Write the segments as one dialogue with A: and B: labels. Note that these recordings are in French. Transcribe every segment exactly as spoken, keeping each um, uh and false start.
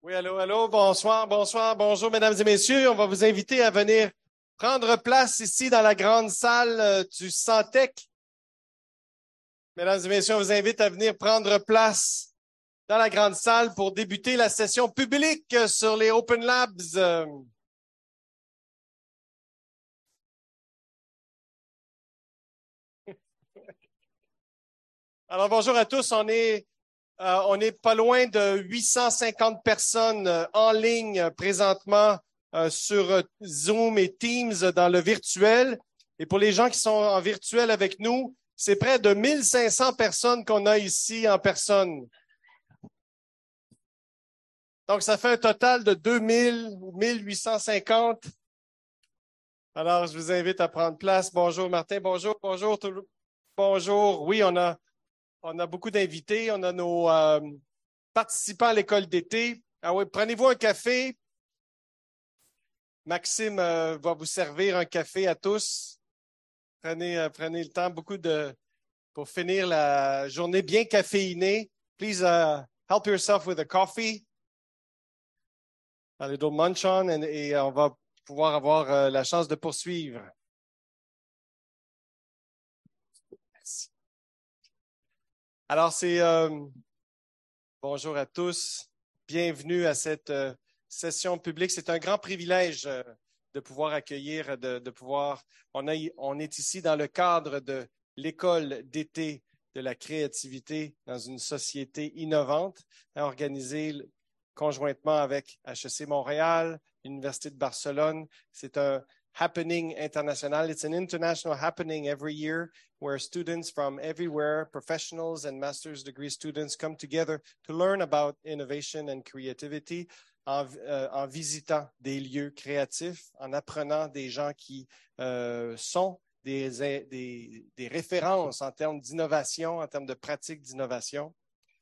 A: Oui, allô, allô, bonsoir, bonsoir, bonjour, mesdames et messieurs. On va vous inviter à venir prendre place ici dans la grande salle euh, du Santec. Mesdames et messieurs, on vous invite à venir prendre place dans la grande salle pour débuter la session publique sur les Open Labs. Euh, Alors, bonjour à tous. On est, euh, on est pas loin de huit cent cinquante personnes euh, en ligne euh, présentement euh, sur euh, Zoom et Teams euh, dans le virtuel. Et pour les gens qui sont en virtuel avec nous, c'est près de mille cinq cents personnes qu'on a ici en personne. Donc, ça fait un total de deux mille ou mille huit cent cinquante. Alors, je vous invite à prendre place. Bonjour Martin, bonjour, bonjour tout le Bonjour. Oui, on a On a beaucoup d'invités. On a nos euh, participants à l'école d'été. Ah oui, prenez-vous un café. Maxime euh, va vous servir un café à tous. Prenez, euh, prenez le temps beaucoup de pour finir la journée bien caféinée. Please uh, help yourself with a coffee. A little munch on and, et on va pouvoir avoir euh, la chance de poursuivre. Merci. Alors, c'est euh, bonjour à tous. Bienvenue à cette euh, session publique. C'est un grand privilège euh, de pouvoir accueillir, de, de pouvoir. On, a, on est ici dans le cadre de l'école d'été de la créativité dans une société innovante, organisée conjointement avec H E C Montréal, l'Université de Barcelone. C'est un happening international. It's an international happening every year where students from everywhere, professionals and master's degree students, come together to learn about innovation and creativity en, euh, en visitant des lieux créatifs, en apprenant des gens qui euh, sont des, des, des références en termes d'innovation, en termes de pratiques d'innovation.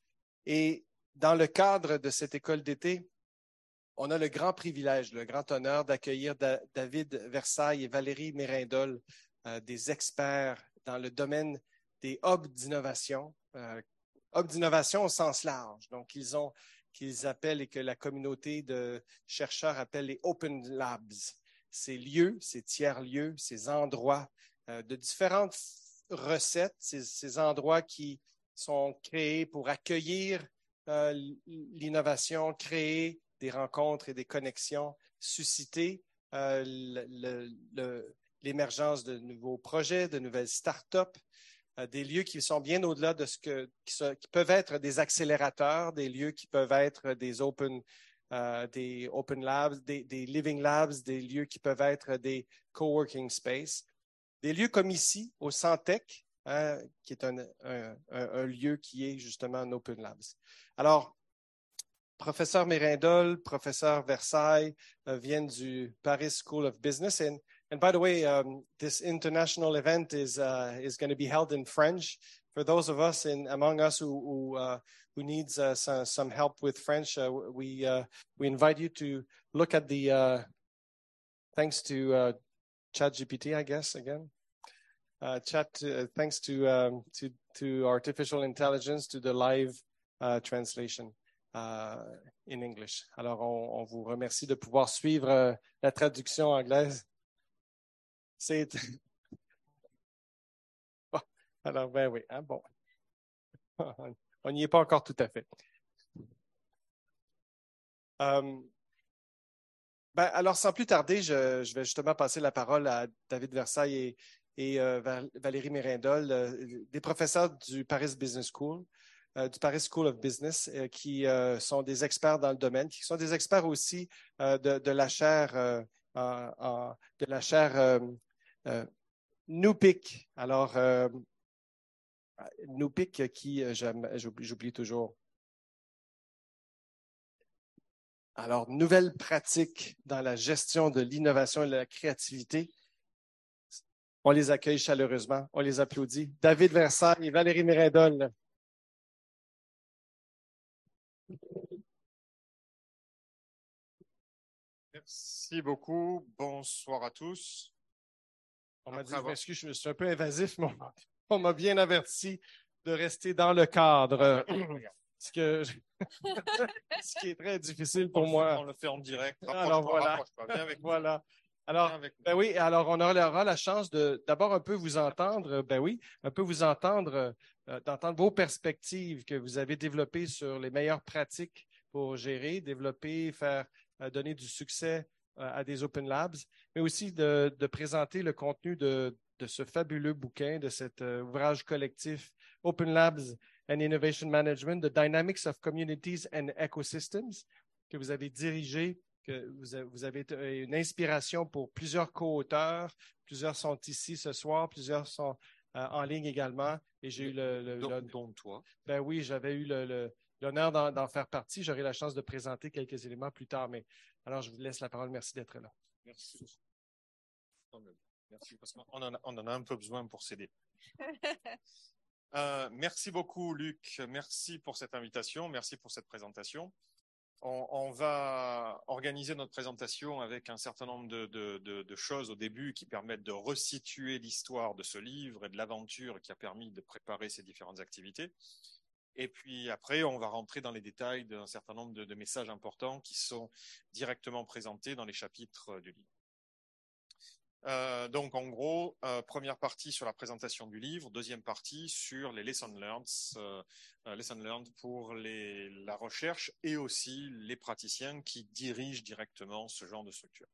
A: Et dans le cadre de cette école d'été, on a le grand privilège, le grand honneur d'accueillir Da- David Versailles et Valérie Mérindol, euh, des experts dans le domaine des hubs d'innovation, euh, hubs d'innovation au sens large. Donc, ils ont, qu'ils appellent et que la communauté de chercheurs appelle les Open Labs. Ces lieux, ces tiers-lieux, ces endroits euh, de différentes recettes, ces, ces endroits qui sont créés pour accueillir euh, l'innovation, créer des rencontres et des connexions, susciter euh, le, le, l'émergence de nouveaux projets, de nouvelles startups, euh, des lieux qui sont bien au-delà de ce que qui, so, qui peuvent être des accélérateurs, des lieux qui peuvent être des open, euh, des open labs, des, des living labs, des lieux qui peuvent être des coworking space, des lieux comme ici au Santec, hein, qui est un, un, un, un lieu qui est justement un open labs. Alors, Professeur Mérindol, professeur Versailles uh, viennent du Paris School of Business. And, and by the way, um, this international event is, uh, is going to be held in French. For those of us in, among us who, who, uh, who needs uh, some, some help with French, uh, we, uh, we invite you to look at the, uh, thanks to uh, ChatGPT, I guess, again. Uh, chat, uh, thanks to, um, to, to artificial intelligence, to the live uh, translation. Uh, in English. Alors, on, on vous remercie de pouvoir suivre euh, la traduction anglaise. C'est... Bon, alors, ben oui, hein, bon. On n'y est pas encore tout à fait. Um, ben, alors, sans plus tarder, je, je vais justement passer la parole à David Versailles et, et euh, Valérie Mérindol, euh, des professeurs du Paris Business School. Euh, du Paris School of Business, euh, qui euh, sont des experts dans le domaine, qui sont des experts aussi euh, de, de la chaire, euh, en, en, de la chaire euh, euh, NUPIC. Alors, euh, NUPIC qui, euh, j'oublie, j'oublie toujours. Alors, nouvelles pratiques dans la gestion de l'innovation et de la créativité. On les accueille chaleureusement, on les applaudit. David Versailles et Valérie Mérindol.
B: Merci beaucoup. Bonsoir à tous.
A: On m'a dit, je m'excuse, je suis un peu invasif, mais on m'a bien averti de rester dans le cadre. ce, que, ce qui est très difficile pour
B: on
A: moi.
B: Le, on le fait en direct.
A: Alors voilà.
B: Viens avec
A: voilà. Alors, avec ben oui, alors on aura la chance de d'abord un peu vous entendre, ben oui, un peu vous entendre, euh, d'entendre vos perspectives que vous avez développées sur les meilleures pratiques pour gérer, développer, faire, euh, donner du succès euh, à des Open Labs, mais aussi de, de présenter le contenu de, de ce fabuleux bouquin, de cet euh, ouvrage collectif Open Labs and Innovation Management, The Dynamics of Communities and Ecosystems, que vous avez dirigé, que vous avez, vous avez une inspiration pour plusieurs co-auteurs. Plusieurs sont ici ce soir, plusieurs sont euh, en ligne également. Et j'ai eu le, le,
B: dont,
A: le
B: dont toi.
A: Ben oui, j'avais eu le, le, l'honneur d'en, d'en faire partie. J'aurai la chance de présenter quelques éléments plus tard. Mais alors, je vous laisse la parole. Merci d'être là.
B: Merci. Merci, parce qu'on en a, on en a un peu besoin pour s'aider. Euh, merci beaucoup, Luc. Merci pour cette invitation. Merci pour cette présentation. On, on va organiser notre présentation avec un certain nombre de, de, de, de choses au début qui permettent de resituer l'histoire de ce livre et de l'aventure qui a permis de préparer ces différentes activités. Et puis après, on va rentrer dans les détails d'un certain nombre de, de messages importants qui sont directement présentés dans les chapitres du livre. Euh, donc en gros, euh, première partie sur la présentation du livre, deuxième partie sur les lessons learned, euh, lessons learned pour les, la recherche et aussi les praticiens qui dirigent directement ce genre de structure.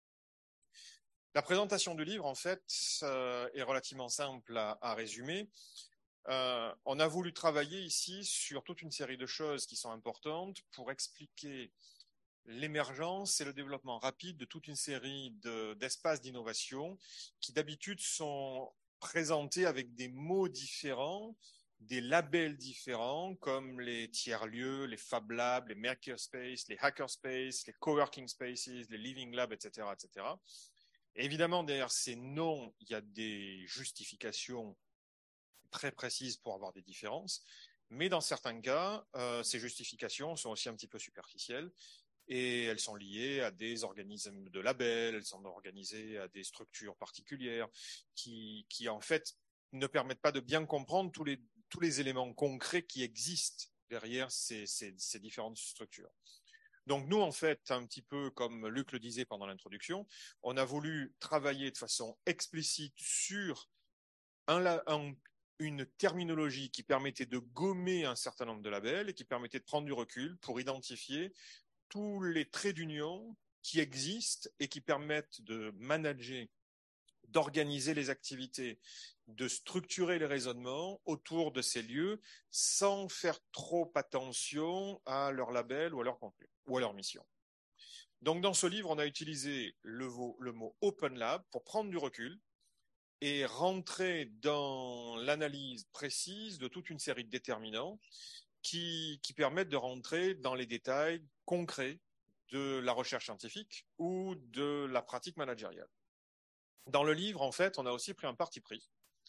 B: La présentation du livre, en fait, euh, est relativement simple à, à résumer. Euh, on a voulu travailler ici sur toute une série de choses qui sont importantes pour expliquer l'émergence et le développement rapide de toute une série de, d'espaces d'innovation qui d'habitude sont présentés avec des mots différents, des labels différents comme les tiers-lieux, les Fab Labs, les Makerspace, les Hackerspace, les Coworking Spaces, les Living Labs, et cetera, et cetera. Et évidemment, derrière ces noms, il y a des justifications très précises pour avoir des différences, mais dans certains cas, euh, ces justifications sont aussi un petit peu superficielles. Et elles sont liées à des organismes de labels, elles sont organisées à des structures particulières qui, qui en fait ne permettent pas de bien comprendre tous les, tous les éléments concrets qui existent derrière ces, ces, ces différentes structures. Donc nous, en fait, un petit peu comme Luc le disait pendant l'introduction, on a voulu travailler de façon explicite sur un, un, une terminologie qui permettait de gommer un certain nombre de labels et qui permettait de prendre du recul pour identifier tous les traits d'union qui existent et qui permettent de manager, d'organiser les activités, de structurer les raisonnements autour de ces lieux sans faire trop attention à leur label ou à leur contenu ou à leur mission. Donc dans ce livre, on a utilisé le, le mot Open Lab pour prendre du recul et rentrer dans l'analyse précise de toute une série de déterminants Qui, qui permettent de rentrer dans les détails concrets de la recherche scientifique ou de la pratique managériale. Dans le livre, en fait, on a aussi pris un parti pris.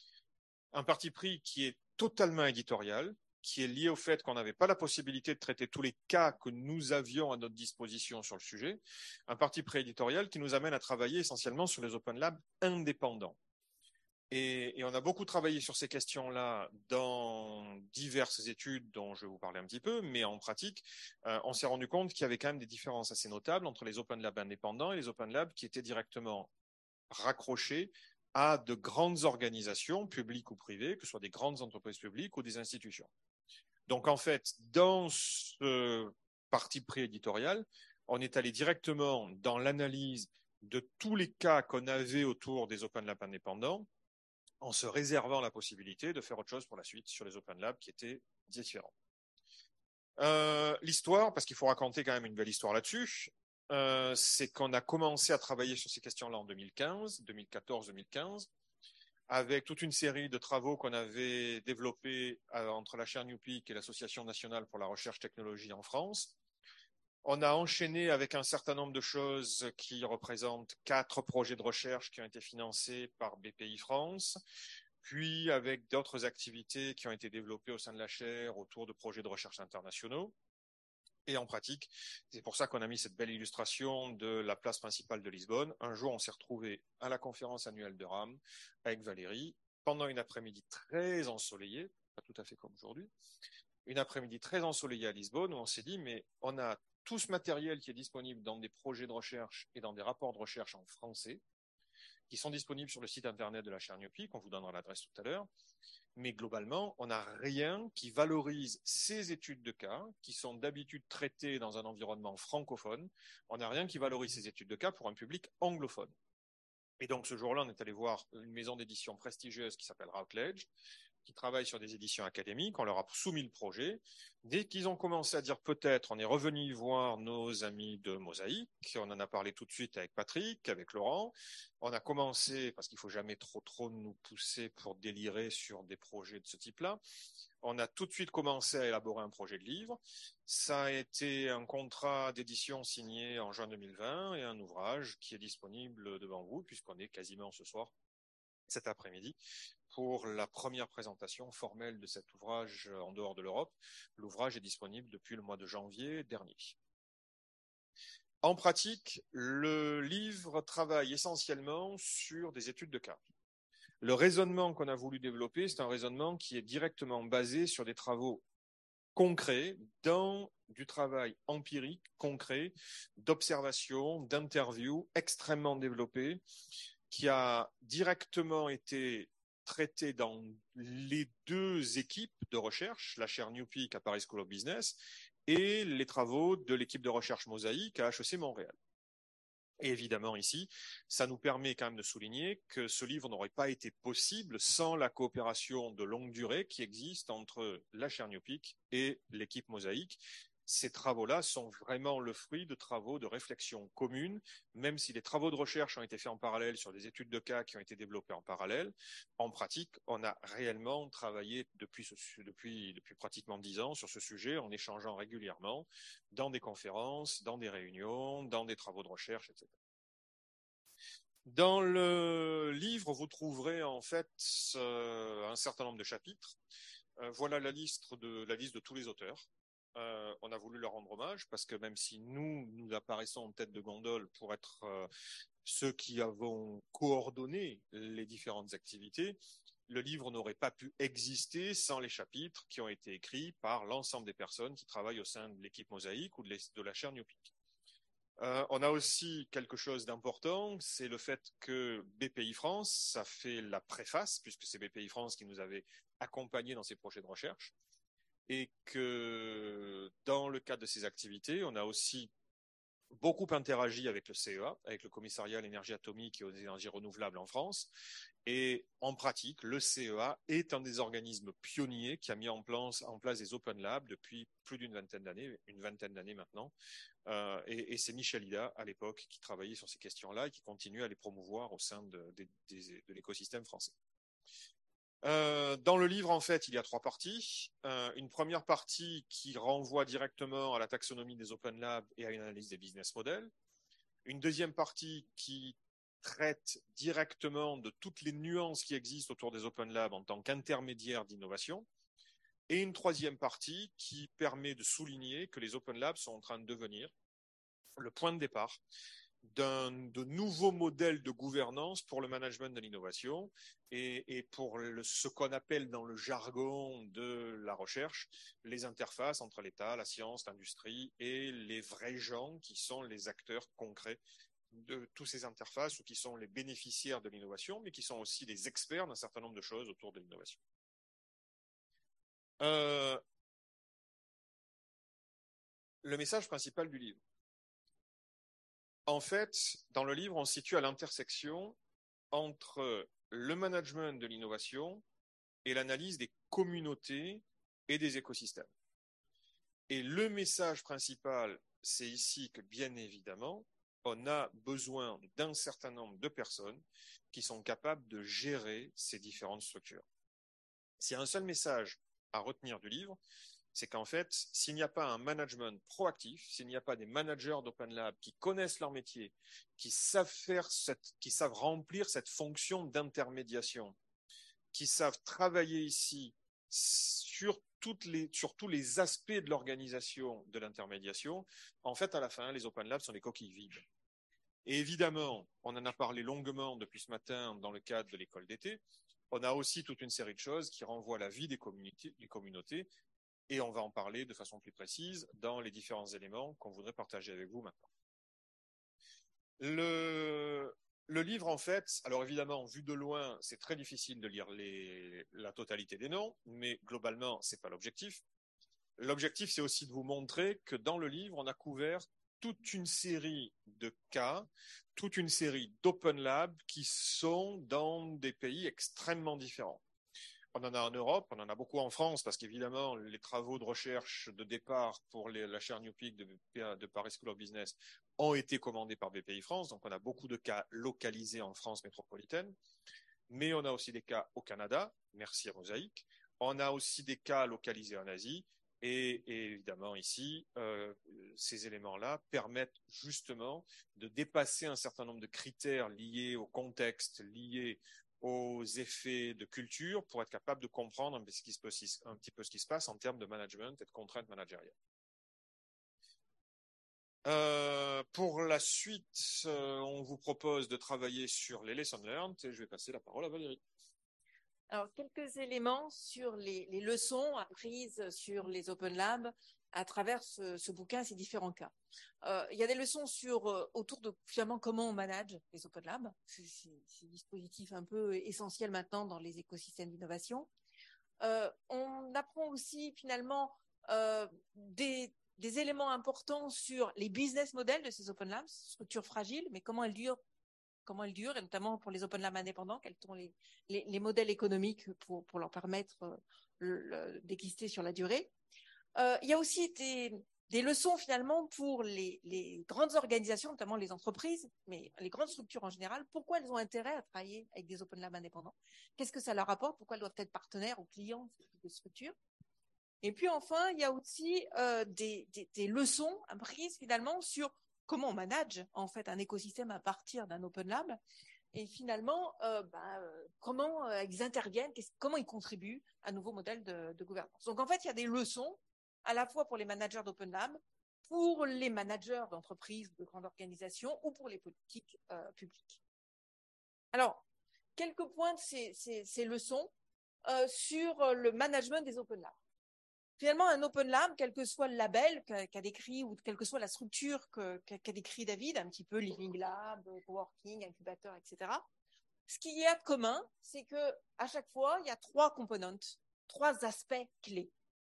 B: Un parti pris qui est totalement éditorial, qui est lié au fait qu'on n'avait pas la possibilité de traiter tous les cas que nous avions à notre disposition sur le sujet. Un parti pris éditorial qui nous amène à travailler essentiellement sur les Open Labs indépendants. Et, et on a beaucoup travaillé sur ces questions-là dans diverses études dont je vais vous parler un petit peu, mais en pratique, euh, on s'est rendu compte qu'il y avait quand même des différences assez notables entre les Open Labs indépendants et les Open Labs qui étaient directement raccrochés à de grandes organisations, publiques ou privées, que ce soit des grandes entreprises publiques ou des institutions. Donc en fait, dans ce parti pris éditorial, on est allé directement dans l'analyse de tous les cas qu'on avait autour des Open Labs indépendants, en se réservant la possibilité de faire autre chose pour la suite sur les Open Labs qui étaient différents. Euh, l'histoire, parce qu'il faut raconter quand même une belle histoire là-dessus, euh, c'est qu'on a commencé à travailler sur ces questions-là en deux mille quinze, deux mille quatorze, deux mille quinze, avec toute une série de travaux qu'on avait développés euh, entre la chaire Newpeak et l'Association nationale pour la recherche technologie en France. On a enchaîné avec un certain nombre de choses qui représentent quatre projets de recherche qui ont été financés par B P I France, puis avec d'autres activités qui ont été développées au sein de la chaire autour de projets de recherche internationaux. Et en pratique, c'est pour ça qu'on a mis cette belle illustration de la place principale de Lisbonne. Un jour, on s'est retrouvé à la conférence annuelle de RAM avec Valérie pendant une après-midi très ensoleillée, pas tout à fait comme aujourd'hui. une après-midi très ensoleillée à Lisbonne où on s'est dit, mais on a tout ce matériel qui est disponible dans des projets de recherche et dans des rapports de recherche en français, qui sont disponibles sur le site internet de la chaire NUPIC, on vous donnera l'adresse tout à l'heure. Mais globalement, on n'a rien qui valorise ces études de cas, qui sont d'habitude traitées dans un environnement francophone. On n'a rien qui valorise ces études de cas pour un public anglophone. Et donc, ce jour-là, on est allé voir une maison d'édition prestigieuse qui s'appelle Routledge, qui travaille sur des éditions académiques. On leur a soumis le projet. Dès qu'ils ont commencé à dire peut-être, on est revenu voir nos amis de Mosaïque. On en a parlé tout de suite avec Patrick, avec Laurent. On a commencé, parce qu'il faut jamais trop trop nous pousser pour délirer sur des projets de ce type-là. On a tout de suite commencé à élaborer un projet de livre. Ça a été un contrat d'édition signé en juin deux mille vingt et un ouvrage qui est disponible devant vous, puisqu'on est quasiment ce soir, cet après-midi, pour la première présentation formelle de cet ouvrage en dehors de l'Europe. L'ouvrage est disponible depuis le mois de janvier dernier. En pratique, le livre travaille essentiellement sur des études de cas. Le raisonnement qu'on a voulu développer, c'est un raisonnement qui est directement basé sur des travaux concrets, dans du travail empirique, concret, d'observation, d'interview extrêmement développé, qui a directement été traité dans les deux équipes de recherche, la chaire NUPIC à Paris School of Business et les travaux de l'équipe de recherche Mosaïque à H E C Montréal. Et évidemment ici, ça nous permet quand même de souligner que ce livre n'aurait pas été possible sans la coopération de longue durée qui existe entre la chaire NUPIC et l'équipe Mosaïque. Ces travaux-là sont vraiment le fruit de travaux de réflexion commune, même si les travaux de recherche ont été faits en parallèle sur des études de cas qui ont été développées en parallèle. En pratique, on a réellement travaillé depuis, ce, depuis, depuis pratiquement dix ans sur ce sujet en échangeant régulièrement dans des conférences, dans des réunions, dans des travaux de recherche, et cetera. Dans le livre, vous trouverez en fait euh, un certain nombre de chapitres. Euh, voilà la liste de, la liste de tous les auteurs. Euh, on a voulu leur rendre hommage parce que même si nous, nous apparaissons en tête de gondole pour être euh, ceux qui avons coordonné les différentes activités, le livre n'aurait pas pu exister sans les chapitres qui ont été écrits par l'ensemble des personnes qui travaillent au sein de l'équipe Mosaïque ou de, de la chaire NUPIC. Euh, on a aussi quelque chose d'important, c'est le fait que B P I France, ça fait la préface, puisque c'est B P I France qui nous avait accompagnés dans ces projets de recherche, et que dans le cadre de ces activités, on a aussi beaucoup interagi avec le C E A, avec le commissariat à l'énergie atomique et aux énergies renouvelables en France. Et en pratique, le C E A est un des organismes pionniers qui a mis en place, en place des Open Labs depuis plus d'une vingtaine d'années, une vingtaine d'années maintenant. Euh, et, et c'est Michel Ida, à l'époque, qui travaillait sur ces questions-là et qui continue à les promouvoir au sein de, de, de, de l'écosystème français. Euh, dans le livre, en fait, il y a trois parties. Euh, une première partie qui renvoie directement à la taxonomie des Open Labs et à une analyse des business models. Une deuxième partie qui traite directement de toutes les nuances qui existent autour des Open Labs en tant qu'intermédiaire d'innovation. Et une troisième partie qui permet de souligner que les Open Labs sont en train de devenir le point de départ d'un de nouveaux modèles de gouvernance pour le management de l'innovation et, et pour le, ce qu'on appelle dans le jargon de la recherche les interfaces entre l'État, la science, l'industrie et les vrais gens qui sont les acteurs concrets de toutes ces interfaces ou qui sont les bénéficiaires de l'innovation, mais qui sont aussi les experts d'un certain nombre de choses autour de l'innovation. Euh, le message principal du livre. En fait, dans le livre, on se situe à l'intersection entre le management de l'innovation et l'analyse des communautés et des écosystèmes. Et le message principal, c'est ici que, bien évidemment, on a besoin d'un certain nombre de personnes qui sont capables de gérer ces différentes structures. S'il y a un seul message à retenir du livre, c'est qu'en fait, s'il n'y a pas un management proactif, s'il n'y a pas des managers d'Open Lab qui connaissent leur métier, qui savent faire cette, qui savent remplir cette fonction d'intermédiation, qui savent travailler ici sur toutes les, sur tous les aspects de l'organisation de l'intermédiation, en fait, à la fin, les Open Labs sont des coquilles vides. Et évidemment, on en a parlé longuement depuis ce matin dans le cadre de l'école d'été. On a aussi toute une série de choses qui renvoient à la vie des communautés, des communautés et on va en parler de façon plus précise dans les différents éléments qu'on voudrait partager avec vous maintenant. Le, le livre, en fait, alors évidemment, vu de loin, c'est très difficile de lire les, la totalité des noms, mais globalement, c'est pas l'objectif. L'objectif, c'est aussi de vous montrer que dans le livre, on a couvert toute une série de cas, toute une série d'open labs qui sont dans des pays extrêmement différents. On en a en Europe, on en a beaucoup en France, parce qu'évidemment, les travaux de recherche de départ pour les, la chaire Newpeak de, de Paris School of Business ont été commandés par B P I France, donc on a beaucoup de cas localisés en France métropolitaine, mais on a aussi des cas au Canada, merci à Mosaïque, on a aussi des cas localisés en Asie, et, et évidemment ici, euh, ces éléments-là permettent justement de dépasser un certain nombre de critères liés au contexte, liés aux effets de culture pour être capable de comprendre un petit peu ce qui se passe en termes de management et de contraintes managériales. Euh, pour la suite, euh, on vous propose de travailler sur les lessons learned et je vais passer la parole à Valérie.
C: Alors, quelques éléments sur les, les leçons apprises sur les Open Labs à travers ce, ce bouquin, ces différents cas. Euh, il y a des leçons sur euh, autour de finalement comment on manage les Open Labs. C'est, c'est, c'est un dispositif un peu essentiel maintenant dans les écosystèmes d'innovation. Euh, on apprend aussi finalement euh, des, des éléments importants sur les business models de ces Open Labs, structures fragiles, mais comment elles durent, comment elles durent, et notamment pour les Open Labs indépendants, quels sont les, les, les modèles économiques pour, pour leur permettre euh, le, le, d'exister sur la durée. Euh, il y a aussi des, des leçons finalement pour les, les grandes organisations, notamment les entreprises, mais les grandes structures en général, pourquoi elles ont intérêt à travailler avec des Open Labs indépendants, qu'est-ce que ça leur apporte, pourquoi elles doivent être partenaires ou clients de ce type de structure. Et puis enfin, il y a aussi euh, des, des, des leçons apprises finalement sur comment on manage en fait un écosystème à partir d'un Open Lab et finalement euh, bah, euh, comment euh, ils interviennent, comment ils contribuent à un nouveau modèle de, de gouvernance. Donc en fait, il y a des leçons à la fois pour les managers d'Open Lab, pour les managers d'entreprises, de grandes organisations ou pour les politiques euh, publiques. Alors, quelques points de ces, ces, ces leçons euh, sur le management des Open Labs. Finalement, un Open Lab, quel que soit le label qu'a, qu'a décrit ou quelle que soit la structure que, qu'a, qu'a décrit David, un petit peu Living Lab, Coworking, Incubateur, et cetera. Ce qu'il y a de commun, c'est que à chaque fois, il y a trois composantes, trois aspects clés.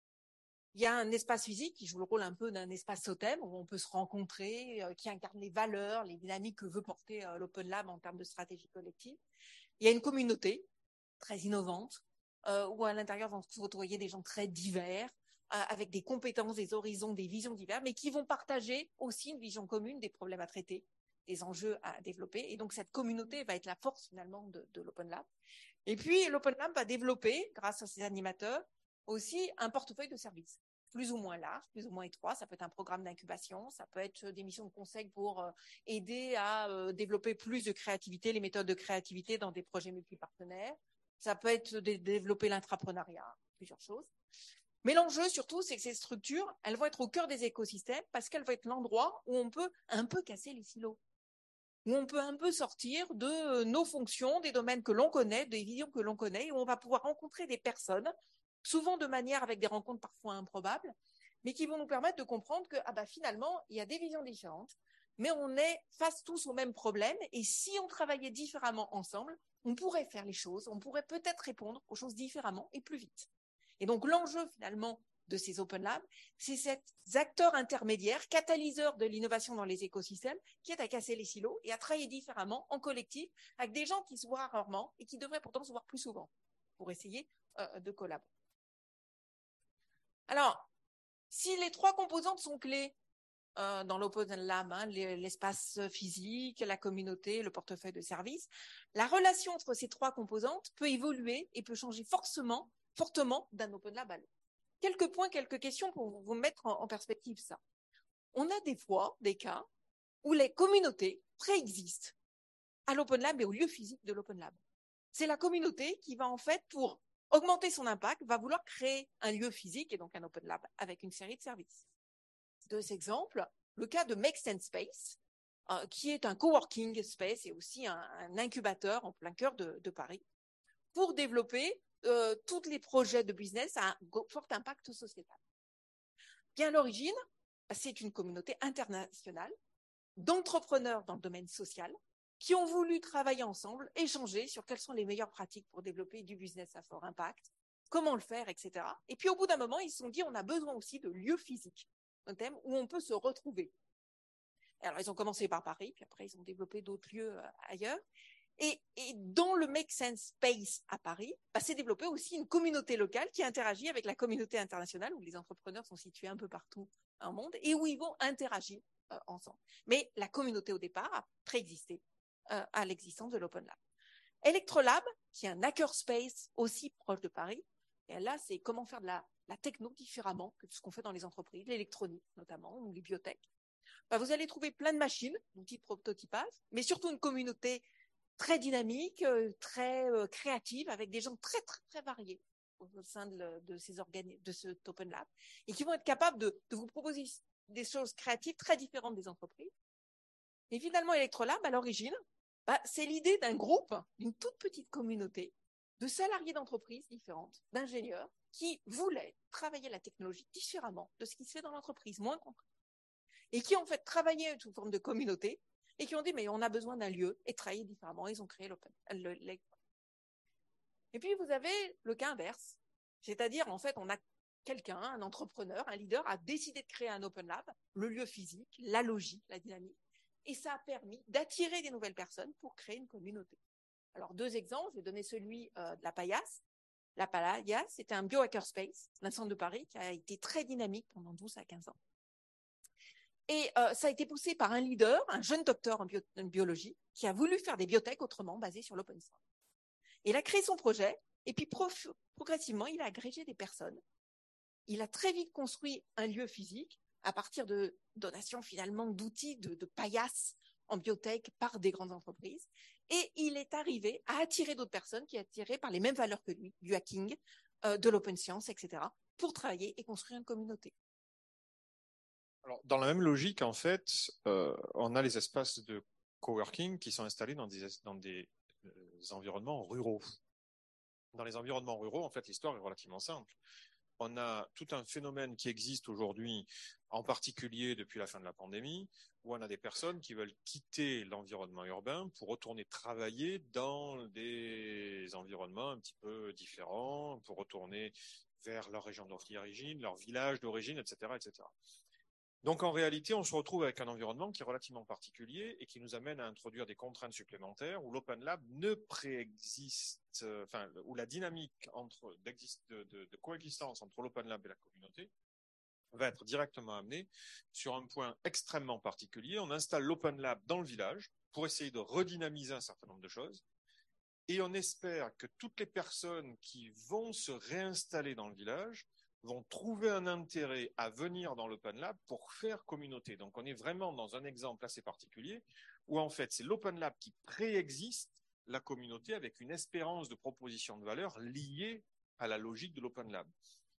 C: Il y a un espace physique qui joue le rôle un peu d'un espace totem où on peut se rencontrer, euh, qui incarne les valeurs, les dynamiques que veut porter euh, l'Open Lab en termes de stratégie collective. Il y a une communauté très innovante euh, où à l'intérieur vont se retrouver des gens très divers, euh, avec des compétences, des horizons, des visions diverses, mais qui vont partager aussi une vision commune des problèmes à traiter, des enjeux à développer. Et donc cette communauté va être la force finalement de, de l'Open Lab. Et puis l'Open Lab va développer, grâce à ses animateurs, aussi un portefeuille de services, plus ou moins large, plus ou moins étroit. Ça peut être un programme d'incubation, ça peut être des missions de conseil pour euh, aider à euh, développer plus de créativité, les méthodes de créativité dans des projets multipartenaires. Ça peut être de développer l'intrapreneuriat, plusieurs choses. Mais l'enjeu surtout, c'est que ces structures, elles vont être au cœur des écosystèmes parce qu'elles vont être l'endroit où on peut un peu casser les silos, où on peut un peu sortir de nos fonctions, des domaines que l'on connaît, des visions que l'on connaît, et où on va pouvoir rencontrer des personnes, souvent de manière avec des rencontres parfois improbables, mais qui vont nous permettre de comprendre que ah bah, finalement, il y a des visions différentes, mais on est face tous au même problème, et si on travaillait différemment ensemble, on pourrait faire les choses, on pourrait peut-être répondre aux choses différemment et plus vite. Et donc l'enjeu finalement de ces Open Labs, c'est cet acteur intermédiaire, catalyseur de l'innovation dans les écosystèmes, qui est à casser les silos et à travailler différemment en collectif avec des gens qui se voient rarement et qui devraient pourtant se voir plus souvent pour essayer euh, de collaborer. Alors, si les trois composantes sont clés euh, dans l'Open Lab, hein, l'espace physique, la communauté, le portefeuille de services, la relation entre ces trois composantes peut évoluer et peut changer forcément, fortement d'un Open Lab à l'autre. Quelques points, quelques questions pour vous mettre en, en perspective ça. On a des fois des cas où les communautés préexistent à l'Open Lab et au lieu physique de l'Open Lab. C'est la communauté qui va en fait, pour augmenter son impact, va vouloir créer un lieu physique et donc un Open Lab avec une série de services. Deux exemples, le cas de Make Sense Space, euh, qui est un coworking space et aussi un, un incubateur en plein cœur de, de Paris, pour développer euh, tous les projets de business à un fort impact sociétal. Bien, à l'origine, c'est une communauté internationale d'entrepreneurs dans le domaine social qui ont voulu travailler ensemble, échanger sur quelles sont les meilleures pratiques pour développer du business à fort impact, comment le faire, et cetera. Et puis, au bout d'un moment, ils se sont dit, on a besoin aussi de lieux physiques, un thème où on peut se retrouver. Alors, ils ont commencé par Paris, puis après, ils ont développé d'autres lieux euh, ailleurs. Et, et dans le Make Sense Space à Paris, bah, s'est développée aussi une communauté locale qui interagit avec la communauté internationale, où les entrepreneurs sont situés un peu partout dans le monde, et où ils vont interagir euh, ensemble. Mais la communauté, au départ, a préexisté euh, à l'existence de l'Open Lab. Electrolab, qui est un hackerspace aussi proche de Paris, et là, c'est comment faire de la, la techno différemment que ce qu'on fait dans les entreprises, l'électronique notamment, ou les biotech. Bah, vous allez trouver plein de machines, d'outils de prototypage, mais surtout une communauté très dynamique, euh, très euh, créative, avec des gens très, très, très variés au sein de, le, de ces organi- de ce Open Lab, et qui vont être capables de, de vous proposer des choses créatives très différentes des entreprises. Et finalement, Electrolab, à l'origine, bah, c'est l'idée d'un groupe, d'une toute petite communauté de salariés d'entreprises différentes, d'ingénieurs, qui voulaient travailler la technologie différemment de ce qui se fait dans l'entreprise, moins concret. Et qui ont en fait travaillé sous forme de communauté, et qui ont dit, mais on a besoin d'un lieu, et travailler différemment. Ils ont créé l'Open. Le, le... Et puis, vous avez le cas inverse. C'est-à-dire, en fait, on a quelqu'un, un entrepreneur, un leader, a décidé de créer un Open Lab, le lieu physique, la logique, la dynamique. Et ça a permis d'attirer des nouvelles personnes pour créer une communauté. Alors, deux exemples. Je vais donner celui euh, de la Paillasse. La Paillasse, c'était un biohackerspace d'un centre de Paris qui a été très dynamique pendant douze à quinze ans. Et euh, ça a été poussé par un leader, un jeune docteur en, bio, en biologie, qui a voulu faire des biotech autrement, basées sur l'open source. Il a créé son projet, et puis prof, progressivement, il a agrégé des personnes. Il a très vite construit un lieu physique à partir de donations finalement d'outils, de, de paillasses en biotech par des grandes entreprises. Et il est arrivé à attirer d'autres personnes qui attirées par les mêmes valeurs que lui, du hacking, euh, de l'open science, et cetera, pour travailler et construire une communauté.
B: Alors, dans la même logique, en fait, euh, on a les espaces de coworking qui sont installés dans des, dans des euh, environnements ruraux. Dans les environnements ruraux, en fait, l'histoire est relativement simple. On a tout un phénomène qui existe aujourd'hui, en particulier depuis la fin de la pandémie, où on a des personnes qui veulent quitter l'environnement urbain pour retourner travailler dans des environnements un petit peu différents, pour retourner vers leur région d'origine, leur village d'origine, et cetera, et cetera. Donc, en réalité, on se retrouve avec un environnement qui est relativement particulier et qui nous amène à introduire des contraintes supplémentaires où l'Open Lab ne préexiste, euh, enfin, où la dynamique entre, de, de, de coexistence entre l'Open Lab et la communauté va être directement amenée sur un point extrêmement particulier. On installe l'Open Lab dans le village pour essayer de redynamiser un certain nombre de choses. Et on espère que toutes les personnes qui vont se réinstaller dans le village vont trouver un intérêt à venir dans l'Open Lab pour faire communauté. Donc, on est vraiment dans un exemple assez particulier où, en fait, c'est l'Open Lab qui préexiste la communauté avec une espérance de proposition de valeur liée à la logique de l'Open Lab.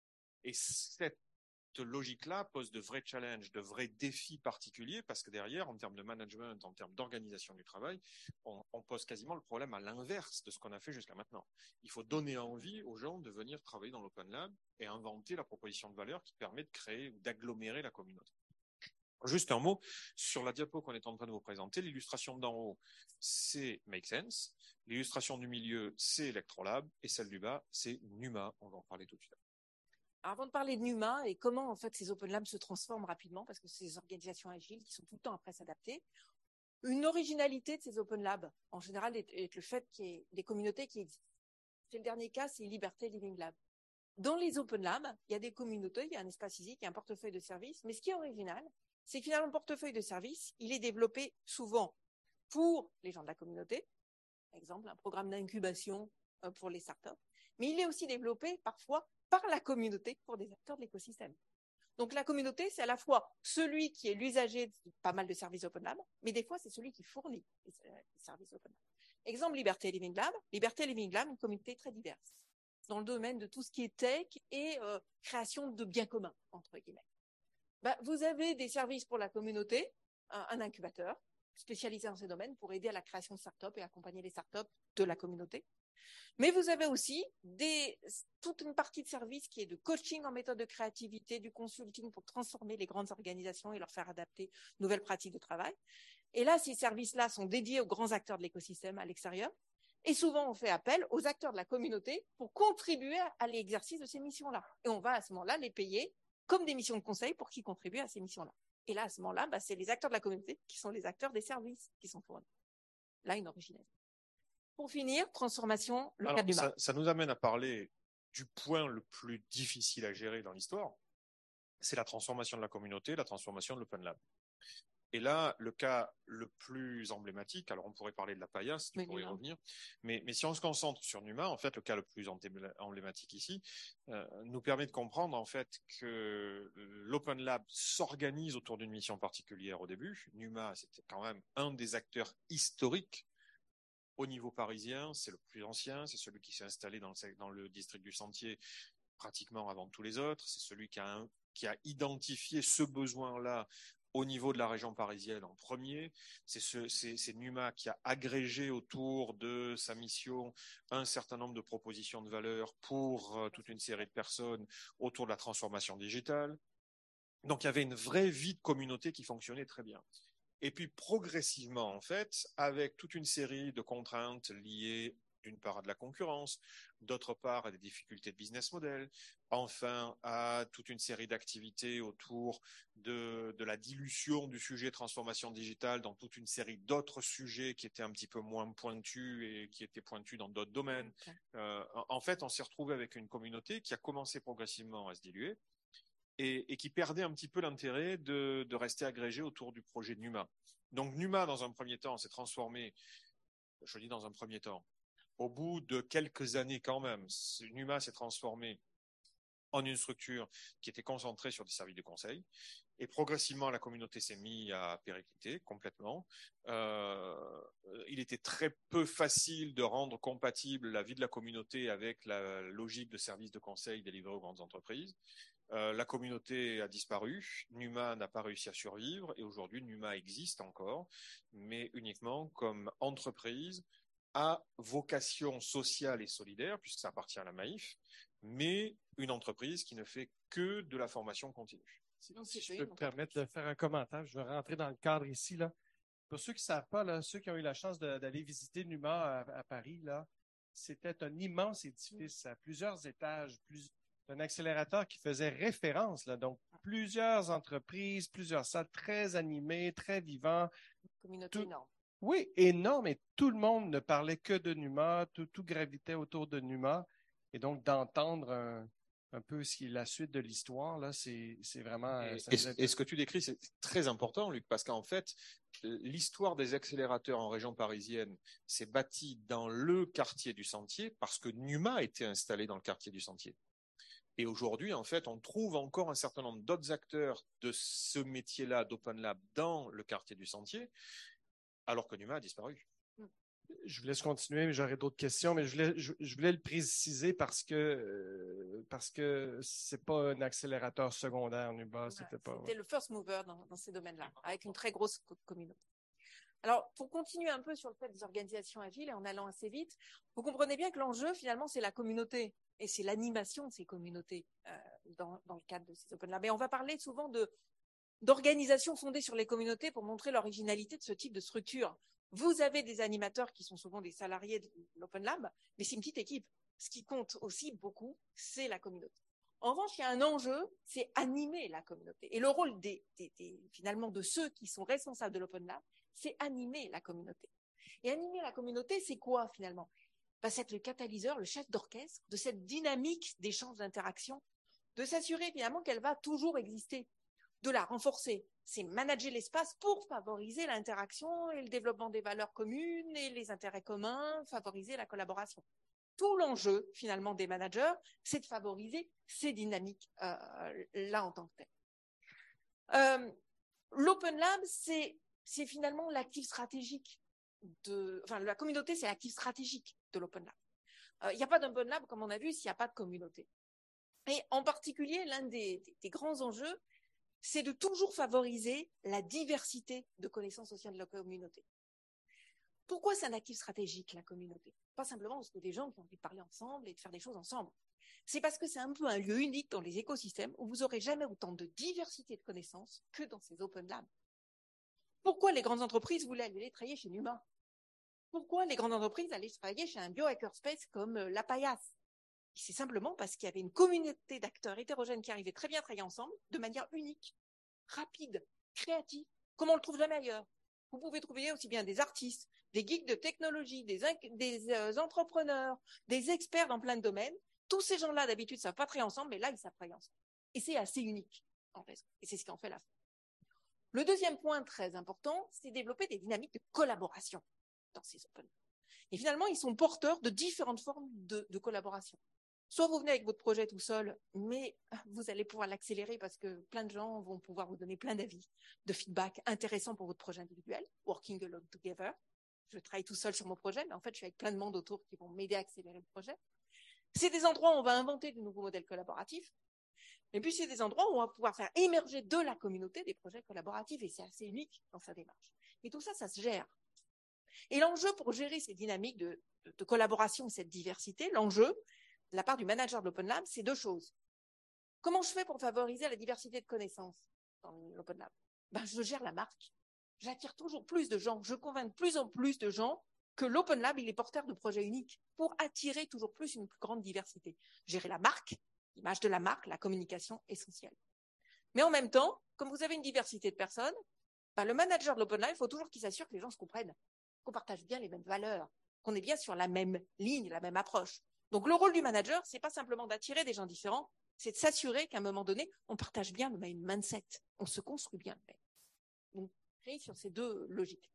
B: Et cette logique-là pose de vrais challenges, de vrais défis particuliers parce que derrière, en termes de management, en termes d'organisation du travail, on, on pose quasiment le problème à l'inverse de ce qu'on a fait jusqu'à maintenant. Il faut donner envie aux gens de venir travailler dans l'Open Lab et inventer la proposition de valeur qui permet de créer ou d'agglomérer la communauté. Juste un mot sur la diapo qu'on est en train de vous présenter. L'illustration d'en haut, c'est Make Sense. L'illustration du milieu, c'est Electrolab. Et celle du bas, c'est Numa. On va en parler tout de suite.
C: Avant de parler de Numa et comment en fait ces Open Labs se transforment rapidement, parce que c'est des organisations agiles qui sont tout le temps après à s'adapter, une originalité de ces Open Labs, en général, est, est le fait qu'il y ait des communautés qui existent. C'est le dernier cas, c'est Liberté Living Lab. Dans les Open Labs, il y a des communautés, il y a un espace physique, il y a un portefeuille de services, mais ce qui est original, c'est que finalement le portefeuille de services, il est développé souvent pour les gens de la communauté, par exemple un programme d'incubation pour les startups, mais il est aussi développé parfois par la communauté pour des acteurs de l'écosystème. Donc la communauté, c'est à la fois celui qui est l'usager de pas mal de services Open Lab, mais des fois c'est celui qui fournit les services Open Lab. Exemple Liberté Living Lab. Liberté Living Lab, une communauté très diverse dans le domaine de tout ce qui est tech et euh, création de biens communs, entre guillemets. Bah, vous avez des services pour la communauté, un, un incubateur spécialisé dans ces domaines pour aider à la création de startups et accompagner les startups de la communauté. Mais vous avez aussi des, toute une partie de service qui est de coaching en méthode de créativité, du consulting pour transformer les grandes organisations et leur faire adapter de nouvelles pratiques de travail. Et là, ces services-là sont dédiés aux grands acteurs de l'écosystème à l'extérieur. Et souvent, on fait appel aux acteurs de la communauté pour contribuer à l'exercice de ces missions-là. Et on va à ce moment-là les payer comme des missions de conseil pour qu'ils contribuent à ces missions-là. Et là, à ce moment-là, bah, c'est les acteurs de la communauté qui sont les acteurs des services qui sont fournis. Là, une originalité. Pour finir, transformation locale du
B: ça, ça nous amène à parler du point le plus difficile à gérer dans l'histoire. C'est la transformation de la communauté, la transformation de l'Open Lab. Et là, le cas le plus emblématique, alors on pourrait parler de la paillasse, tu pourrais y revenir, mais, mais si on se concentre sur Numa, en fait, le cas le plus emblématique ici, euh, nous permet de comprendre en fait que l'Open Lab s'organise autour d'une mission particulière au début. Numa, c'était quand même un des acteurs historiques au niveau parisien, c'est le plus ancien, c'est celui qui s'est installé dans le, dans le district du Sentier pratiquement avant tous les autres, c'est celui qui a, un, qui a identifié ce besoin-là au niveau de la région parisienne en premier. C'est, ce, c'est, c'est Numa qui a agrégé autour de sa mission un certain nombre de propositions de valeur pour euh, toute une série de personnes autour de la transformation digitale. Donc il y avait une vraie vie de communauté qui fonctionnait très bien. Et puis progressivement, en fait, avec toute une série de contraintes liées d'une part à de la concurrence, d'autre part à des difficultés de business model, enfin à toute une série d'activités autour de, de la dilution du sujet transformation digitale dans toute une série d'autres sujets qui étaient un petit peu moins pointus et qui étaient pointus dans d'autres domaines. Okay. Euh, en fait, on s'est retrouvé avec une communauté qui a commencé progressivement à se diluer et, et qui perdait un petit peu l'intérêt de, de rester agrégé autour du projet de Numa. Donc Numa, dans un premier temps, s'est transformé, je dis dans un premier temps, au bout de quelques années quand même, Numa s'est transformé en une structure qui était concentrée sur des services de conseil. Et progressivement, la communauté s'est mise à péricliter complètement. Euh, il était très peu facile de rendre compatible la vie de la communauté avec la logique de services de conseil délivrés aux grandes entreprises. Euh, la communauté a disparu, Numa n'a pas réussi à survivre et aujourd'hui Numa existe encore, mais uniquement comme entreprise à vocation sociale et solidaire, puisque ça appartient à la Maïf, mais une entreprise qui ne fait que de la formation continue.
A: Si, si je peux me permettre de faire un commentaire, je vais rentrer dans le cadre ici, là. Pour ceux qui ne savent pas, là, ceux qui ont eu la chance de, d'aller visiter Numa à, à Paris, là, c'était un immense édifice à plusieurs étages, plus, un accélérateur qui faisait référence, là, donc plusieurs entreprises, plusieurs salles très animées, très vivants.
C: Une communauté tout, énorme.
A: Oui, énorme, et tout le monde ne parlait que de Numa, tout, tout gravitait autour de Numa, et donc d'entendre un, un peu ce qui est la suite de l'histoire, là, c'est, c'est vraiment...
B: Et, et, et ce que tu décris, c'est très important, Luc, parce qu'en fait, l'histoire des accélérateurs en région parisienne s'est bâtie dans le quartier du Sentier, parce que Numa était installé dans le quartier du Sentier. Et aujourd'hui, en fait, on trouve encore un certain nombre d'autres acteurs de ce métier-là, d'Open Lab, dans le quartier du Sentier, alors que Numa a disparu.
A: Je vous laisse continuer, mais j'aurais d'autres questions, mais je voulais, je, je voulais le préciser parce que euh, parce que c'est pas un accélérateur secondaire, Numa,
C: ouais,
A: c'était pas.
C: C'était
A: ouais.
C: le first mover dans, dans ces domaines-là, avec une très grosse communauté. Alors, pour continuer un peu sur le fait des organisations agiles et en allant assez vite, vous comprenez bien que l'enjeu, finalement, c'est la communauté et c'est l'animation de ces communautés euh, dans, dans le cadre de ces Open Labs. Et on va parler souvent de d'organisations fondées sur les communautés pour montrer l'originalité de ce type de structure. Vous avez des animateurs qui sont souvent des salariés de l'Open Lab, mais c'est une petite équipe. Ce qui compte aussi beaucoup, c'est la communauté. En revanche, il y a un enjeu, c'est animer la communauté. Et le rôle des, des, des, finalement de ceux qui sont responsables de l'Open Lab, c'est animer la communauté. Et animer la communauté, c'est quoi finalement? Ben, c'est être le catalyseur, le chef d'orchestre de cette dynamique d'échange d'interaction, de s'assurer finalement qu'elle va toujours exister, de la renforcer. C'est manager l'espace pour favoriser l'interaction et le développement des valeurs communes et les intérêts communs, favoriser la collaboration. Tout l'enjeu, finalement, des managers, c'est de favoriser ces dynamiques euh, là en tant que telles. Euh, L'Open Lab, c'est, c'est finalement l'actif stratégique de... Enfin, la communauté, c'est l'actif stratégique de l'Open Lab. Il euh, n'y a pas d'Open Lab, comme on a vu, s'il n'y a pas de communauté. Et en particulier, l'un des, des, des grands enjeux, c'est de toujours favoriser la diversité de connaissances au sein de la communauté. Pourquoi c'est un actif stratégique, la communauté? Pas simplement parce que des gens qui ont envie de parler ensemble et de faire des choses ensemble. C'est parce que c'est un peu un lieu unique dans les écosystèmes où vous n'aurez jamais autant de diversité de connaissances que dans ces open labs. Pourquoi les grandes entreprises voulaient aller travailler chez Numa? Pourquoi les grandes entreprises allaient travailler chez un biohackerspace comme la Paillasse? C'est simplement parce qu'il y avait une communauté d'acteurs hétérogènes qui arrivaient très bien à travailler ensemble de manière unique, rapide, créative, comme on le trouve jamais ailleurs. Vous pouvez trouver aussi bien des artistes, des geeks de technologie, des, des euh, entrepreneurs, des experts dans plein de domaines. Tous ces gens-là, d'habitude, ne savent pas travailler ensemble, mais là, ils savent travailler ensemble. Et c'est assez unique, en fait. Et c'est ce qui en fait la force. Le deuxième point très important, c'est développer des dynamiques de collaboration dans ces open. Et finalement, ils sont porteurs de différentes formes de, de collaboration. Soit vous venez avec votre projet tout seul, mais vous allez pouvoir l'accélérer parce que plein de gens vont pouvoir vous donner plein d'avis, de feedback intéressants pour votre projet individuel, working alone together. Je travaille tout seul sur mon projet, mais en fait, je suis avec plein de monde autour qui vont m'aider à accélérer le projet. C'est des endroits où on va inventer de nouveaux modèles collaboratifs. Et puis, c'est des endroits où on va pouvoir faire émerger de la communauté des projets collaboratifs et c'est assez unique dans sa démarche. Et tout ça, ça se gère. Et l'enjeu pour gérer ces dynamiques de, de, de collaboration, cette diversité, l'enjeu, de la part du manager de l'Open Lab, c'est deux choses. Comment je fais pour favoriser la diversité de connaissances dans l'Open Lab? Ben, je gère la marque. J'attire toujours plus de gens. Je convainc de plus en plus de gens que l'Open Lab, il est porteur de projets uniques pour attirer toujours plus une plus grande diversité. Gérer la marque, l'image de la marque, la communication essentielle. Mais en même temps, comme vous avez une diversité de personnes, ben, le manager de l'Open Lab, il faut toujours qu'il s'assure que les gens se comprennent, qu'on partage bien les mêmes valeurs, qu'on est bien sur la même ligne, la même approche. Donc, le rôle du manager, c'est pas simplement d'attirer des gens différents, c'est de s'assurer qu'à un moment donné, on partage bien le même mindset, on se construit bien le même. Donc, créer sur ces deux logiques.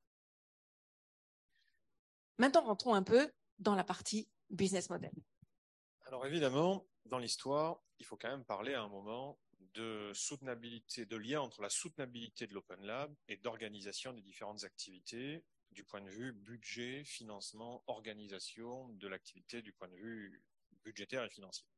C: Maintenant, rentrons un peu dans la partie business model.
B: Alors évidemment, dans l'histoire, il faut quand même parler à un moment de soutenabilité, de lien entre la soutenabilité de l'Open Lab et d'organisation des différentes activités du point de vue budget, financement, organisation de l'activité du point de vue budgétaire et financier.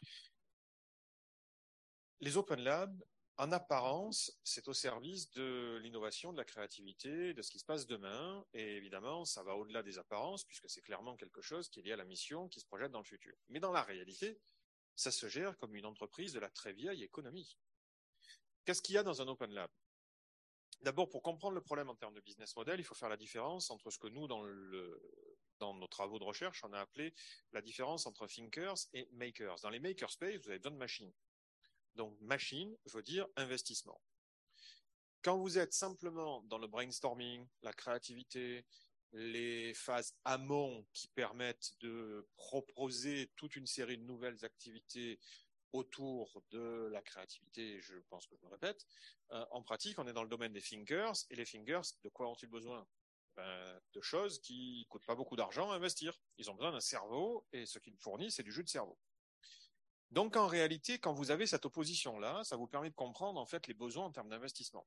B: Les Open Labs, en apparence, c'est au service de l'innovation, de la créativité, de ce qui se passe demain. Et évidemment, ça va au-delà des apparences, puisque c'est clairement quelque chose qui est lié à la mission, qui se projette dans le futur. Mais dans la réalité, ça se gère comme une entreprise de la très vieille économie. Qu'est-ce qu'il y a dans un Open Lab? D'abord, pour comprendre le problème en termes de business model, il faut faire la différence entre ce que nous, dans, le, dans nos travaux de recherche, on a appelé la différence entre thinkers et makers. Dans les makerspace, vous avez besoin de machines. Donc, machine veut dire investissement. Quand vous êtes simplement dans le brainstorming, la créativité, les phases amont qui permettent de proposer toute une série de nouvelles activités autour de la créativité, je pense que je me répète, euh, en pratique, on est dans le domaine des thinkers, et les thinkers, de quoi ont-ils besoin? Ben, de choses qui coûtent pas beaucoup d'argent à investir. Ils ont besoin d'un cerveau, et ce qu'ils fournissent, c'est du jus de cerveau. Donc, en réalité, quand vous avez cette opposition-là, ça vous permet de comprendre, en fait, les besoins en termes d'investissement.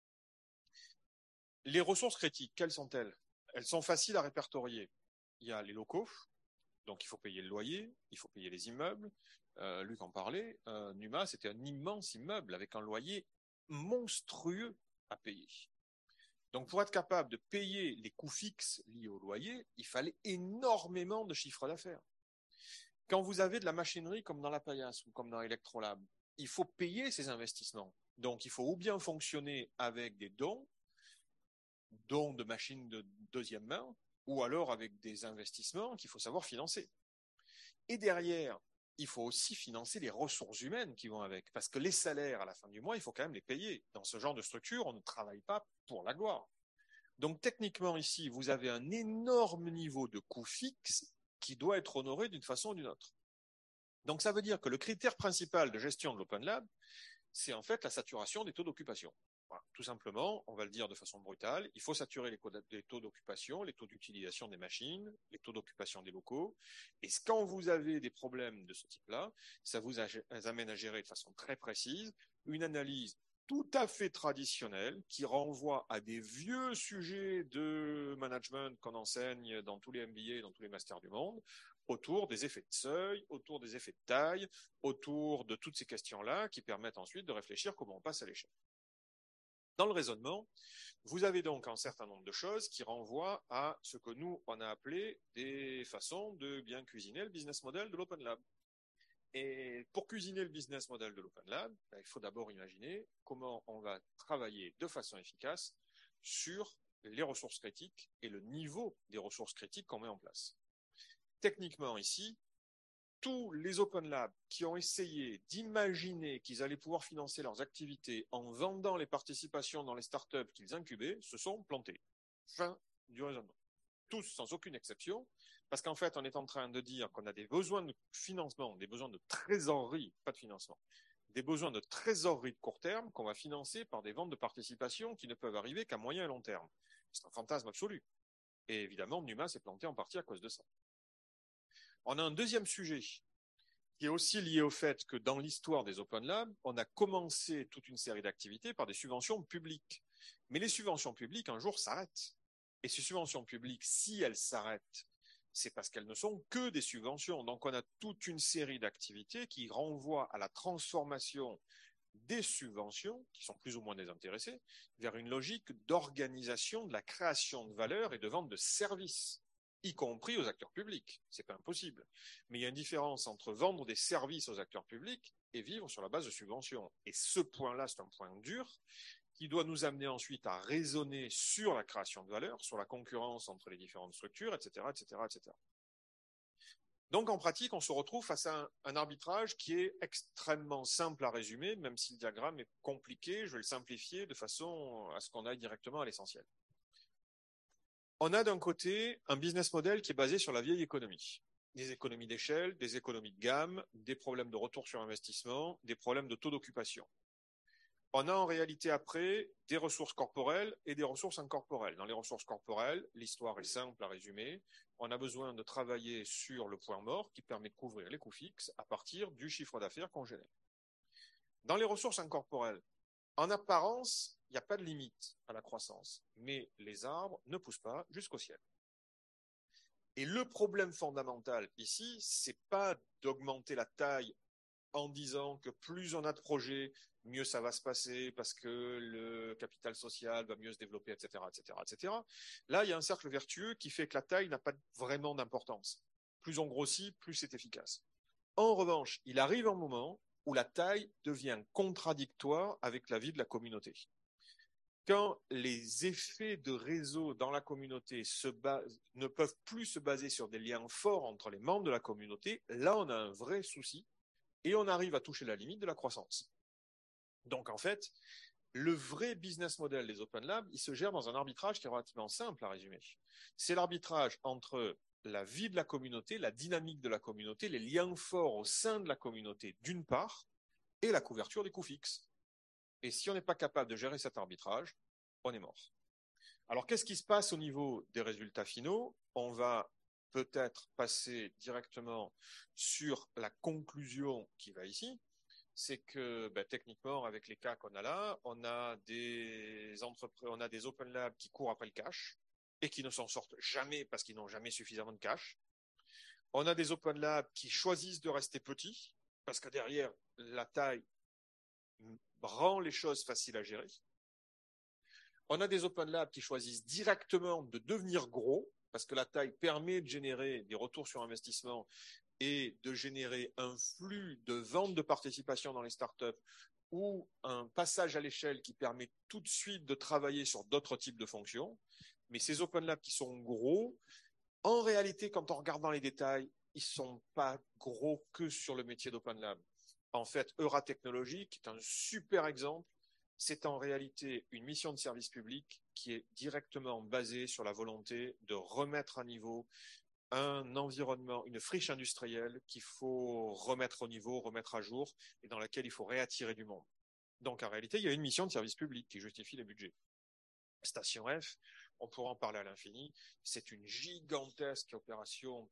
B: Les ressources critiques, quelles sont-elles? Elles sont faciles à répertorier. Il y a les locaux, donc il faut payer le loyer, il faut payer les immeubles. Euh, Luc en parlait, euh, Numa, c'était un immense immeuble avec un loyer monstrueux à payer. Donc, pour être capable de payer les coûts fixes liés au loyer, il fallait énormément de chiffre d'affaires. Quand vous avez de la machinerie comme dans la Paillasse ou comme dans Electrolab, il faut payer ces investissements. Donc, il faut ou bien fonctionner avec des dons, dons de machines de deuxième main, ou alors avec des investissements qu'il faut savoir financer. Et derrière, il faut aussi financer les ressources humaines qui vont avec, parce que les salaires à la fin du mois, il faut quand même les payer. Dans ce genre de structure, on ne travaille pas pour la gloire. Donc, techniquement, ici, vous avez un énorme niveau de coût fixe qui doit être honoré d'une façon ou d'une autre. Donc, ça veut dire que le critère principal de gestion de l'Open Lab, c'est en fait la saturation des taux d'occupation. Voilà. Tout simplement, on va le dire de façon brutale, il faut saturer les taux d'occupation, les taux d'utilisation des machines, les taux d'occupation des locaux. Et quand vous avez des problèmes de ce type-là, ça vous amène à gérer de façon très précise une analyse tout à fait traditionnelle qui renvoie à des vieux sujets de management qu'on enseigne dans tous les M B A, dans tous les masters du monde, autour des effets de seuil, autour des effets de taille, autour de toutes ces questions-là qui permettent ensuite de réfléchir comment on passe à l'échelle. Dans le raisonnement, vous avez donc un certain nombre de choses qui renvoient à ce que nous, on a appelé des façons de bien cuisiner le business model de l'Open Lab. Et pour cuisiner le business model de l'Open Lab, ben, il faut d'abord imaginer comment on va travailler de façon efficace sur les ressources critiques et le niveau des ressources critiques qu'on met en place. Techniquement ici, tous les Open Labs qui ont essayé d'imaginer qu'ils allaient pouvoir financer leurs activités en vendant les participations dans les startups qu'ils incubaient se sont plantés. Fin du raisonnement. Tous, sans aucune exception, parce qu'en fait, on est en train de dire qu'on a des besoins de financement, des besoins de trésorerie, pas de financement, des besoins de trésorerie de court terme qu'on va financer par des ventes de participations qui ne peuvent arriver qu'à moyen et long terme. C'est un fantasme absolu. Et évidemment, Numa s'est planté en partie à cause de ça. On a un deuxième sujet qui est aussi lié au fait que dans l'histoire des Open Labs, on a commencé toute une série d'activités par des subventions publiques. Mais les subventions publiques, un jour, s'arrêtent. Et ces subventions publiques, si elles s'arrêtent, c'est parce qu'elles ne sont que des subventions. Donc, on a toute une série d'activités qui renvoient à la transformation des subventions, qui sont plus ou moins désintéressées, vers une logique d'organisation de la création de valeur et de vente de services, y compris aux acteurs publics. C'est pas impossible. Mais il y a une différence entre vendre des services aux acteurs publics et vivre sur la base de subventions. Et ce point-là, c'est un point dur qui doit nous amener ensuite à raisonner sur la création de valeur, sur la concurrence entre les différentes structures, et cetera, et cetera, et cetera. Donc, en pratique, on se retrouve face à un, un arbitrage qui est extrêmement simple à résumer, même si le diagramme est compliqué, je vais le simplifier de façon à ce qu'on aille directement à l'essentiel. On a d'un côté un business model qui est basé sur la vieille économie. Des économies d'échelle, des économies de gamme, des problèmes de retour sur investissement, des problèmes de taux d'occupation. On a en réalité après des ressources corporelles et des ressources incorporelles. Dans les ressources corporelles, l'histoire est simple à résumer. On a besoin de travailler sur le point mort qui permet de couvrir les coûts fixes à partir du chiffre d'affaires qu'on génère. Dans les ressources incorporelles, en apparence, il n'y a pas de limite à la croissance, mais les arbres ne poussent pas jusqu'au ciel. Et le problème fondamental ici, c'est pas d'augmenter la taille en disant que plus on a de projets, mieux ça va se passer parce que le capital social va mieux se développer, et cetera, et cetera, et cetera. Là, il y a un cercle vertueux qui fait que la taille n'a pas vraiment d'importance. Plus on grossit, plus c'est efficace. En revanche, il arrive un moment où la taille devient contradictoire avec la vie de la communauté. Quand les effets de réseau dans la communauté se basent, ne peuvent plus se baser sur des liens forts entre les membres de la communauté, là on a un vrai souci et on arrive à toucher la limite de la croissance. Donc en fait, le vrai business model des Open Labs, il se gère dans un arbitrage qui est relativement simple à résumer. C'est l'arbitrage entre la vie de la communauté, la dynamique de la communauté, les liens forts au sein de la communauté d'une part, et la couverture des coûts fixes. Et si on n'est pas capable de gérer cet arbitrage, on est mort. Alors qu'est-ce qui se passe au niveau des résultats finaux? On va peut-être passer directement sur la conclusion qui va ici. C'est que ben, techniquement, avec les cas qu'on a là, on a des entreprises, on a des Open Labs qui courent après le cash et qui ne s'en sortent jamais parce qu'ils n'ont jamais suffisamment de cash. On a des Open Labs qui choisissent de rester petits parce que derrière, la taille rend les choses faciles à gérer. On a des Open Labs qui choisissent directement de devenir gros parce que la taille permet de générer des retours sur investissement et de générer un flux de vente de participation dans les startups ou un passage à l'échelle qui permet tout de suite de travailler sur d'autres types de fonctions. Mais ces Open Labs qui sont gros, en réalité, quand on regarde dans les détails, ils sont pas gros que sur le métier d'Open Lab. En fait, Euratechnologies, qui est un super exemple, c'est en réalité une mission de service public qui est directement basée sur la volonté de remettre à niveau un environnement, une friche industrielle qu'il faut remettre au niveau, remettre à jour et dans laquelle il faut réattirer du monde. Donc en réalité, il y a une mission de service public qui justifie les budgets. Station F, on pourra en parler à l'infini, c'est une gigantesque opération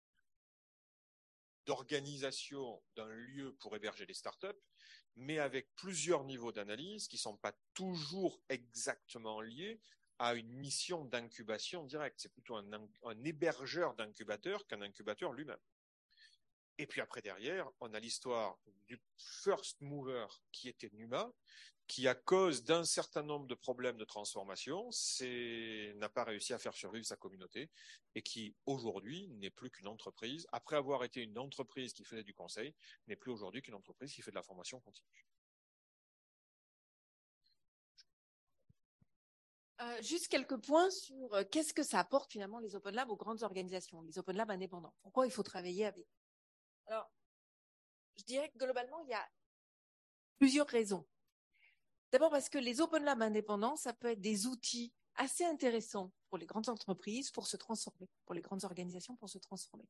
B: d'organisation d'un lieu pour héberger les startups, mais avec plusieurs niveaux d'analyse qui ne sont pas toujours exactement liés à une mission d'incubation directe. C'est plutôt un, un hébergeur d'incubateur qu'un incubateur lui-même. Et puis après, derrière, on a l'histoire du first mover qui était Numa, qui, à cause d'un certain nombre de problèmes de transformation, n'a pas réussi à faire survivre sa communauté et qui, aujourd'hui, n'est plus qu'une entreprise, après avoir été une entreprise qui faisait du conseil, n'est plus aujourd'hui qu'une entreprise qui fait de la formation continue.
C: Euh, juste quelques points sur euh, qu'est-ce que ça apporte finalement les Open Labs aux grandes organisations, les Open Labs indépendants. Pourquoi il faut travailler avec. Alors, je dirais que globalement, il y a plusieurs raisons. D'abord parce que les Open Labs indépendants, ça peut être des outils assez intéressants pour les grandes entreprises pour se transformer, pour les grandes organisations pour se transformer.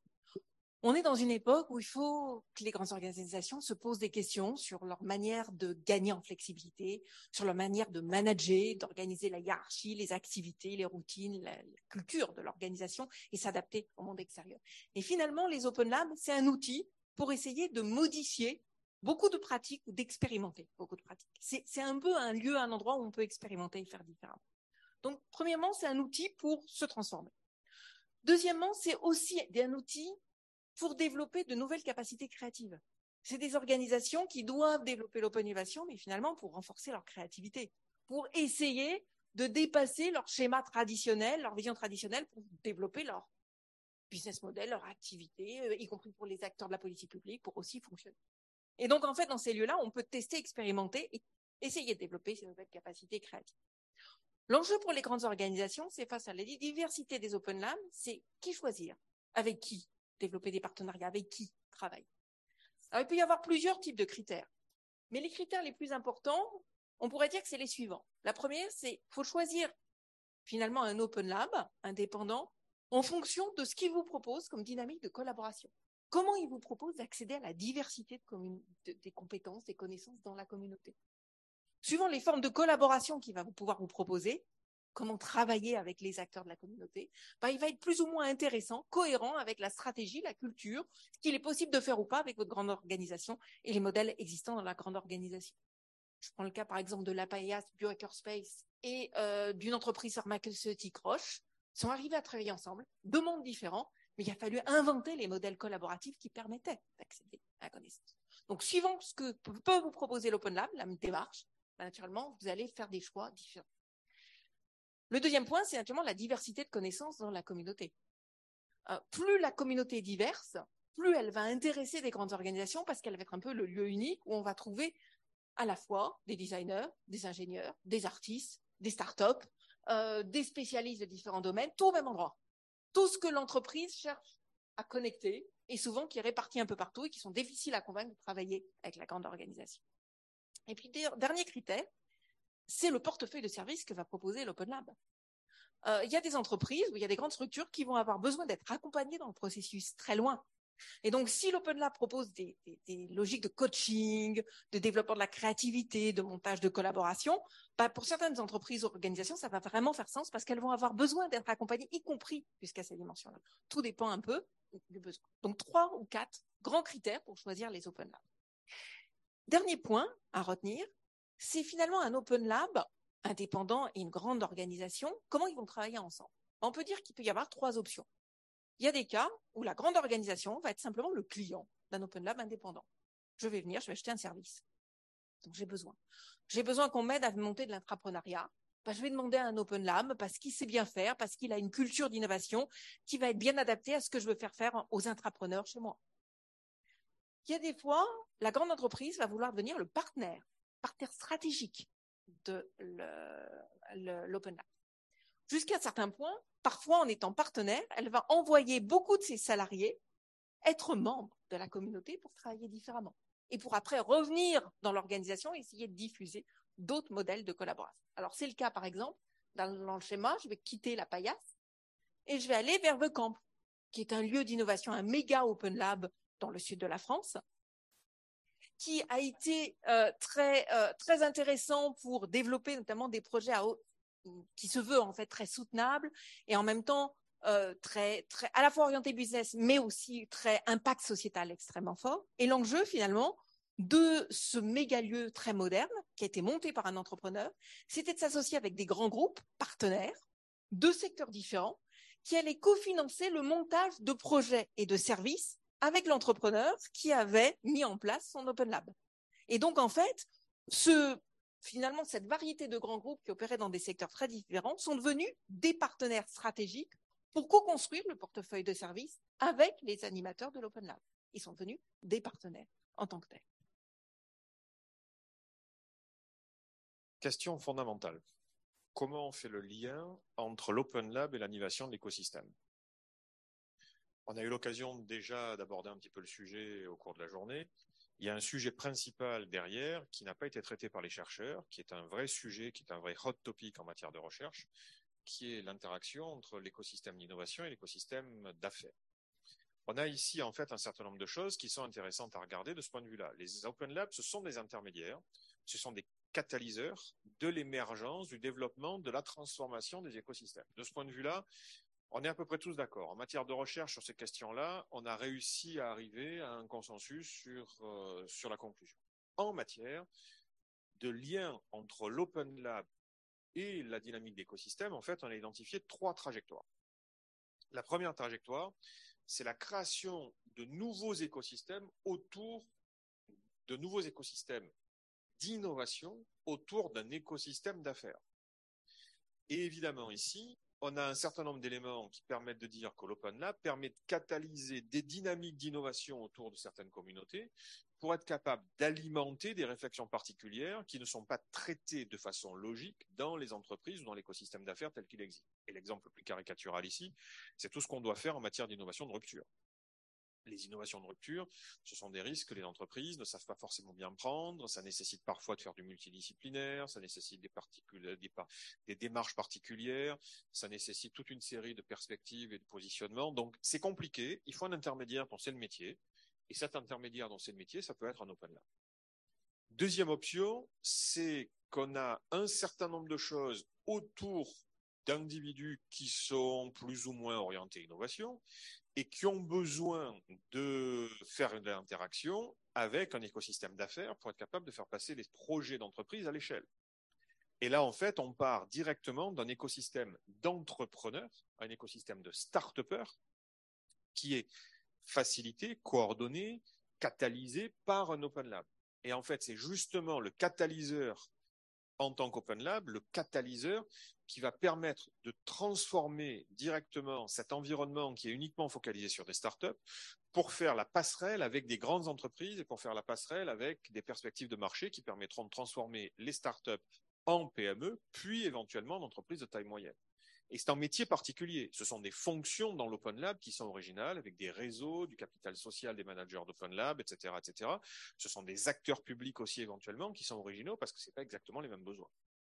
C: On est dans une époque où il faut que les grandes organisations se posent des questions sur leur manière de gagner en flexibilité, sur leur manière de manager, d'organiser la hiérarchie, les activités, les routines, la, la culture de l'organisation et s'adapter au monde extérieur. Et finalement, les Open Labs, c'est un outil pour essayer de modifier beaucoup de pratiques ou d'expérimenter beaucoup de pratiques. C'est, c'est un peu un lieu, un endroit où on peut expérimenter et faire différemment. Donc, premièrement, c'est un outil pour se transformer. Deuxièmement, c'est aussi un outil pour développer de nouvelles capacités créatives. C'est des organisations qui doivent développer l'open innovation, mais finalement pour renforcer leur créativité, pour essayer de dépasser leur schéma traditionnel, leur vision traditionnelle, pour développer leur business model, leur activité, y compris pour les acteurs de la politique publique, pour aussi fonctionner. Et donc, en fait, dans ces lieux-là, on peut tester, expérimenter et essayer de développer ces nouvelles capacités créatives. L'enjeu pour les grandes organisations, c'est face à la diversité des Open Labs, c'est qui choisir, avec qui développer des partenariats, avec qui travailler. Alors, il peut y avoir plusieurs types de critères. Mais les critères les plus importants, on pourrait dire que c'est les suivants. La première, c'est qu'il faut choisir finalement un Open Lab indépendant en fonction de ce qu'il vous propose comme dynamique de collaboration. Comment il vous propose d'accéder à la diversité de commun... de, des compétences, des connaissances dans la communauté. Suivant les formes de collaboration qu'il va vous pouvoir vous proposer, comment travailler avec les acteurs de la communauté, ben, il va être plus ou moins intéressant, cohérent avec la stratégie, la culture, ce qu'il est possible de faire ou pas avec votre grande organisation et les modèles existants dans la grande organisation. Je prends le cas par exemple de l'Apaias Biohackerspace et euh, d'une entreprise pharmaceutique Roche, sont arrivés à travailler ensemble, deux mondes différents, mais il a fallu inventer les modèles collaboratifs qui permettaient d'accéder à la connaissance. Donc, suivant ce que peut vous proposer l'Open Lab, la démarche, ben, naturellement, vous allez faire des choix différents. Le deuxième point, c'est naturellement la diversité de connaissances dans la communauté. Euh, plus la communauté est diverse, plus elle va intéresser des grandes organisations parce qu'elle va être un peu le lieu unique où on va trouver à la fois des designers, des ingénieurs, des artistes, des startups, euh, des spécialistes de différents domaines, tout au même endroit. Tout ce que l'entreprise cherche à connecter et souvent qui est réparti un peu partout et qui sont difficiles à convaincre de travailler avec la grande organisation. Et puis, dernier critère, c'est le portefeuille de services que va proposer l'Open Lab. Euh, il y a des entreprises ou il y a des grandes structures qui vont avoir besoin d'être accompagnées dans le processus très loin. Et donc, si l'Open Lab propose des, des, des logiques de coaching, de développement de la créativité, de montage de collaboration, bah pour certaines entreprises ou organisations, ça va vraiment faire sens parce qu'elles vont avoir besoin d'être accompagnées, y compris jusqu'à ces dimensions-là. Tout dépend un peu du besoin. Donc, trois ou quatre grands critères pour choisir les Open Labs. Dernier point à retenir, c'est finalement un Open Lab indépendant et une grande organisation. Comment ils vont travailler ensemble? On peut dire qu'il peut y avoir trois options. Il y a des cas où la grande organisation va être simplement le client d'un Open Lab indépendant. Je vais venir, je vais acheter un service. Donc, j'ai besoin. J'ai besoin qu'on m'aide à monter de l'intrapreneuriat. Ben, je vais demander à un Open Lab parce qu'il sait bien faire, parce qu'il a une culture d'innovation qui va être bien adaptée à ce que je veux faire faire aux intrapreneurs chez moi. Il y a des fois, la grande entreprise va vouloir devenir le partenaire, partenaire stratégique de l'Open Lab. Jusqu'à un certain point, parfois en étant partenaire, elle va envoyer beaucoup de ses salariés être membres de la communauté pour travailler différemment et pour après revenir dans l'organisation et essayer de diffuser d'autres modèles de collaboration. Alors c'est le cas par exemple, dans, dans le schéma, je vais quitter la Paillasse et je vais aller vers The Camp, qui est un lieu d'innovation, un méga Open Lab dans le sud de la France, qui a été euh, très, euh, très intéressant pour développer notamment des projets à haut qui se veut en fait très soutenable et en même temps euh, très, très, à la fois orienté business, mais aussi très impact sociétal extrêmement fort. Et l'enjeu finalement de ce méga lieu très moderne qui a été monté par un entrepreneur, c'était de s'associer avec des grands groupes partenaires de secteurs différents qui allaient cofinancer le montage de projets et de services avec l'entrepreneur qui avait mis en place son Open Lab. Et donc, en fait, ce, finalement, cette variété de grands groupes qui opéraient dans des secteurs très différents sont devenus des partenaires stratégiques pour co-construire le portefeuille de services avec les animateurs de l'Open Lab. Ils sont devenus des partenaires en tant que tels.
B: Question fondamentale. Comment on fait le lien entre l'Open Lab et l'animation de l'écosystème? On a eu l'occasion déjà d'aborder un petit peu le sujet au cours de la journée. Il y a un sujet principal derrière qui n'a pas été traité par les chercheurs, qui est un vrai sujet, qui est un vrai hot topic en matière de recherche, qui est l'interaction entre l'écosystème d'innovation et l'écosystème d'affaires. On a ici en fait un certain nombre de choses qui sont intéressantes à regarder de ce point de vue-là. Les Open Labs, ce sont des intermédiaires, ce sont des catalyseurs de l'émergence, du développement, de la transformation des écosystèmes. De ce point de vue-là, on est à peu près tous d'accord. En matière de recherche sur ces questions-là, on a réussi à arriver à un consensus sur, euh, sur la conclusion. En matière de lien entre l'Open Lab et la dynamique d'écosystème, en fait, on a identifié trois trajectoires. La première trajectoire, c'est la création de nouveaux écosystèmes autour de nouveaux écosystèmes d'innovation autour d'un écosystème d'affaires. Et évidemment, ici, on a un certain nombre d'éléments qui permettent de dire que l'Open Lab permet de catalyser des dynamiques d'innovation autour de certaines communautés pour être capable d'alimenter des réflexions particulières qui ne sont pas traitées de façon logique dans les entreprises ou dans l'écosystème d'affaires tel qu'il existe. Et l'exemple le plus caricatural ici, c'est tout ce qu'on doit faire en matière d'innovation de rupture. Les innovations de rupture, ce sont des risques que les entreprises ne savent pas forcément bien prendre. Ça nécessite parfois de faire du multidisciplinaire, ça nécessite des, des, des démarches particulières, ça nécessite toute une série de perspectives et de positionnements. Donc, c'est compliqué. Il faut un intermédiaire dont c'est le métier. Et cet intermédiaire dont c'est le métier, ça peut être un Open Lab. Deuxième option, c'est qu'on a un certain nombre de choses autour d'individus qui sont plus ou moins orientés innovation et qui ont besoin de faire une interaction avec un écosystème d'affaires pour être capable de faire passer les projets d'entreprise à l'échelle. Et là, en fait, on part directement d'un écosystème d'entrepreneurs à un écosystème de start-upers qui est facilité, coordonné, catalysé par un Open Lab. Et en fait, c'est justement le catalyseur en tant qu'Open Lab, le catalyseur qui va permettre de transformer directement cet environnement qui est uniquement focalisé sur des startups pour faire la passerelle avec des grandes entreprises et pour faire la passerelle avec des perspectives de marché qui permettront de transformer les startups en P M E, puis éventuellement en entreprises de taille moyenne. Et c'est un métier particulier. Ce sont des fonctions dans l'Open Lab qui sont originales, avec des réseaux, du capital social des managers d'Open Lab, et cetera, et cetera. Ce sont des acteurs publics aussi éventuellement qui sont originaux parce que ce n'est pas exactement les mêmes besoins.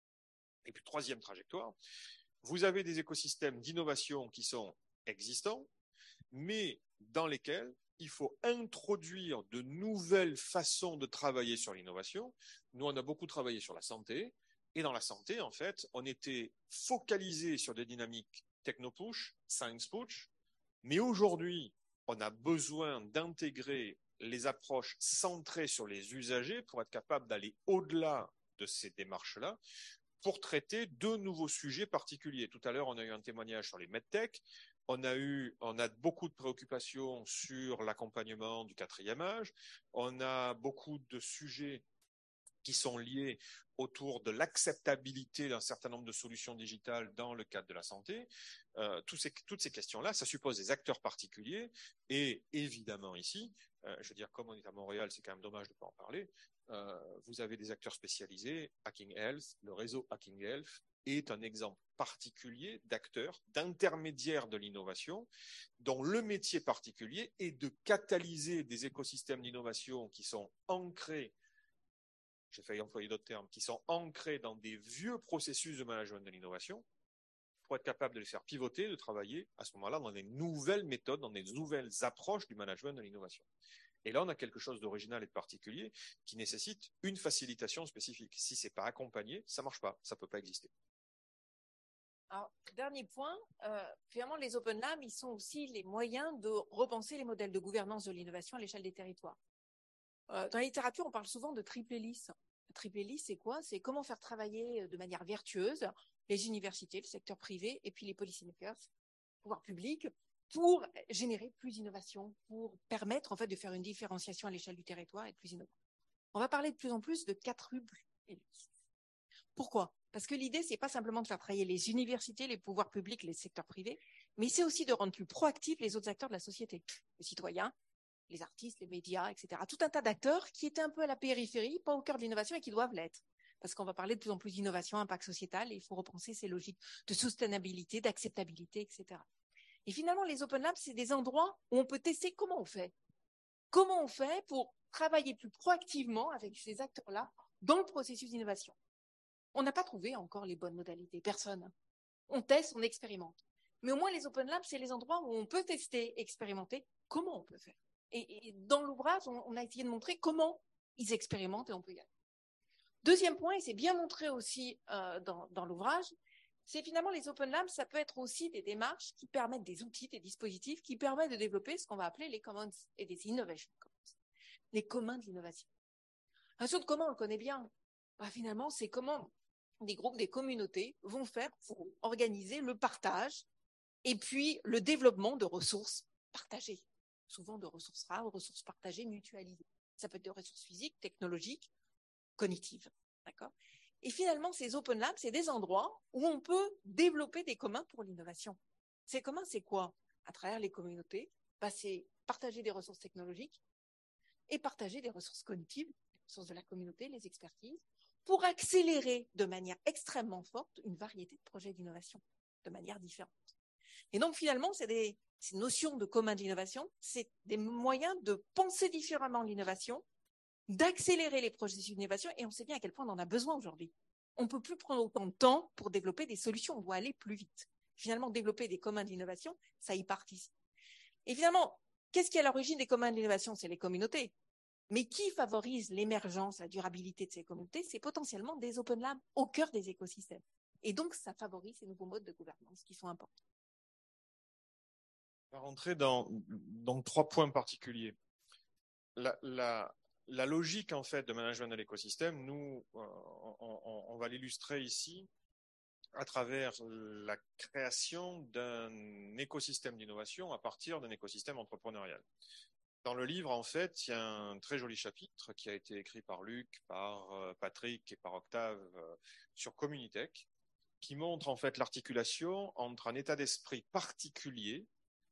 B: Et puis, troisième trajectoire, vous avez des écosystèmes d'innovation qui sont existants, mais dans lesquels il faut introduire de nouvelles façons de travailler sur l'innovation. Nous, on a beaucoup travaillé sur la santé. Et dans la santé, en fait, on était focalisé sur des dynamiques techno-push, science-push, mais aujourd'hui, on a besoin d'intégrer les approches centrées sur les usagers pour être capable d'aller au-delà de ces démarches-là pour traiter de nouveaux sujets particuliers. Tout à l'heure, on a eu un témoignage sur les medtech. On a eu, on a beaucoup de préoccupations sur l'accompagnement du quatrième âge. On a beaucoup de sujets qui sont liés autour de l'acceptabilité d'un certain nombre de solutions digitales dans le cadre de la santé. Euh, tous ces, toutes ces questions-là, ça suppose des acteurs particuliers. Et évidemment ici, euh, je veux dire, comme on est à Montréal, c'est quand même dommage de ne pas en parler, euh, vous avez des acteurs spécialisés. Hacking Health, le réseau Hacking Health est un exemple particulier d'acteurs, d'intermédiaires de l'innovation, dont le métier particulier est de catalyser des écosystèmes d'innovation qui sont ancrés, j'ai failli employer d'autres termes, qui sont ancrés dans des vieux processus de management de l'innovation pour être capable de les faire pivoter, de travailler à ce moment-là dans des nouvelles méthodes, dans des nouvelles approches du management de l'innovation. Et là, on a quelque chose d'original et de particulier qui nécessite une facilitation spécifique. Si ce n'est pas accompagné, ça ne marche pas, ça ne peut pas exister.
C: Alors, dernier point, euh, finalement, les Open Labs, ils sont aussi les moyens de repenser les modèles de gouvernance de l'innovation à l'échelle des territoires. Euh, dans la littérature, on parle souvent de triple hélice. La triple hélice, c'est quoi? C'est comment faire travailler de manière vertueuse les universités, le secteur privé et puis les policymakers, pouvoir public, pour générer plus d'innovation, pour permettre en fait de faire une différenciation à l'échelle du territoire et être plus innovant. On va parler de plus en plus de quadruple hélice. Pourquoi? Parce que l'idée, c'est pas simplement de faire travailler les universités, les pouvoirs publics, les secteurs privés, mais c'est aussi de rendre plus proactifs les autres acteurs de la société, les citoyens, les artistes, les médias, et cetera. Tout un tas d'acteurs qui étaient un peu à la périphérie, pas au cœur de l'innovation et qui doivent l'être. Parce qu'on va parler de plus en plus d'innovation, impact sociétal, et il faut repenser ces logiques de soutenabilité, d'acceptabilité, et cetera. Et finalement, les Open Labs, c'est des endroits où on peut tester comment on fait. Comment on fait pour travailler plus proactivement avec ces acteurs-là dans le processus d'innovation. On n'a pas trouvé encore les bonnes modalités, personne. On teste, on expérimente. Mais au moins, les Open Labs, c'est les endroits où on peut tester, expérimenter comment on peut faire. Et, et dans l'ouvrage, on, on a essayé de montrer comment ils expérimentent et on peut y aller. Deuxième point, et c'est bien montré aussi euh, dans, dans l'ouvrage, c'est finalement les Open Labs, ça peut être aussi des démarches qui permettent des outils, des dispositifs qui permettent de développer ce qu'on va appeler les commons et des innovation commons, les communs de l'innovation. Un chose de commun, on le connaît bien. Bah, finalement, c'est comment des groupes, des communautés vont faire pour organiser le partage et puis le développement de ressources partagées, souvent de ressources rares, ressources partagées, mutualisées. Ça peut être des ressources physiques, technologiques, cognitives, d'accord ? Et finalement, ces Open Labs, c'est des endroits où on peut développer des communs pour l'innovation. Ces communs, c'est quoi? À travers les communautés, bah, c'est partager des ressources technologiques et partager des ressources cognitives, les ressources de la communauté, les expertises, pour accélérer de manière extrêmement forte une variété de projets d'innovation de manière différente. Et donc, finalement, c'est des ces notions de commun d'innovation, c'est des moyens de penser différemment l'innovation, d'accélérer les processus d'innovation, et on sait bien à quel point on en a besoin aujourd'hui. On ne peut plus prendre autant de temps pour développer des solutions, on doit aller plus vite. Finalement, développer des communs d'innovation, ça y participe. Et finalement, qu'est-ce qui est à l'origine des communs d'innovation? C'est les communautés. Mais qui favorise l'émergence, la durabilité de ces communautés? C'est potentiellement des Open Labs au cœur des écosystèmes. Et donc, ça favorise ces nouveaux modes de gouvernance qui sont importants.
B: On va rentrer dans, dans trois points particuliers. La, la, la logique, en fait, de management de l'écosystème, nous, euh, on, on, on va l'illustrer ici à travers la création d'un écosystème d'innovation à partir d'un écosystème entrepreneurial. Dans le livre, en fait, il y a un très joli chapitre qui a été écrit par Luc, par Patrick et par Octave euh, sur Communitech, qui montre en fait l'articulation entre un état d'esprit particulier,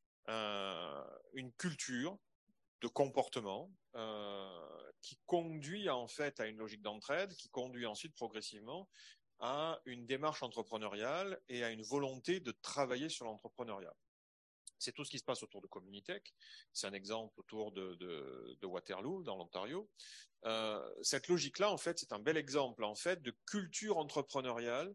B: euh, une culture de comportement euh, qui conduit en fait à une logique d'entraide, qui conduit ensuite progressivement à une démarche entrepreneuriale et à une volonté de travailler sur l'entrepreneuriat. C'est tout ce qui se passe autour de Communitech. C'est un exemple autour de, de, de Waterloo, dans l'Ontario. Euh, cette logique-là, en fait, c'est un bel exemple, en fait, de culture entrepreneuriale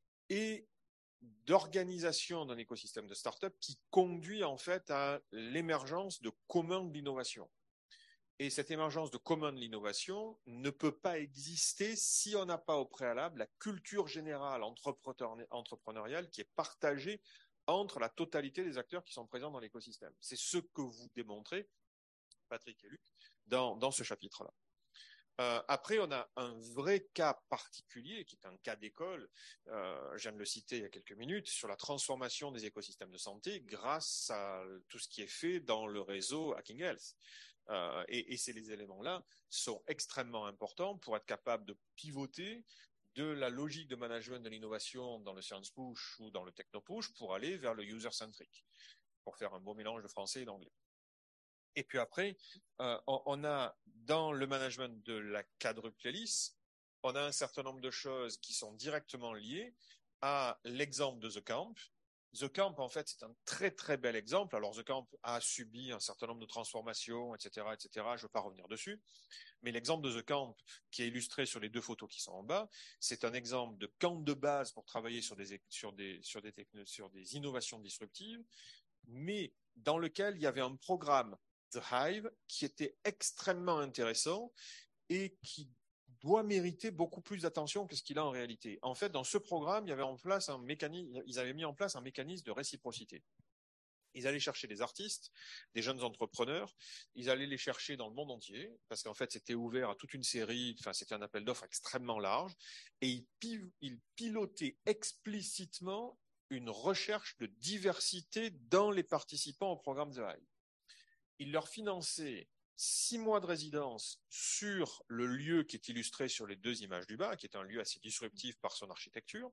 B: et d'organisation d'un écosystème de start-up qui conduit, en fait, à l'émergence de communs de l'innovation. Et cette émergence de communs de l'innovation ne peut pas exister si on n'a pas au préalable la culture générale entrepreneuriale qui est partagée entre la totalité des acteurs qui sont présents dans l'écosystème. C'est ce que vous démontrez, Patrick et Luc, dans, dans ce chapitre-là. Euh, après, on a un vrai cas particulier, qui est un cas d'école, euh, je viens de le citer il y a quelques minutes, sur la transformation des écosystèmes de santé grâce à tout ce qui est fait dans le réseau Hacking Health. Euh, et, et ces les éléments-là sont extrêmement importants pour être capable de pivoter de la logique de management de l'innovation dans le science push ou dans le techno push pour aller vers le user-centric, pour faire un beau mélange de français et d'anglais. Et puis après, euh, on, on a dans le management de la quadruple hélice, on a un certain nombre de choses qui sont directement liées à l'exemple de The Camp. The Camp, en fait, c'est un très très bel exemple. Alors The Camp a subi un certain nombre de transformations, et cetera, et cetera. Je ne veux pas revenir dessus. Mais l'exemple de The Camp, qui est illustré sur les deux photos qui sont en bas, c'est un exemple de camp de base pour travailler sur des, sur des, sur des, techno, sur des innovations disruptives, mais dans lequel il y avait un programme, The Hive, qui était extrêmement intéressant et qui doit mériter beaucoup plus d'attention que ce qu'il a en réalité. En fait, dans ce programme, il y avait en place un mécanisme, ils avaient mis en place un mécanisme de réciprocité. Ils allaient chercher des artistes, des jeunes entrepreneurs, ils allaient les chercher dans le monde entier, parce qu'en fait, c'était ouvert à toute une série, enfin, c'était un appel d'offres extrêmement large, et ils, ils pilotaient explicitement une recherche de diversité dans les participants au programme The Hive. Il leur finançait six mois de résidence sur le lieu qui est illustré sur les deux images du bas, qui est un lieu assez disruptif par son architecture.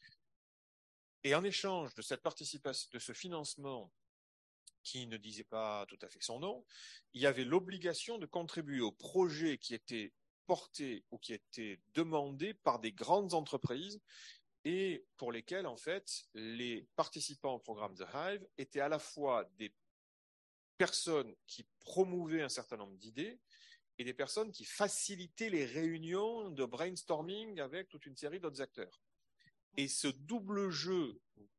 B: Et en échange de cette participation, de ce financement qui ne disait pas tout à fait son nom, il y avait l'obligation de contribuer au projet qui était porté ou qui était demandé par des grandes entreprises et pour lesquelles, en fait, les participants au programme The Hive étaient à la fois des personnes qui promouvaient un certain nombre d'idées et des personnes qui facilitaient les réunions de brainstorming avec toute une série d'autres acteurs. Et ce double jeu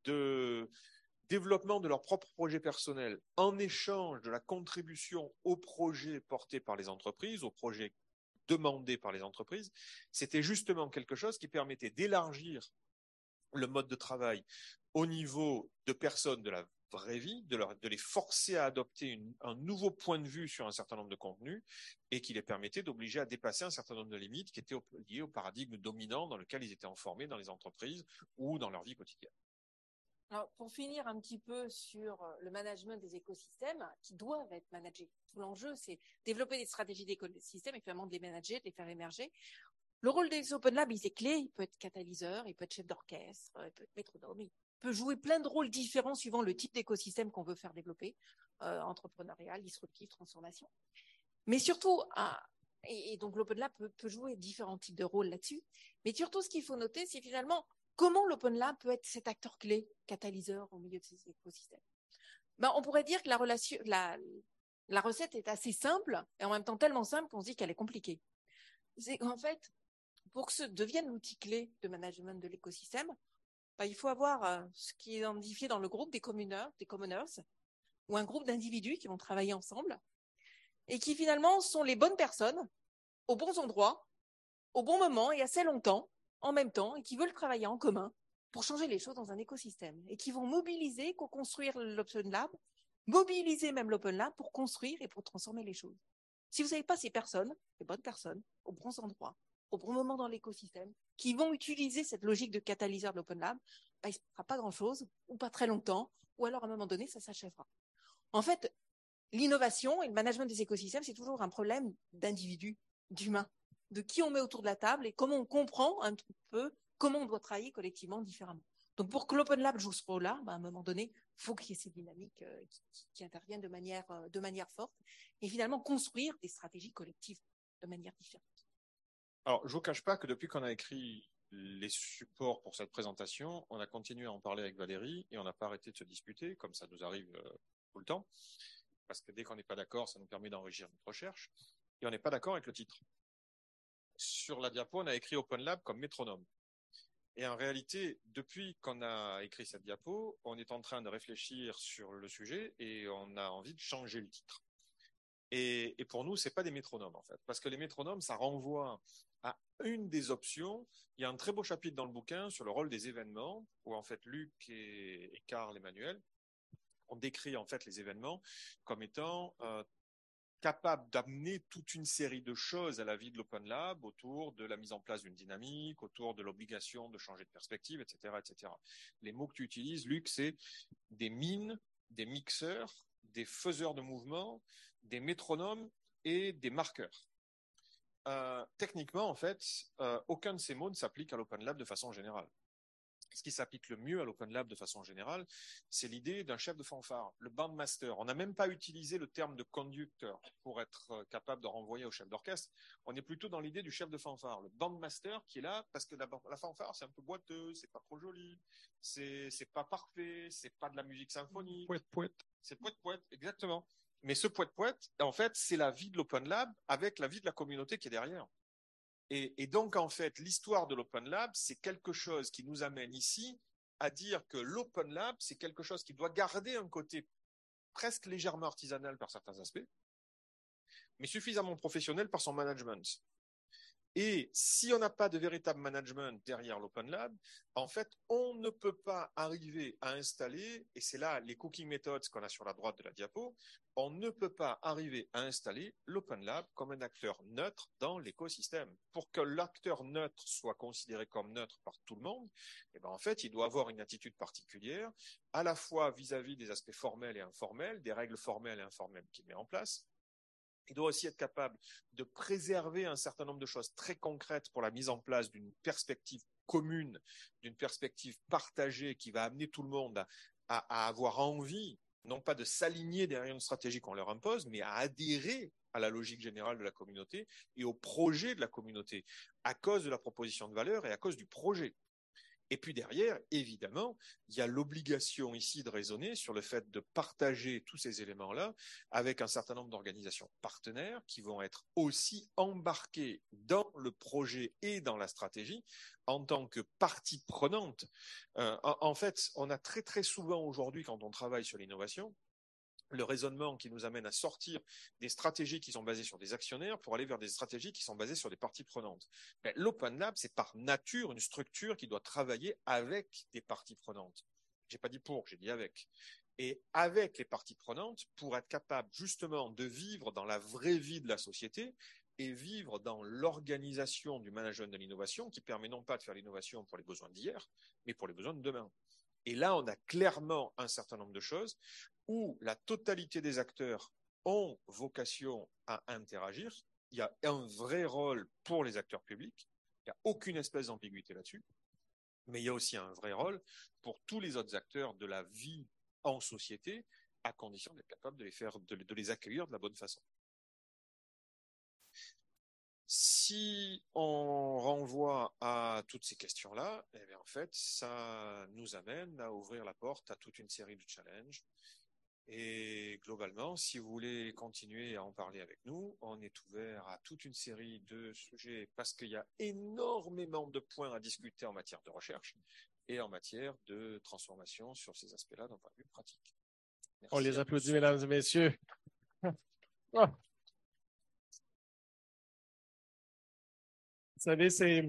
B: de développement de leur propre projet personnel en échange de la contribution aux projets portés par les entreprises, aux projets demandés par les entreprises, c'était justement quelque chose qui permettait d'élargir le mode de travail au niveau de personnes de la vraie vie, de, leur, de les forcer à adopter une, un nouveau point de vue sur un certain nombre de contenus et qui les permettait d'obliger à dépasser un certain nombre de limites qui étaient liées au paradigme dominant dans lequel ils étaient informés dans les entreprises ou dans leur vie quotidienne.
C: Alors, pour finir un petit peu sur le management des écosystèmes qui doivent être managés. Tout l'enjeu, c'est développer des stratégies d'écosystèmes et finalement de les manager, de les faire émerger. Le rôle des Open Labs, il est clé. Il peut être catalyseur, il peut être chef d'orchestre, il peut être métronome. Il peut jouer plein de rôles différents suivant le type d'écosystème qu'on veut faire développer, euh, entrepreneurial, disruptif, transformation. Mais surtout, ah, et, et donc l'Open Lab peut, peut jouer différents types de rôles là-dessus. Mais surtout, ce qu'il faut noter, c'est finalement comment l'Open Lab peut être cet acteur clé, catalyseur au milieu de ces écosystèmes. Ben, on pourrait dire que la, relation, la, la recette est assez simple et en même temps tellement simple qu'on se dit qu'elle est compliquée. C'est qu'en fait, pour que ce devienne l'outil clé de management de l'écosystème, ben, il faut avoir euh, ce qui est identifié dans le groupe des commoners, des commoners ou un groupe d'individus qui vont travailler ensemble et qui finalement sont les bonnes personnes aux bons endroits, au bon moment et assez longtemps en même temps et qui veulent travailler en commun pour changer les choses dans un écosystème et qui vont mobiliser, co-construire l'Open Lab, mobiliser même l'Open Lab pour construire et pour transformer les choses. Si vous n'avez pas ces personnes, les bonnes personnes, aux bons endroits, au bon moment dans l'écosystème, qui vont utiliser cette logique de catalyseur de l'Open Lab, bah, il ne se passera pas grand-chose ou pas très longtemps ou alors à un moment donné, ça s'achèvera. En fait, l'innovation et le management des écosystèmes, c'est toujours un problème d'individus, d'humains, de qui on met autour de la table et comment on comprend un peu comment on doit travailler collectivement différemment. Donc, pour que l'Open Lab joue ce rôle-là, bah, à un moment donné, il faut qu'il y ait ces dynamiques euh, qui, qui, qui interviennent de manière, euh, de manière forte et finalement construire des stratégies collectives de manière différente.
B: Alors, je ne vous cache pas que depuis qu'on a écrit les supports pour cette présentation, on a continué à en parler avec Valérie et on n'a pas arrêté de se disputer, comme ça nous arrive euh, tout le temps, parce que dès qu'on n'est pas d'accord, ça nous permet d'enrichir notre recherche, et on n'est pas d'accord avec le titre. Sur la diapo, on a écrit Open Lab comme métronome. Et en réalité, depuis qu'on a écrit cette diapo, on est en train de réfléchir sur le sujet et on a envie de changer le titre. Et, et pour nous, c'est pas des métronomes en fait, parce que les métronomes, ça renvoie à une des options. Il y a un très beau chapitre dans le bouquin sur le rôle des événements, où en fait Luc et, et Karl Emmanuel ont décrit en fait les événements comme étant euh, capable d'amener toute une série de choses à la vie de l'Open Lab autour de la mise en place d'une dynamique, autour de l'obligation de changer de perspective, et cetera, et cetera. Les mots que tu utilises, Luc, c'est des mines, des mixeurs, des faiseurs de mouvements, des métronomes et des marqueurs. Euh, techniquement, en fait, euh, aucun de ces mots ne s'applique à l'Open Lab de façon générale. Ce qui s'applique le mieux à l'Open Lab de façon générale, c'est l'idée d'un chef de fanfare, le bandmaster. On n'a même pas utilisé le terme de conducteur pour être capable de renvoyer au chef d'orchestre. On est plutôt dans l'idée du chef de fanfare, le bandmaster qui est là parce que la, la fanfare, c'est un peu boiteux, c'est pas trop joli, c'est, c'est pas parfait, c'est pas de la musique symphonique.
A: Pouette, pouette.
B: C'est pouette, pouette, exactement. Mais ce pouette, pouette, en fait, c'est la vie de l'Open Lab avec la vie de la communauté qui est derrière. Et, et donc, en fait, l'histoire de l'Open Lab, c'est quelque chose qui nous amène ici à dire que l'Open Lab, c'est quelque chose qui doit garder un côté presque légèrement artisanal par certains aspects, mais suffisamment professionnel par son management. Et si on n'a pas de véritable management derrière l'Open Lab, en fait, on ne peut pas arriver à installer, et c'est là les cooking methods qu'on a sur la droite de la diapo, on ne peut pas arriver à installer l'Open Lab comme un acteur neutre dans l'écosystème. Pour que l'acteur neutre soit considéré comme neutre par tout le monde, eh ben, en fait, il doit avoir une attitude particulière, à la fois vis-à-vis des aspects formels et informels, des règles formelles et informelles qu'il met en place. Il doit aussi être capable de préserver un certain nombre de choses très concrètes pour la mise en place d'une perspective commune, d'une perspective partagée qui va amener tout le monde à, à, à avoir envie, non pas de s'aligner derrière une stratégie qu'on leur impose, mais à adhérer à la logique générale de la communauté et au projet de la communauté, à cause de la proposition de valeur et à cause du projet. Et puis derrière, évidemment, il y a l'obligation ici de raisonner sur le fait de partager tous ces éléments-là avec un certain nombre d'organisations partenaires qui vont être aussi embarquées dans le projet et dans la stratégie en tant que partie prenante. Euh, en, en fait, on a très très souvent aujourd'hui, quand on travaille sur l'innovation, le raisonnement qui nous amène à sortir des stratégies qui sont basées sur des actionnaires pour aller vers des stratégies qui sont basées sur des parties prenantes. Mais l'Open Lab, c'est par nature une structure qui doit travailler avec des parties prenantes. J'ai pas dit pour, j'ai dit avec. Et avec les parties prenantes, pour être capable justement de vivre dans la vraie vie de la société et vivre dans l'organisation du management de l'innovation qui permet non pas de faire l'innovation pour les besoins d'hier, mais pour les besoins de demain. Et là, on a clairement un certain nombre de choses où la totalité des acteurs ont vocation à interagir. Il y a un vrai rôle pour les acteurs publics. Il n'y a aucune espèce d'ambiguïté là-dessus. Mais il y a aussi un vrai rôle pour tous les autres acteurs de la vie en société, à condition d'être capable de les faire, de, de les accueillir de la bonne façon. Si on renvoie à toutes ces questions-là, eh bien, en fait, ça nous amène à ouvrir la porte à toute une série de challenges. Et globalement, si vous voulez continuer à en parler avec nous, on est ouvert à toute une série de sujets parce qu'il y a énormément de points à discuter en matière de recherche et en matière de transformation sur ces aspects-là d'un point de vue pratique.
A: Merci. On les applaudit, mesdames et messieurs. Oh. Vous savez, c'est...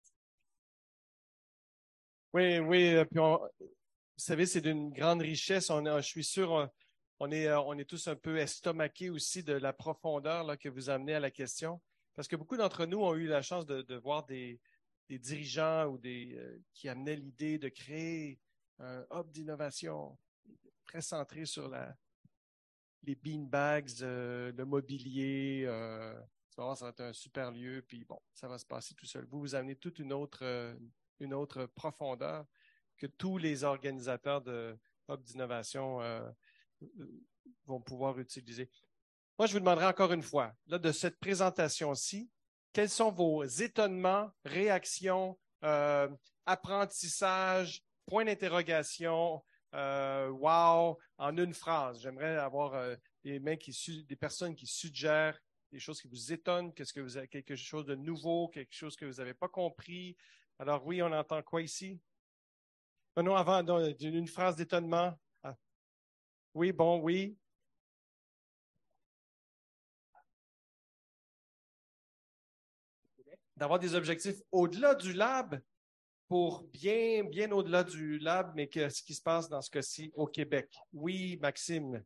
A: Oui, oui, puis on... vous savez, c'est d'une grande richesse. On a, je suis sûr, on est, on est tous un peu estomaqués aussi de la profondeur là, que vous amenez à la question. Parce que beaucoup d'entre nous ont eu la chance de, de voir des, des dirigeants ou des euh, qui amenaient l'idée de créer un hub d'innovation très centré sur la, les beanbags, euh, le mobilier. Euh, tu vas voir, ça va être un super lieu, puis bon, ça va se passer tout seul. Vous, vous amenez toute une autre, euh, une autre profondeur que tous les organisateurs de hub d'innovation euh, vont pouvoir utiliser. Moi, je vous demanderai encore une fois, là, de cette présentation-ci, quels sont vos étonnements, réactions, euh, apprentissages, points d'interrogation, euh, wow, en une phrase. J'aimerais avoir euh, des mains qui su- des personnes qui suggèrent des choses qui vous étonnent, qu'est-ce que vous avez, quelque chose de nouveau, quelque chose que vous n'avez pas compris. Alors oui, on entend quoi ici? Oh non, avant, non, une phrase d'étonnement. Ah. Oui, bon, oui. D'avoir des objectifs au-delà du lab, pour bien, bien au-delà du lab, mais qu'est-ce qui se passe dans ce cas-ci au Québec? Oui, Maxime.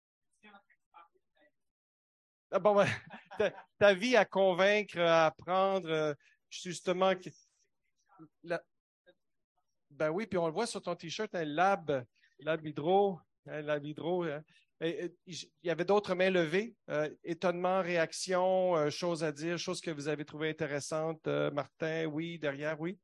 A: Ah bon, ben, ta, ta vie à convaincre, à apprendre, euh, justement. La, ben oui, puis on le voit sur ton T-shirt, un lab, lab hydro, hein, lab hydro. Hein. Et, et, il y avait d'autres mains levées. Euh, étonnement, réaction, euh, choses à dire, choses que vous avez trouvées intéressantes. Euh, Martin, oui, derrière, oui.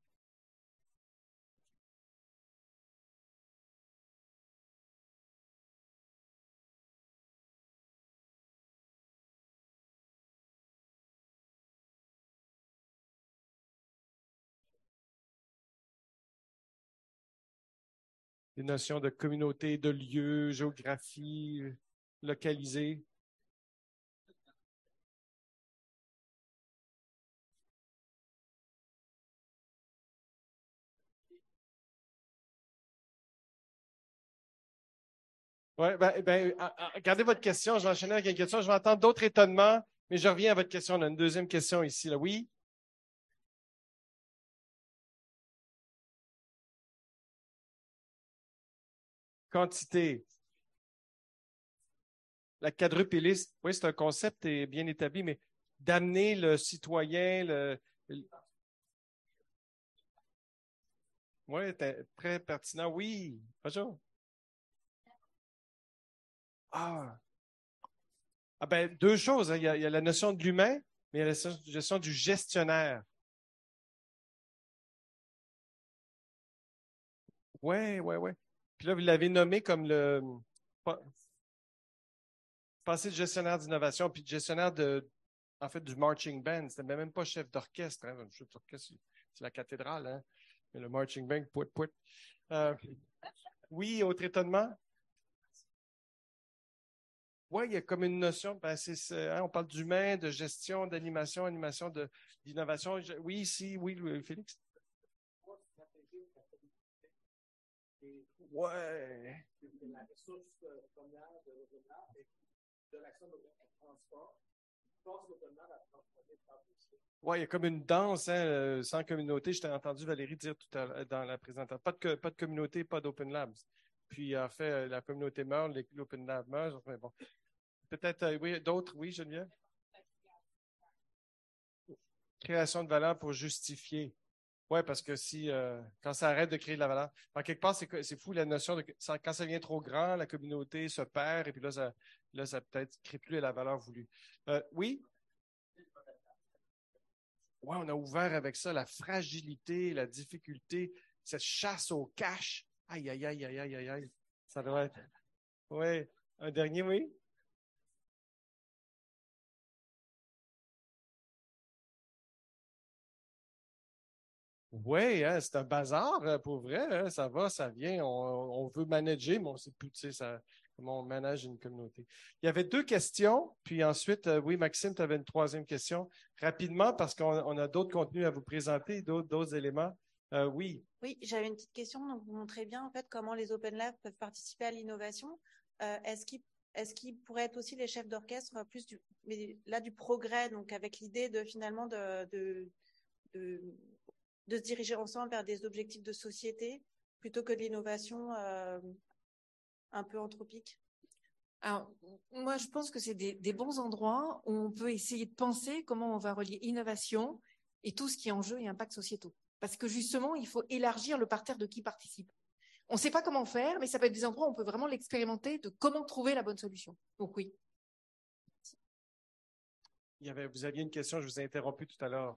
A: Des notions de communauté, de lieu, géographie, localisée. Oui, ben, ben, regardez votre question. Je vais enchaîner avec une question. Je vais entendre d'autres étonnements, mais je reviens à votre question. On a une deuxième question ici. Là. Oui? quantité. La quadruple hélice, oui, c'est un concept et bien établi, mais d'amener le citoyen, le, le... oui, très pertinent. Oui, bonjour. Ah, ah ben, deux choses. Hein. Il y a, il y a la notion de l'humain, mais il y a la notion du gestionnaire. Oui, oui, oui. Puis là, vous l'avez nommé comme le... Passer de gestionnaire d'innovation, puis de gestionnaire de, en fait, du marching band. C'était même pas chef d'orchestre. Hein. Le chef d'orchestre, c'est la cathédrale. Hein. Mais le marching band, pouit, pouit. Euh, oui, autre étonnement? Oui, il y a comme une notion, ben c'est, c'est, hein, on parle d'humain, de gestion, d'animation, animation, de, d'innovation. Je, oui, ici, oui, Félix? Ouais. La ressource première de l'action de transport. Oui, il y a comme une danse, hein, euh, sans communauté. Je t'ai entendu Valérie dire tout à l'heure dans la présentation. Pas de, pas de communauté, pas d'Open Labs. Puis, en fait, la communauté meurt, l'Open Lab meurt. Mais bon. Peut-être, euh, oui, d'autres, oui, Geneviève? Création de valeur pour justifier. Oui, parce que si, euh, quand ça arrête de créer de la valeur, en quelque part, c'est, c'est fou la notion de ça, quand ça devient trop grand, la communauté se perd et puis là, ça, là, ça peut-être crée plus la valeur voulue. Euh, oui? Oui, on a ouvert avec ça la fragilité, la difficulté, cette chasse au cash. Aïe, aïe, aïe, aïe, aïe, aïe, aïe. Ça doit être. Oui. Un dernier, oui? Oui, hein, c'est un bazar pour vrai. Hein, ça va, ça vient. On, on veut manager, mais on ne sait plus, tu sais, ça, comment on manage une communauté. Il y avait deux questions, puis ensuite, euh, oui, Maxime, tu avais une troisième question. Rapidement, parce qu'on on a d'autres contenus à vous présenter, d'autres, d'autres éléments. Euh, oui.
C: Oui, j'avais une petite question. Donc, vous montrez bien en fait comment les Open Labs peuvent participer à l'innovation. Euh, est-ce qu'ils est-ce qu'ils pourraient être aussi les chefs d'orchestre plus du, mais là du progrès, donc avec l'idée de finalement de, de, de, de se diriger ensemble vers des objectifs de société plutôt que de l'innovation euh, un peu anthropique? Alors, moi, je pense que c'est des, des bons endroits où on peut essayer de penser comment on va relier innovation et tout ce qui est en jeu et impact sociétaux. Parce que justement, il faut élargir le parterre de qui participe. On ne sait pas comment faire, mais ça peut être des endroits où on peut vraiment l'expérimenter de comment trouver la bonne solution. Donc oui.
A: Il y avait, vous aviez une question, je vous ai interrompu tout à l'heure.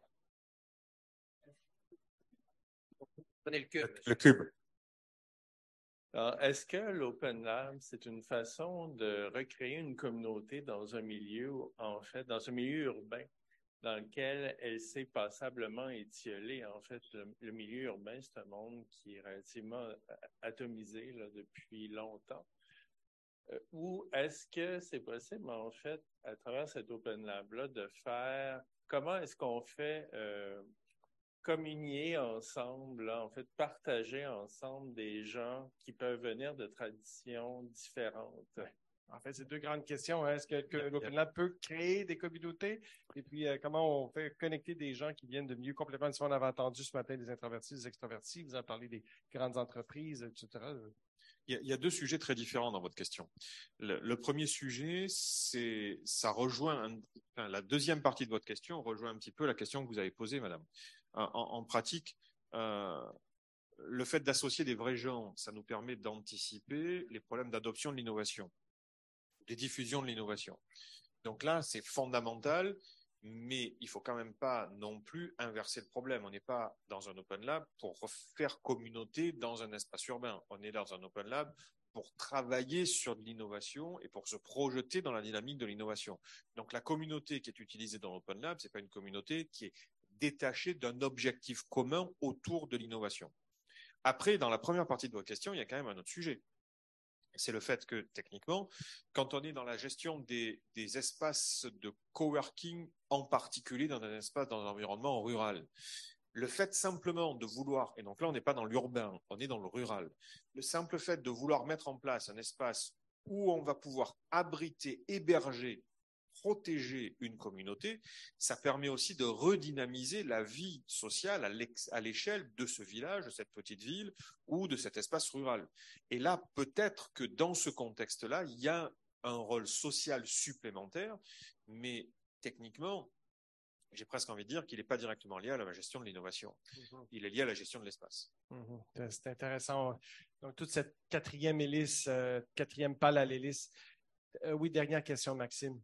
D: Prenez le cube.
E: Le cube.
D: Alors, est-ce que l'Open Lab, c'est une façon de recréer une communauté dans un milieu, en fait, dans un milieu urbain, dans lequel elle s'est passablement étiolée? En fait, le, le milieu urbain, c'est un monde qui est relativement atomisé là, depuis longtemps. Euh, ou est-ce que c'est possible, en fait, à travers cet Open Lab-là, de faire, comment est-ce qu'on fait euh, communier ensemble, là, en fait, partager ensemble des gens qui peuvent venir de traditions différentes?
A: En fait, c'est deux grandes questions. Hein. Est-ce que, que l'Open Lab peut créer des communautés? Et puis, euh, comment on fait connecter des gens qui viennent de milieux complètement différents? On avait entendu ce matin des introvertis, des extrovertis. Vous avez parlé des grandes entreprises, et cetera.
B: Il y a, il y a deux sujets très différents dans votre question. Le, le premier sujet, c'est, ça rejoint, un, enfin, la deuxième partie de votre question rejoint un petit peu la question que vous avez posée, madame. En, en pratique, euh, le fait d'associer des vrais gens, ça nous permet d'anticiper les problèmes d'adoption de l'innovation, des diffusions de l'innovation. Donc là, c'est fondamental, mais il faut quand même pas non plus inverser le problème. On n'est pas dans un Open Lab pour faire communauté dans un espace urbain. On est dans un Open Lab pour travailler sur de l'innovation et pour se projeter dans la dynamique de l'innovation. Donc la communauté qui est utilisée dans l'Open Lab, c'est pas une communauté qui est détachée d'un objectif commun autour de l'innovation. Après, dans la première partie de votre question, il y a quand même un autre sujet. C'est le fait que, techniquement, quand on est dans la gestion des, des espaces de coworking, en particulier dans un espace, dans un environnement rural, le fait simplement de vouloir, et donc là, on n'est pas dans l'urbain, on est dans le rural, le simple fait de vouloir mettre en place un espace où on va pouvoir abriter, héberger protéger une communauté, ça permet aussi de redynamiser la vie sociale à l'ex- à l'échelle de ce village, de cette petite ville ou de cet espace rural. Et là, peut-être que dans ce contexte-là, il y a un rôle social supplémentaire, mais techniquement, j'ai presque envie de dire qu'il n'est pas directement lié à la gestion de l'innovation. Mm-hmm. Il est lié à la gestion de l'espace.
A: Mm-hmm. C'est intéressant. Donc, toute cette quatrième hélice, euh, quatrième pale à l'hélice. Euh, oui, dernière question, Maxime.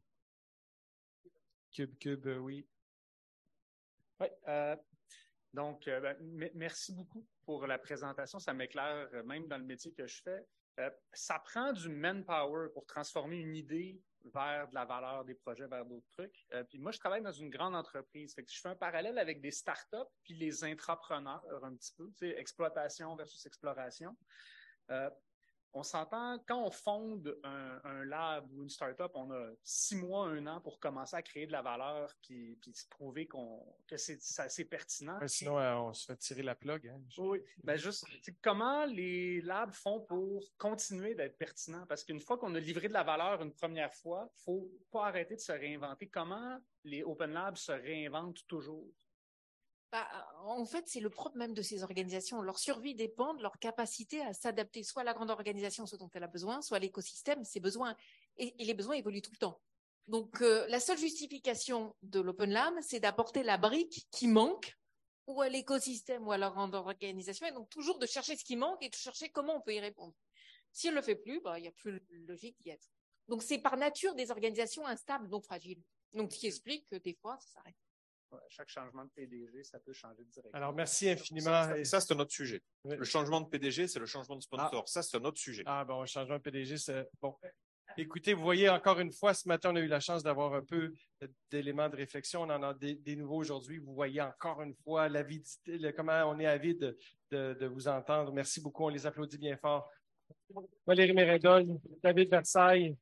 A: Cube, Cube, euh, oui.
E: Oui. Euh, donc, euh, ben, m- merci beaucoup pour la présentation. Ça m'éclaire euh, même dans le métier que je fais. Euh, ça prend du manpower pour transformer une idée vers de la valeur des projets, vers d'autres trucs. Euh, puis moi, je travaille dans une grande entreprise. Fait que je fais un parallèle avec des startups puis les intrapreneurs un petit peu, tu sais, exploitation versus exploration. Euh, on s'entend, quand on fonde un, un lab ou une startup, on a six mois, un an pour commencer à créer de la valeur puis, puis se prouver qu'on, que c'est, ça, c'est pertinent.
A: Ouais, sinon, euh, on se fait tirer la plug. Hein.
E: Oui, ben juste, comment les labs font pour continuer d'être pertinents? Parce qu'une fois qu'on a livré de la valeur une première fois, il ne faut pas arrêter de se réinventer. Comment les Open Labs se réinventent toujours?
C: Bah, en fait, c'est le propre même de ces organisations. Leur survie dépend de leur capacité à s'adapter soit à la grande organisation, ce dont elle a besoin, soit à l'écosystème, ses besoins. Et, et les besoins évoluent tout le temps. Donc, euh, la seule justification de l'Open Lab, c'est d'apporter la brique qui manque ou à l'écosystème ou à la grande organisation. Et donc, toujours de chercher ce qui manque et de chercher comment on peut y répondre. Si elle ne le fait plus, bah, il n'y a plus de logique d'y être. Donc, c'est par nature des organisations instables, donc fragiles. Donc, ce qui explique que des fois, ça s'arrête.
E: Chaque changement de P D G, ça peut changer de direction.
A: Alors, merci infiniment.
B: Ça, ça, ça c'est un autre sujet. Oui. Le changement de P D G, c'est le changement de sponsor. Ah. Ça, c'est un autre sujet.
A: Ah, bon, le changement de P D G, c'est bon. Écoutez, vous voyez, encore une fois, ce matin, on a eu la chance d'avoir un peu d'éléments de réflexion. On en a des, des nouveaux aujourd'hui. Vous voyez encore une fois l'avidité, le, comment on est avide de, de, de vous entendre. Merci beaucoup. On les applaudit bien fort. Valérie Mérindol, David Versailles.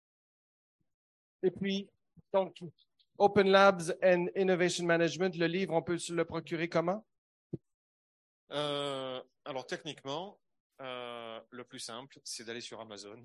A: Et puis, donc, Open Labs and Innovation Management, le livre, on peut le procurer comment?
B: Euh, alors, techniquement, euh, le plus simple, c'est d'aller sur Amazon.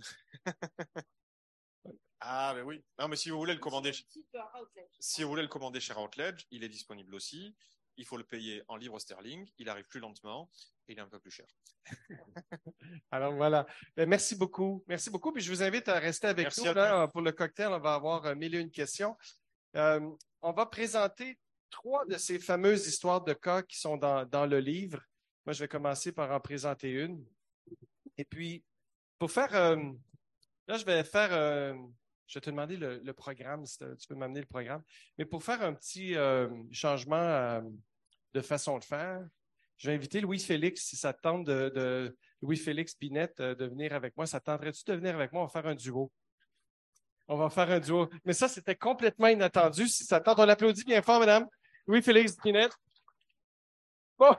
B: Ah, mais oui. Non, mais si vous voulez le commander, si vous voulez le commander chez Routledge, il est disponible aussi. Il faut le payer en livres sterling. Il arrive plus lentement et il est un peu plus cher.
A: Alors voilà. Merci beaucoup. Merci beaucoup. Puis je vous invite à rester avec
B: Merci
A: nous là, pour le cocktail. On va avoir mille et une questions. Euh, on va présenter trois de ces fameuses histoires de cas qui sont dans, dans le livre. Moi, je vais commencer par en présenter une. Et puis, pour faire... Euh, là, je vais faire... Euh, je vais te demander le, le programme, si tu peux m'amener le programme. Mais pour faire un petit euh, changement euh, de façon de faire, je vais inviter Louis-Félix, si ça te tente de, de Louis-Félix Binette euh, de venir avec moi. Ça te tenterait-tu de venir avec moi? On va faire un duo. On va faire un duo. Mais ça, c'était complètement inattendu. Si ça tente, on applaudit bien fort, madame. Louis-Félix Binette. Bon.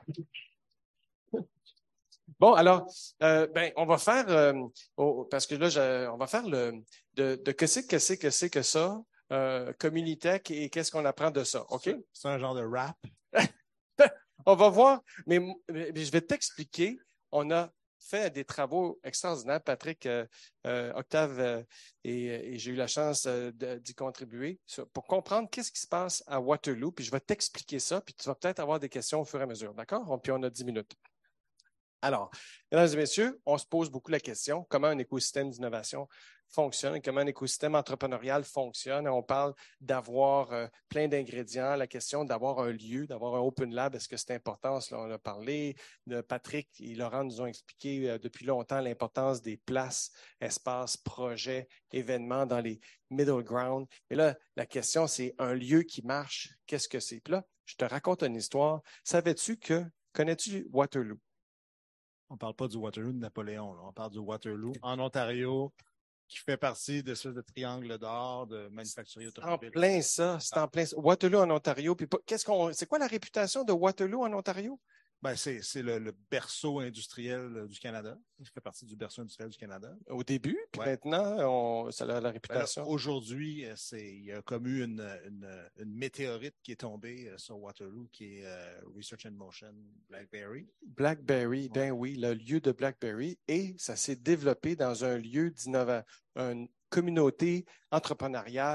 A: Bon, alors, euh, ben, on va faire, euh, oh, parce que là, je, on va faire le, de, de que c'est, que c'est, que c'est que ça, euh, Communitech et qu'est-ce qu'on apprend de ça, OK?
F: C'est un genre de rap.
A: On va voir, mais, mais je vais t'expliquer. On a fait des travaux extraordinaires, Patrick, euh, euh, Octave, euh, et, et j'ai eu la chance euh, de, d'y contribuer sur, pour comprendre qu'est-ce qui se passe à Waterloo, puis je vais t'expliquer ça, puis tu vas peut-être avoir des questions au fur et à mesure, d'accord? Puis on a dix minutes. Alors, mesdames et messieurs, on se pose beaucoup la question, comment un écosystème d'innovation fonctionne, comment un écosystème entrepreneurial fonctionne. On parle d'avoir euh, plein d'ingrédients, la question d'avoir un lieu, d'avoir un Open Lab, est-ce que c'est important? Là, on a parlé, de Patrick et Laurent nous ont expliqué euh, depuis longtemps l'importance des places, espaces, projets, événements dans les middle ground. Et là, la question, c'est un lieu qui marche, qu'est-ce que c'est? Puis là, je te raconte une histoire. Savais-tu que, connais-tu Waterloo?
F: On ne parle pas du Waterloo de Napoléon, là. On parle du Waterloo en Ontario, qui fait partie de ce de triangle d'or de manufacturier automobile.
A: En plein ça, c'est en plein ça. Waterloo en Ontario. Puis qu'est-ce qu'on, c'est quoi la réputation de Waterloo en Ontario?
F: Ben, c'est, c'est le, le berceau industriel du Canada. Il fait partie du berceau industriel du Canada.
A: Au début, puis
F: ouais.
A: maintenant, on, ça a la réputation.
F: Ben là, aujourd'hui, c'est, il y a comme eu une, une, une météorite qui est tombée sur Waterloo, qui est uh, Research in Motion, BlackBerry.
A: BlackBerry, ben ouais. Oui, le lieu de BlackBerry. Et ça s'est développé dans un lieu d'innovation, une communauté entrepreneuriale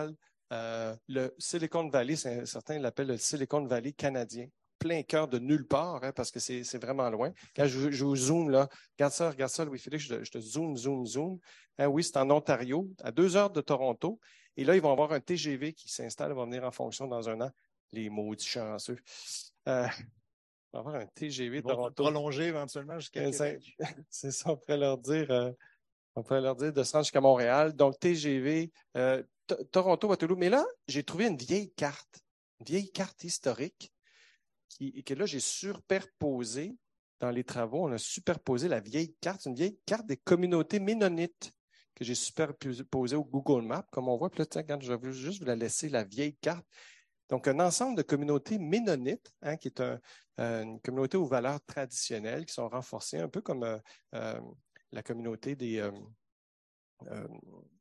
A: Euh, le Silicon Valley, c'est- certains l'appellent le Silicon Valley canadien. Plein cœur de nulle part, hein, parce que c'est, c'est vraiment loin. Quand je, je vous zoome, là, regarde ça, regarde ça, Louis-Philippe, je, te- je te zoome, zoome, zoome. Hein, oui, c'est en Ontario, à deux heures de Toronto. Et là, ils vont avoir un T G V qui s'installe, va venir en fonction dans un an. Les maudits chanceux. Euh, on va avoir un T G V
F: Ils vont
A: Toronto.
F: prolonger éventuellement jusqu'à Québec.
A: C'est ça, on pourrait leur dire, euh, on pourrait leur dire de se rendre jusqu'à Montréal. Donc, T G V, euh, T- Toronto, Waterloo. Mais là, j'ai trouvé une vieille carte, une vieille carte historique qui, et que là, j'ai superposé dans les travaux. On a superposé la vieille carte, une vieille carte des communautés ménonites que j'ai superposée au Google Maps, comme on voit. Puis là, tiens, quand je vais juste vous la laisser, la vieille carte. Donc, un ensemble de communautés ménonites, hein, qui est un, euh, une communauté aux valeurs traditionnelles qui sont renforcées, un peu comme euh, euh, la communauté des euh, euh,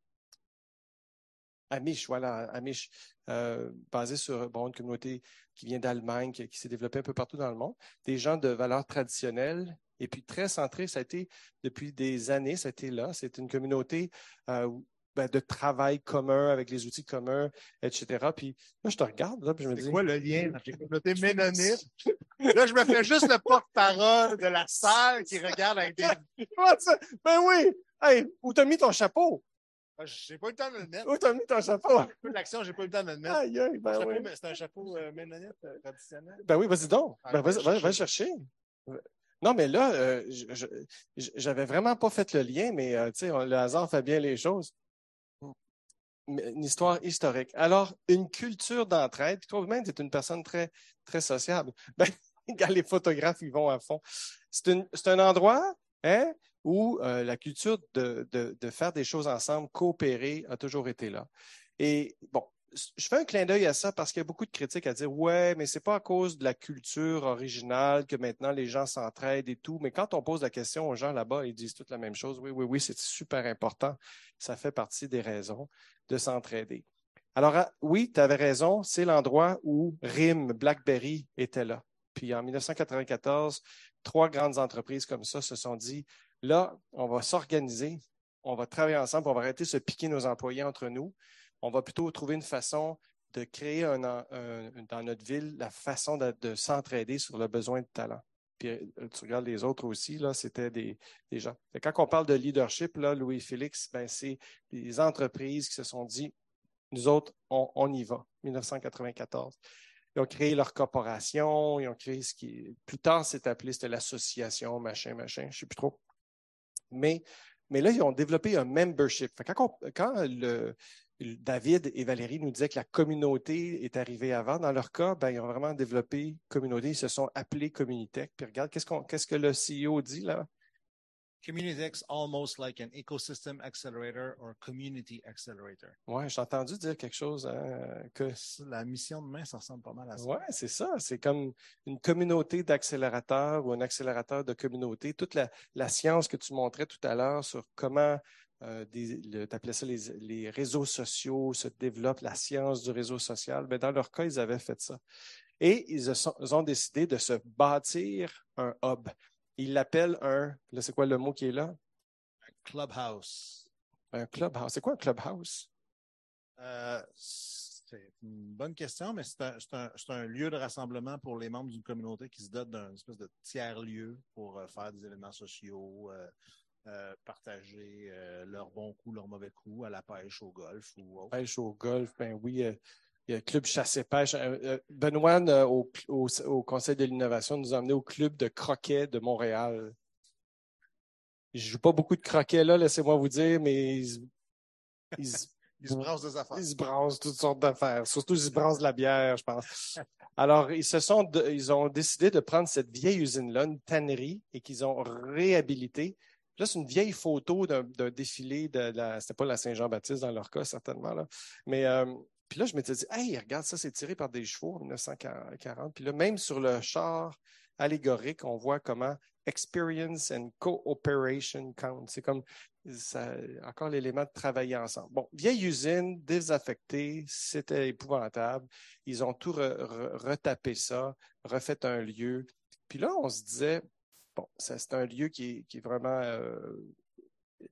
A: Amish, voilà, Amish, euh, basée sur bon, une communauté qui vient d'Allemagne, qui, qui s'est développée un peu partout dans le monde, des gens de valeurs traditionnelles, et puis très centrés, ça a été depuis des années, ça a été là, c'est une communauté euh, ben, de travail commun avec les outils communs, et cetera. Puis là, je te regarde, là, puis je me dis...
F: C'est quoi le lien entre les communautés ménonites? Là, je me fais juste le porte-parole de la salle qui regarde avec des...
A: Comment ça? Ben oui! Hey, où t'as mis ton chapeau?
F: Ah, j'ai pas eu le temps de le mettre.
A: Où t'as mis ton chapeau?
F: Un peu de l'action, j'ai pas eu le temps de le mettre.
A: Aïe, aïe, ben
F: Chapeau,
A: oui.
F: mais c'est un chapeau euh, ménonite euh, traditionnel.
A: Ben oui, vas-y donc.
F: Ah,
A: Ben,
F: va
A: vas-y,
F: le
A: va, va le
F: chercher.
A: chercher. Non, mais là, euh, je- je- j'avais vraiment pas fait le lien, mais euh, tu sais, on- le hasard fait bien les choses. Mais une histoire historique. Alors, une culture d'entraide, puis toi-même, tu es une personne très, très sociable. Ben, quand les photographes, ils vont à fond. C'est une- c'est un endroit, hein, où euh, la culture de, de, de faire des choses ensemble, coopérer, a toujours été là. Et bon, je fais un clin d'œil à ça parce qu'il y a beaucoup de critiques à dire, ouais, mais c'est pas à cause de la culture originale que maintenant les gens s'entraident et tout. Mais quand on pose la question aux gens là-bas, ils disent toutes la même chose. Oui, oui, oui, c'est super important. Ça fait partie des raisons de s'entraider. Alors, ah, oui, tu avais raison, c'est l'endroit où R I M, BlackBerry était là. Puis en dix-neuf cent quatre-vingt-quatorze, trois grandes entreprises comme ça se sont dit, là, on va s'organiser, on va travailler ensemble, on va arrêter de se piquer nos employés entre nous. On va plutôt trouver une façon de créer un, un, dans notre ville la façon de, de s'entraider sur le besoin de talent. Puis tu regardes les autres aussi, là, c'était des, des gens. Et quand on parle de leadership, là, Louis-Félix, ben, c'est des entreprises qui se sont dit, nous autres, on, on y va, dix-neuf cent quatre-vingt-quatorze. Ils ont créé leur corporation, ils ont créé ce qui, plus tard, c'est appelé, c'était l'association, machin, machin, je ne sais plus trop. Mais, mais là, ils ont développé un membership. Fait quand on, quand le, David et Valérie nous disaient que la communauté est arrivée avant. Dans leur cas, ben, ils ont vraiment développé communauté. Ils se sont appelés Communitech. Puis regarde, qu'est-ce, qu'on, qu'est-ce que le C E O dit là?
F: Communitech's almost like an ecosystem accelerator or community accelerator.
A: Oui, j'ai entendu dire quelque chose hein, que...
F: La mission de main, ça ressemble pas mal à ça.
A: Oui, c'est ça. C'est comme une communauté d'accélérateurs ou un accélérateur de communauté. Toute la, la science que tu montrais tout à l'heure sur comment euh, tu appelais ça les, les réseaux sociaux se développent, la science du réseau social. Bien, dans leur cas, ils avaient fait ça. Et ils, sont, ils ont décidé de se bâtir un hub. Ils l'appellent un, là, c'est quoi le mot qui est là?
F: Un clubhouse.
A: Un clubhouse. C'est quoi un clubhouse?
F: Euh, c'est une bonne question, mais c'est un, c'est, un, c'est un lieu de rassemblement pour les membres d'une communauté qui se dote d'un espèce de tiers-lieu pour euh, faire des événements sociaux, euh, euh, partager euh, leurs bons coups, leurs mauvais coups à la pêche, au golf ou autre.
A: Pêche au golf, ben oui. Euh, il y a le club chasse-pêche. Euh, Benoît, euh, au, au, au Conseil de l'innovation, nous a emmenés au club de croquet de Montréal. Je ne joue pas beaucoup de croquet là, laissez-moi vous dire, mais ils, ils,
F: ils se brassent des affaires.
A: Ils se brassent toutes sortes d'affaires. Surtout, ils se brassent de la bière, je pense. Alors, ils se sont, de, ils ont décidé de prendre cette vieille usine-là, une tannerie, et qu'ils ont réhabilité. Là, c'est une vieille photo d'un, d'un défilé de la, c'était pas la Saint-Jean-Baptiste dans leur cas, certainement, là. Mais, euh, puis là, je m'étais dit, hey, regarde ça, c'est tiré par des chevaux en dix-neuf cent quarante. Puis là, même sur le char allégorique, on voit comment experience and cooperation count. C'est comme, ça, encore l'élément de travailler ensemble. Bon, vieille usine, désaffectée, c'était épouvantable. Ils ont tout re, re, retapé ça, refait un lieu. Puis là, on se disait, bon, ça, c'est un lieu qui est, qui est vraiment euh,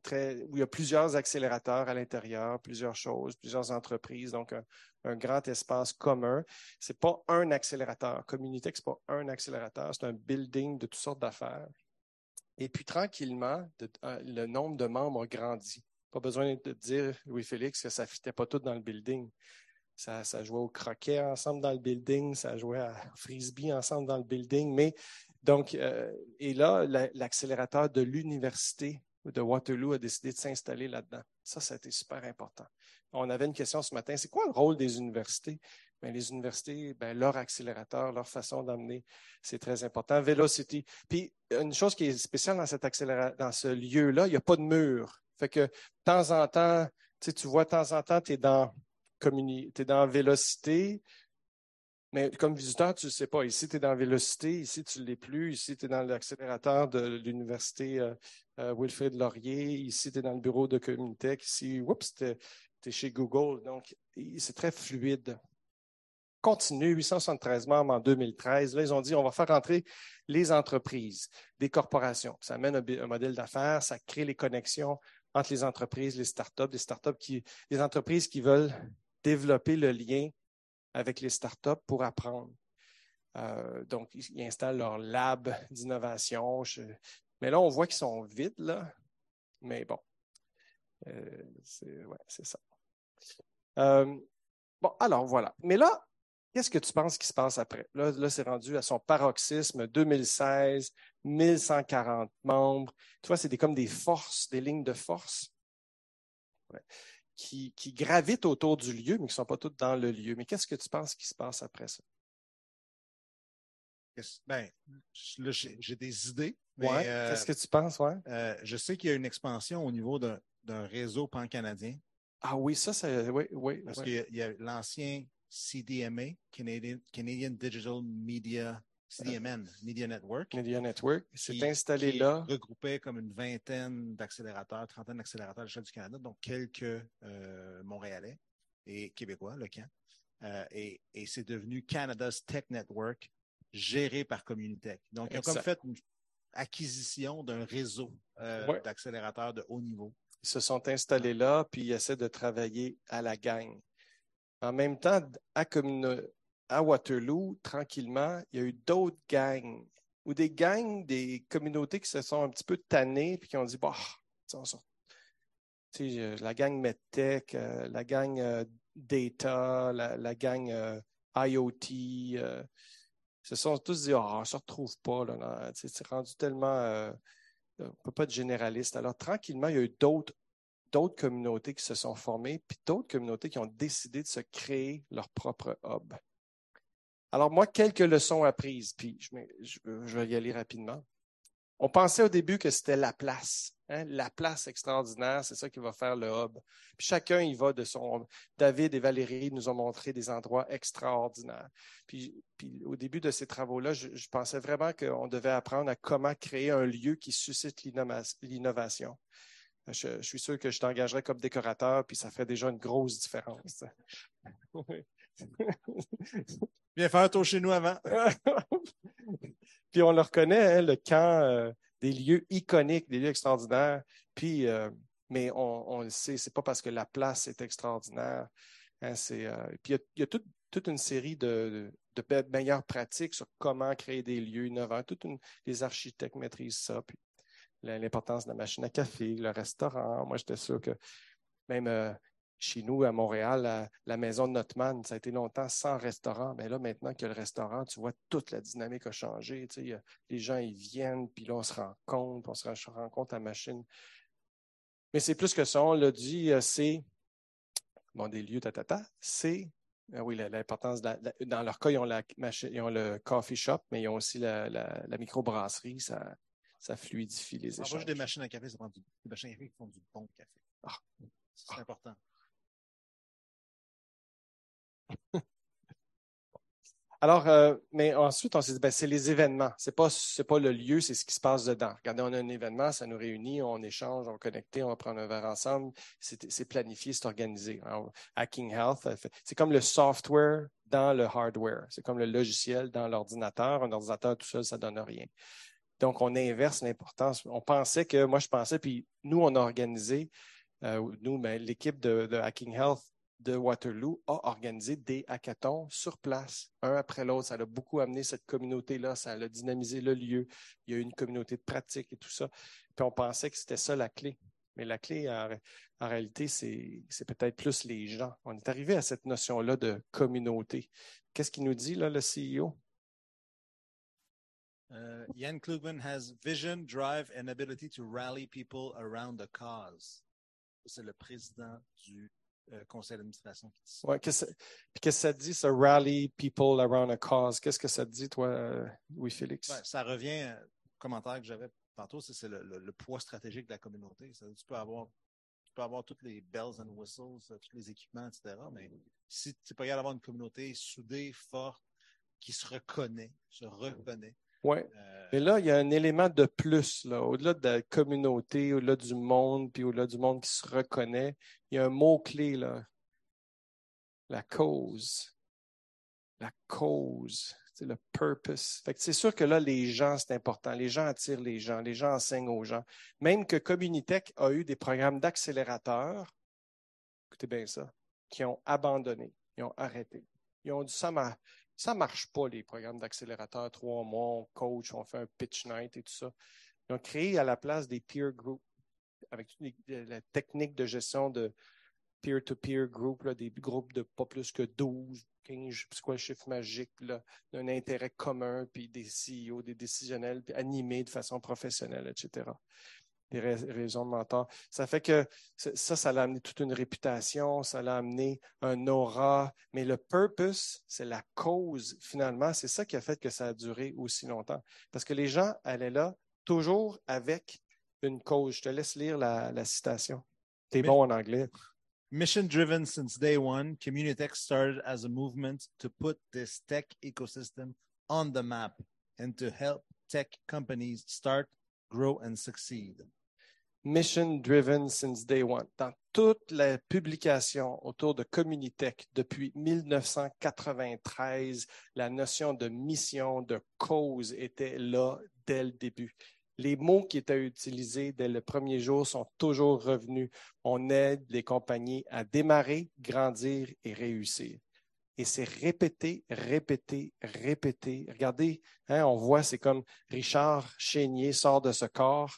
A: très, où il y a plusieurs accélérateurs à l'intérieur, plusieurs choses, plusieurs entreprises, donc un, un grand espace commun. Ce n'est pas un accélérateur. Communitech, ce n'est pas un accélérateur, c'est un building de toutes sortes d'affaires. Et puis, tranquillement, de, euh, le nombre de membres a grandi. Pas besoin de dire, Louis-Félix, que ça ne fitait pas tout dans le building. Ça, ça jouait au croquet ensemble dans le building, ça jouait à frisbee ensemble dans le building. Mais donc, euh, et là, la, l'accélérateur de l'université de Waterloo a décidé de s'installer là-dedans. Ça, ça a été super important. On avait une question ce matin, c'est quoi le rôle des universités? Bien, les universités, bien, leur accélérateur, leur façon d'amener, c'est très important. Velocity. Puis, une chose qui est spéciale dans, cet accélérateur, dans ce lieu-là, il n'y a pas de mur. Fait que, de temps en temps, tu sais, tu vois, de temps en temps, tu es dans, communi- t'es dans Vélocité, mais comme visiteur, tu ne sais pas. Ici, tu es dans Vélocité, ici, tu ne l'es plus. Ici, tu es dans l'accélérateur de l'université euh, euh, Wilfrid Laurier. Ici, tu es dans le bureau de Communitech. Ici, oups, tu es chez Google. Donc, c'est très fluide. Continue, huit cent soixante-treize membres en deux mille treize. Là, ils ont dit, on va faire entrer les entreprises, des corporations. Ça amène un, un modèle d'affaires, ça crée les connexions entre les entreprises, les startups, les startups qui, les entreprises qui veulent développer le lien avec les startups pour apprendre. Euh, donc, ils installent leur lab d'innovation. Je... Mais là, on voit qu'ils sont vides, là. Mais bon, euh, c'est, ouais, c'est ça. Euh, bon, alors voilà. Mais là, qu'est-ce que tu penses qui se passe après? Là, là, c'est rendu à son paroxysme, deux mille seize, mille cent quarante membres. Tu vois, c'est des, comme des forces, des lignes de force. Ouais. Qui, qui gravitent autour du lieu, mais qui ne sont pas toutes dans le lieu. Mais qu'est-ce que tu penses qui se passe après ça?
F: Ben, là, j'ai, j'ai des idées. Mais,
A: ouais.
F: euh,
A: Qu'est-ce que tu penses? Ouais?
F: Euh, je sais qu'il y a une expansion au niveau d'un, d'un réseau pan-canadien.
A: Ah oui, ça, c'est... Oui, oui.
F: Parce
A: oui.
F: qu'il y a, il y a l'ancien C D M A, Canadian, Canadian Digital Media, C D M N, Media Network.
A: Media Network. C'est
F: qui,
A: installé
F: qui
A: là.
F: regroupait comme une vingtaine d'accélérateurs, trentaine d'accélérateurs à l'échelle du Canada, donc quelques euh, Montréalais et Québécois, le camp. Euh, et, et c'est devenu Canada's Tech Network, géré par Communitech. Donc, ils ont comme fait une acquisition d'un réseau euh, ouais. d'accélérateurs de haut niveau.
A: Ils se sont installés là, puis ils essaient de travailler à la gang. En même temps, à, commune... à Waterloo, tranquillement, il y a eu d'autres gangs, ou des gangs, des communautés qui se sont un petit peu tannées, puis qui ont dit, bah, on sort. Tu sais, la gang MedTech, euh, la gang euh, Data, la, la gang euh, IoT, euh, se sont tous dit, ah, oh, on ne se retrouve pas, là, là. Tu sais, c'est rendu tellement, euh, on ne peut pas être généraliste. Alors, tranquillement, il y a eu d'autres d'autres communautés qui se sont formées, puis d'autres communautés qui ont décidé de se créer leur propre hub. Alors, moi, quelques leçons apprises, puis je, je, je vais y aller rapidement. On pensait au début que c'était la place. Hein? La place extraordinaire, c'est ça qui va faire le hub. Puis chacun y va de son... David et Valérie nous ont montré des endroits extraordinaires. Puis, puis au début de ces travaux-là, je, je pensais vraiment qu'on devait apprendre à comment créer un lieu qui suscite l'innovation. Je, je suis sûr que je t'engagerais comme décorateur, puis ça fait déjà une grosse différence.
F: Viens faire un tour chez nous avant.
A: Puis on le reconnaît, hein, le camp, euh, des lieux iconiques, des lieux extraordinaires. Puis, euh, mais on, on le sait, c'est pas parce que la place est extraordinaire. Hein, c'est, euh, puis il y a, il y a toute, toute une série de, de, de meilleures pratiques sur comment créer des lieux innovants. Toutes une, les architectes maîtrisent ça. Puis l'importance de la machine à café, le restaurant. Moi, j'étais sûr que même euh, chez nous, à Montréal, la, la maison de Notman, ça a été longtemps sans restaurant. Mais là, maintenant qu'il y a le restaurant, tu vois, toute la dynamique a changé. Tu sais, y a, les gens, ils viennent, puis là, on se rencontre, on se rencontre à la machine. Mais c'est plus que ça. On l'a dit, c'est, bon, des lieux, tatata, c'est, ah oui, l'importance, de la, la, dans leur cas, ils ont, la machine, ils ont le coffee shop, mais ils ont aussi la, la, la microbrasserie. Ça, ça fluidifie les échanges.
F: En fait, des machines à café, ça prend du, des machines à café qui font du bon café. Ah, c'est ah. important.
A: Alors, euh, mais ensuite, on s'est dit, ben, c'est les événements. C'est pas, c'est pas le lieu, c'est ce qui se passe dedans. Regardez, on a un événement, ça nous réunit, on échange, on va connecter, on va prendre un verre ensemble. C'est, c'est planifié, c'est organisé. Alors, Hacking Health, c'est comme le software dans le hardware. C'est comme le logiciel dans l'ordinateur. Un ordinateur tout seul, ça donne rien. Donc, on inverse l'importance. On pensait que, moi, je pensais, puis nous, on a organisé, euh, nous, ben, l'équipe de, de Hacking Health de Waterloo a organisé des hackathons sur place, un après l'autre. Ça a beaucoup amené cette communauté-là, ça a dynamisé le lieu. Il y a eu une communauté de pratique et tout ça. Puis on pensait que c'était ça la clé. Mais la clé, en, en réalité, c'est, c'est peut-être plus les gens. On est arrivé à cette notion-là de communauté. Qu'est-ce qu'il nous dit, là, le C E O?
F: Uh, Jan Klugman has vision, drive, and ability to rally people around a cause. C'est le président du euh, conseil d'administration qui dit ça.
A: Ouais, qu'est-ce, puis qu'est-ce que ça dit, ça rally people around a cause? Qu'est-ce que ça dit, toi, euh, Louis-Félix?
F: Ben, ça revient au commentaire que j'avais tantôt, c'est, c'est le, le, le poids stratégique de la communauté. Ça, tu peux avoir tu peux avoir toutes les bells and whistles, tous les équipements, et cetera. Mais si tu n'es pas capable d'avoir une communauté soudée, forte, qui se reconnaît, se reconnaît.
A: Oui.
F: Euh,
A: Mais là, il y a un élément de plus, là, au-delà de la communauté, au-delà du monde, puis au-delà du monde qui se reconnaît, il y a un mot-clé, là. La cause. La cause. C'est le purpose. Fait que c'est sûr que là, les gens, c'est important. Les gens attirent les gens. Les gens enseignent aux gens. Même que Communitech a eu des programmes d'accélérateurs, écoutez bien ça, qui ont abandonné. Ils ont arrêté. Ils ont dit, ça m'a... Ça ne marche pas, les programmes d'accélérateur. Trois mois, on coach, on fait un pitch night et tout ça. Ils ont créé à la place des peer groups avec toute les, la technique de gestion de peer-to-peer group, là, des groupes de pas plus que douze, quinze, c'est quoi le chiffre magique, là, d'un intérêt commun, puis des C E O, des décisionnels, puis animés de façon professionnelle, et cetera. Des raisons de mentor. Ça fait que ça, ça l'a amené toute une réputation, ça l'a amené un aura, mais le purpose, c'est la cause, finalement. C'est ça qui a fait que ça a duré aussi longtemps. Parce que les gens allaient là toujours avec une cause. Je te laisse lire la, la citation. T'es bon en anglais.
F: Mission-driven since day one, Communitech started as a movement to put this tech ecosystem on the map and to help tech companies start, grow and succeed.
A: Mission-driven since day one. Dans toute la publication autour de Communitech depuis mille neuf cent quatre-vingt-treize, la notion de mission, de cause était là dès le début. Les mots qui étaient utilisés dès le premier jour sont toujours revenus. On aide les compagnies à démarrer, grandir et réussir. Et c'est répété, répété, répété. Regardez, hein, on voit, c'est comme Richard Chénier sort de ce corps.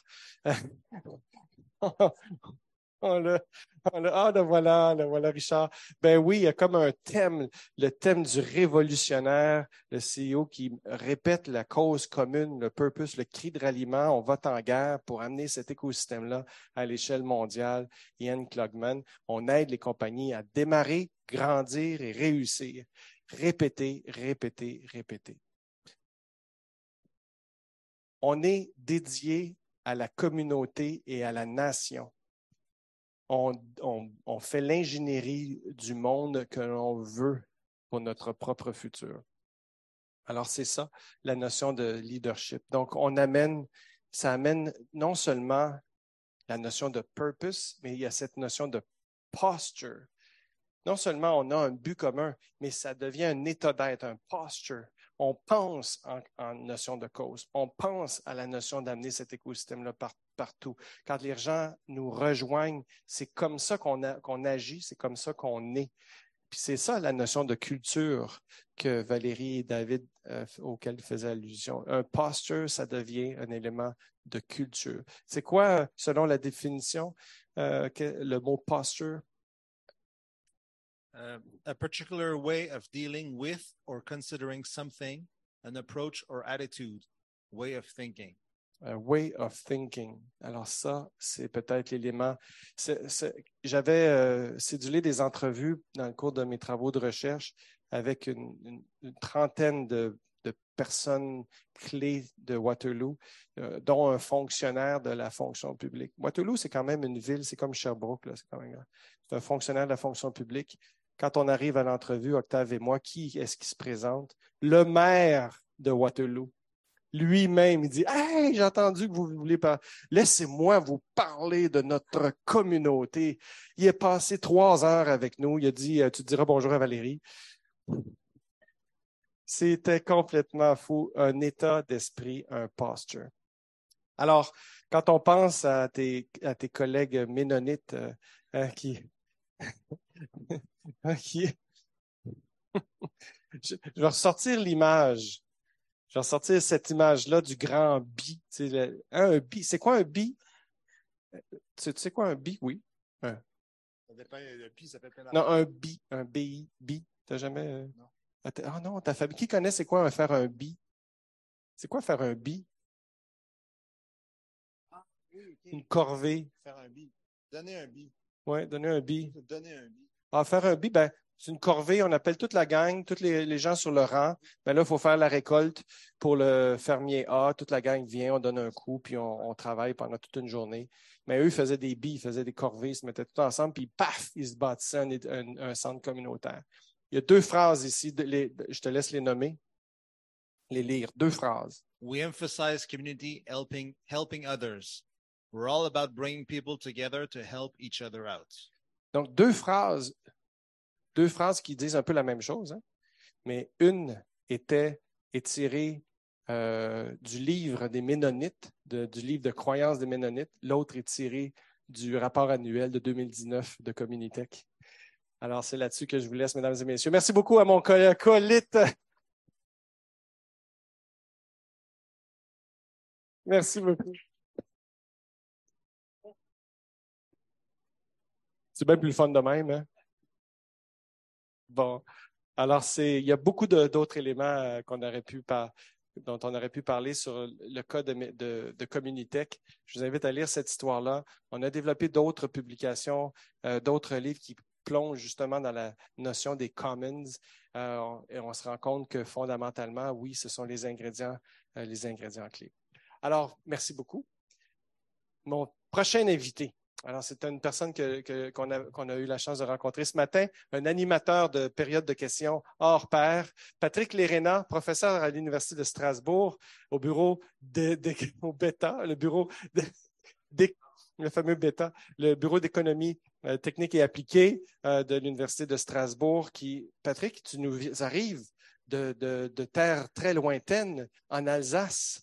A: On l'a, on l'a, ah, le voilà, le voilà, Richard. Ben oui, il y a comme un thème, le thème du révolutionnaire, le C E O qui répète la cause commune, le purpose, le cri de ralliement. On va en guerre pour amener cet écosystème-là à l'échelle mondiale. Jan Klugman, on aide les compagnies à démarrer, grandir et réussir. Répéter, répéter, répéter. On est dédié à la communauté et à la nation. On, on, on fait l'ingénierie du monde que l'on veut pour notre propre futur. Alors, c'est ça, la notion de leadership. Donc, on amène, ça amène non seulement la notion de purpose, mais il y a cette notion de posture. Non seulement on a un but commun, mais ça devient un état d'être, un posture. On pense en, en notion de cause. On pense à la notion d'amener cet écosystème-là par, partout. Quand les gens nous rejoignent, c'est comme ça qu'on, a, qu'on agit, c'est comme ça qu'on est. Puis c'est ça la notion de culture que Valérie et David, euh, auquel faisaient allusion. Un posture, ça devient un élément de culture. C'est quoi, selon la définition, euh, que, le mot posture?
F: Uh, a particular way of dealing with or considering something, an approach or attitude, way of thinking.
A: A way of thinking. Alors ça, c'est peut-être l'élément. C'est, c'est, j'avais euh, cédulé des entrevues dans le cours de mes travaux de recherche avec une, une, une trentaine de, de personnes clés de Waterloo, euh, dont un fonctionnaire de la fonction publique. Waterloo, c'est quand même une ville, c'est comme Sherbrooke, là, c'est quand même grand. C'est un fonctionnaire de la fonction publique. Quand on arrive à l'entrevue, Octave et moi, qui est-ce qui se présente? Le maire de Waterloo. Lui-même, il dit « Hey, j'ai entendu que vous voulez parler. Laissez-moi vous parler de notre communauté. » Il est passé trois heures avec nous. Il a dit « Tu diras bonjour à Valérie. » C'était complètement fou. Un état d'esprit, un posture. Alors, quand on pense à tes, à tes collègues ménonites euh, hein, qui, qui... je, je vais ressortir l'image. Je vais ressortir cette image-là du grand bi. Tu sais, le, hein, un bi. C'est quoi un bi? Tu, tu sais quoi un bi? Oui. Un.
F: Ça dépend, le bi, ça fait plein
A: Non, un bi. Un bi. Bi. T'as jamais. Euh...
F: Non.
A: Ah non, ta famille. Qui connaît c'est quoi faire un bi? C'est quoi faire un bi?
F: Ah, oui, okay.
A: Une corvée.
F: Faire un bi. Donner un bi.
A: Oui, donner un bi.
F: Donner un bi.
A: Ah, faire un bi, ben, c'est une corvée, on appelle toute la gang, tous les, les gens sur le rang. Ben là, il faut faire la récolte pour le fermier A. Toute la gang vient, on donne un coup, puis on, on travaille pendant toute une journée. Mais eux, ils faisaient des billes, ils faisaient des corvées, ils se mettaient tout ensemble, puis paf, ils se bâtissaient un, un, un centre communautaire. Il y a deux phrases ici, de, les, je te laisse les nommer, les lire. Deux phrases.
F: We emphasize community helping, helping others. We're all about bringing people together to help each other out.
A: Donc, deux phrases, deux phrases qui disent un peu la même chose, hein? Mais une était est tirée euh, du livre des Ménonites, de, du livre de croyances des Ménonites. L'autre est tirée du rapport annuel de deux mille dix-neuf de Communitech. Alors, c'est là-dessus que je vous laisse, mesdames et messieurs. Merci beaucoup à mon acolyte. Merci beaucoup. C'est bien plus le fun de même, hein? Bon. Alors, c'est, il y a beaucoup de, d'autres éléments euh, qu'on aurait pu par, dont on aurait pu parler sur le cas de, de, de Communitech. Je vous invite à lire cette histoire-là. On a développé d'autres publications, euh, d'autres livres qui plongent justement dans la notion des commons. Euh, et on se rend compte que fondamentalement, oui, ce sont les ingrédients, euh, les ingrédients clés. Alors, merci beaucoup. Mon prochain invité. Alors, c'est une personne que, que, qu'on, a, qu'on a eu la chance de rencontrer ce matin, un animateur de période de questions hors pair, Patrick Lérena, professeur à l'Université de Strasbourg, au bureau de, de, au Beta, le bureau de, de, le fameux Beta, le bureau d'économie euh, technique et appliquée euh, de l'Université de Strasbourg, qui, Patrick, tu nous arrives de, de, de terres très lointaines en Alsace.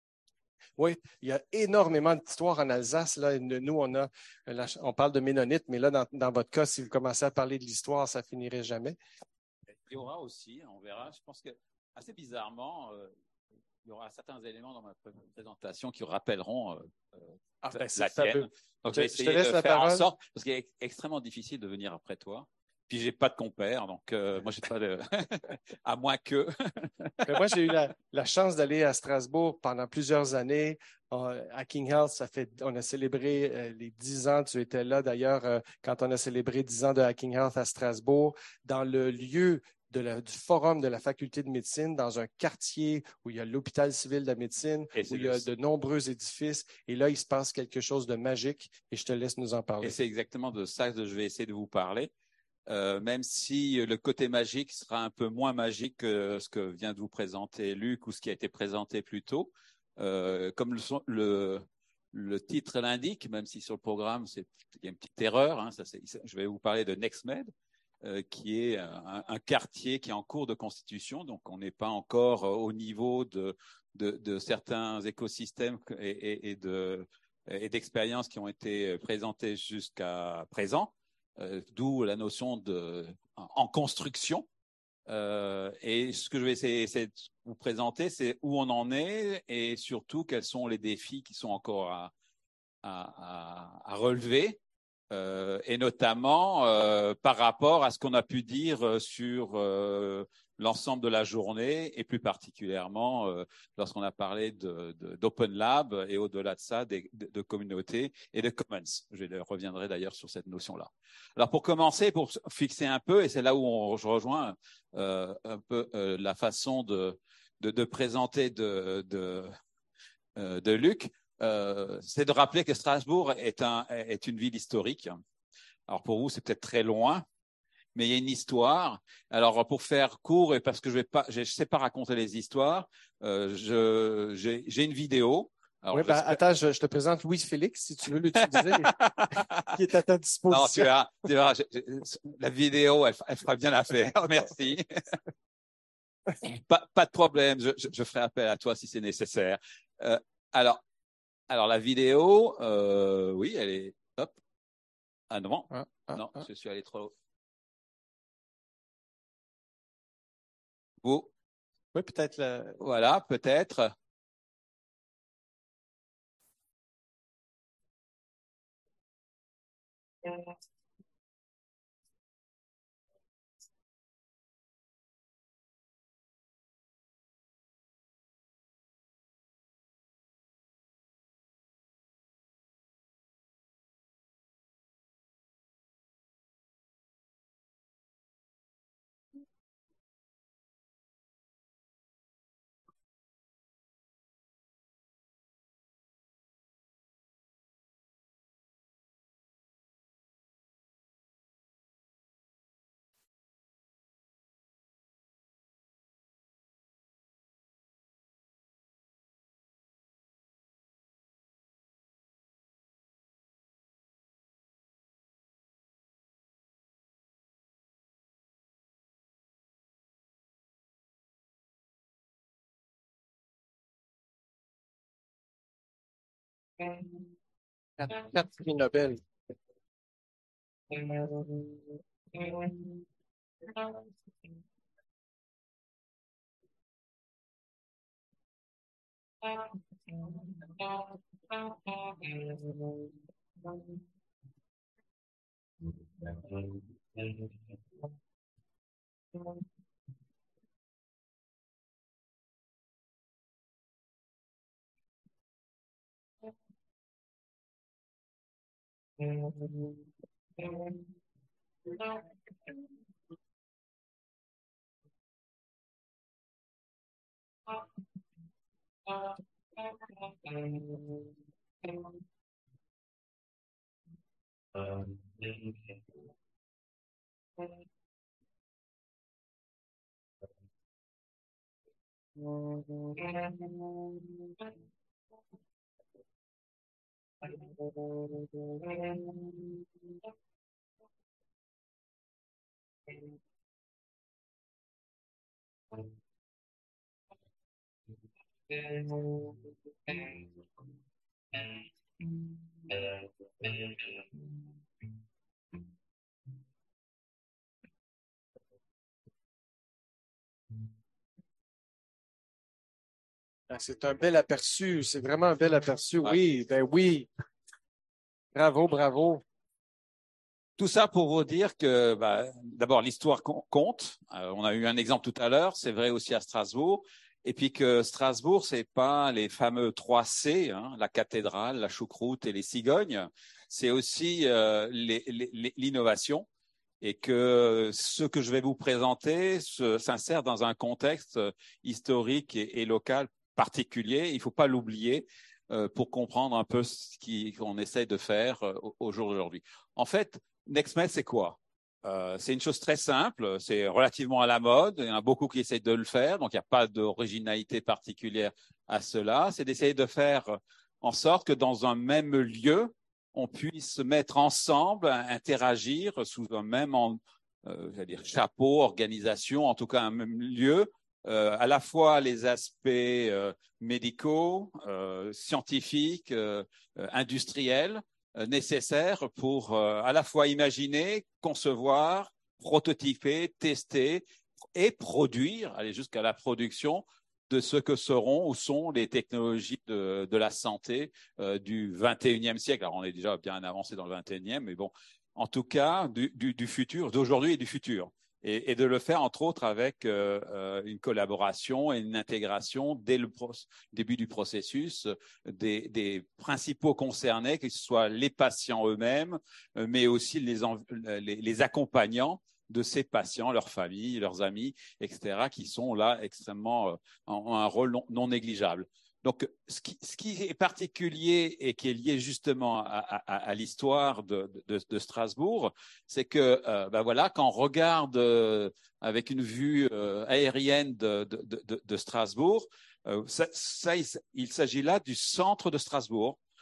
A: Oui, il y a énormément d'histoires en Alsace. Là. Nous, on a, on parle de Ménonites, mais là, dans, dans votre cas, si vous commencez à parler de l'histoire, ça finirait jamais.
G: Il y aura aussi, on verra, je pense que assez bizarrement, euh, il y aura certains éléments dans ma présentation qui rappelleront euh,
A: ah, ben,
G: la tienne. Donc, je vais essayer de faire parole. En sorte, parce qu'il est extrêmement difficile de venir après toi. Puis j'ai pas de compère, donc euh, moi j'ai pas de, à moins que.
A: Moi j'ai eu la, la chance d'aller à Strasbourg pendant plusieurs années. Euh, à King Health, ça fait, on a célébré euh, les dix ans. Tu étais là d'ailleurs euh, quand on a célébré dix ans de Hacking Health à Strasbourg, dans le lieu de la, du forum de la faculté de médecine, dans un quartier où il y a l'hôpital civil de la médecine, où il y a de nombreux édifices. Et là, il se passe quelque chose de magique. Et je te laisse nous en parler.
G: Et c'est exactement de ça que je vais essayer de vous parler. Euh, même si le côté magique sera un peu moins magique que ce que vient de vous présenter Luc ou ce qui a été présenté plus tôt. Euh, comme le, le, le titre l'indique, même si sur le programme, c'est, il y a une petite erreur, hein, ça c'est, je vais vous parler de NextMed, euh, qui est un, un quartier qui est en cours de constitution, donc on n'est pas encore au niveau de, de, de certains écosystèmes et, et, et, de, et d'expériences qui ont été présentées jusqu'à présent. Euh, d'où la notion de en, en construction. Euh, et ce que je vais essayer, essayer de vous présenter, c'est où on en est et surtout quels sont les défis qui sont encore à, à, à, à relever, euh, et notamment euh, par rapport à ce qu'on a pu dire sur euh, l'ensemble de la journée et plus particulièrement euh, lorsqu'on a parlé de, de, d'Open Lab et au-delà de ça, des, de, de communautés et de commons. Je reviendrai d'ailleurs sur cette notion-là. Alors pour commencer, pour fixer un peu, et c'est là où on, je rejoins euh, un peu euh, la façon de, de, de présenter de, de, euh, de Luc, euh, c'est de rappeler que Strasbourg est, un, est une ville historique. Alors pour vous, c'est peut-être très loin, mais il y a une histoire. Alors pour faire court et parce que je vais pas, je sais pas raconter les histoires, euh, je, j'ai, j'ai une vidéo. Alors,
A: oui, ben, attends, je, je te présente Louis Félix, si tu veux l'utiliser, qui est à ta disposition.
G: Non, tu verras, tu verras je, je, la vidéo, elle, elle fera bien l'affaire. Merci. pas, pas de problème, je, je, je ferai appel à toi si c'est nécessaire. Euh, alors, Alors la vidéo, euh, oui, elle est hop. Ah non,
A: Ah, ah,
G: non,
A: ah.
G: je suis allé trop. Vous,
A: Oui, peut-être le...
G: voilà, peut-être.
A: Quatre, quatre prix Nobel. Ah, c'est un bel aperçu, c'est vraiment un bel aperçu.
G: Ouais.
A: Oui, ben oui. Bravo, bravo.
G: Tout ça pour vous dire que, bah, d'abord, l'histoire com- compte. Euh, on a eu un exemple tout à l'heure, c'est vrai aussi à Strasbourg. Et puis que Strasbourg, c'est pas les fameux trois C, hein, la cathédrale, la choucroute et les cigognes. C'est aussi euh, les- les- les- l'innovation. Et que ce que je vais vous présenter se- s'insère dans un contexte historique et, et local particulier. Il ne faut pas l'oublier euh, pour comprendre un peu ce qui- qu'on essaie de faire euh, au, au jour d'aujourd'hui. En fait, NextMed, c'est quoi? Euh, c'est une chose très simple, c'est relativement à la mode, il y en a beaucoup qui essayent de le faire, donc il n'y a pas d'originalité particulière à cela. C'est d'essayer de faire en sorte que dans un même lieu, on puisse se mettre ensemble, interagir sous un même euh, j'allais dire, chapeau, organisation, en tout cas un même lieu, euh, à la fois les aspects euh, médicaux, euh, scientifiques, euh, euh, industriels, euh, nécessaires pour euh, à la fois imaginer, concevoir, prototyper, tester et produire, aller jusqu'à la production de ce que seront ou sont les technologies de, de la santé euh, du vingt et unième siècle. Alors, on est déjà bien avancé dans le vingt et unième, mais bon, en tout cas, du, du, du futur, d'aujourd'hui et du futur. Et, et de le faire, entre autres, avec euh, euh, une collaboration et une intégration dès le pro- début du processus des, des principaux concernés, que ce soit les patients eux-mêmes, euh, mais aussi les, en, les, les accompagnants de ces patients, leurs familles, leurs amis, et cetera, qui sont là extrêmement, euh, ont un rôle non, non négligeable. Donc, ce qui, ce qui est particulier et qui est lié justement à, à, à l'histoire de, de, de Strasbourg, c'est que, euh, ben voilà, quand on regarde euh, avec une vue euh, aérienne de, de, de, de Strasbourg, euh, ça, ça, il, il s'agit là du centre de Strasbourg.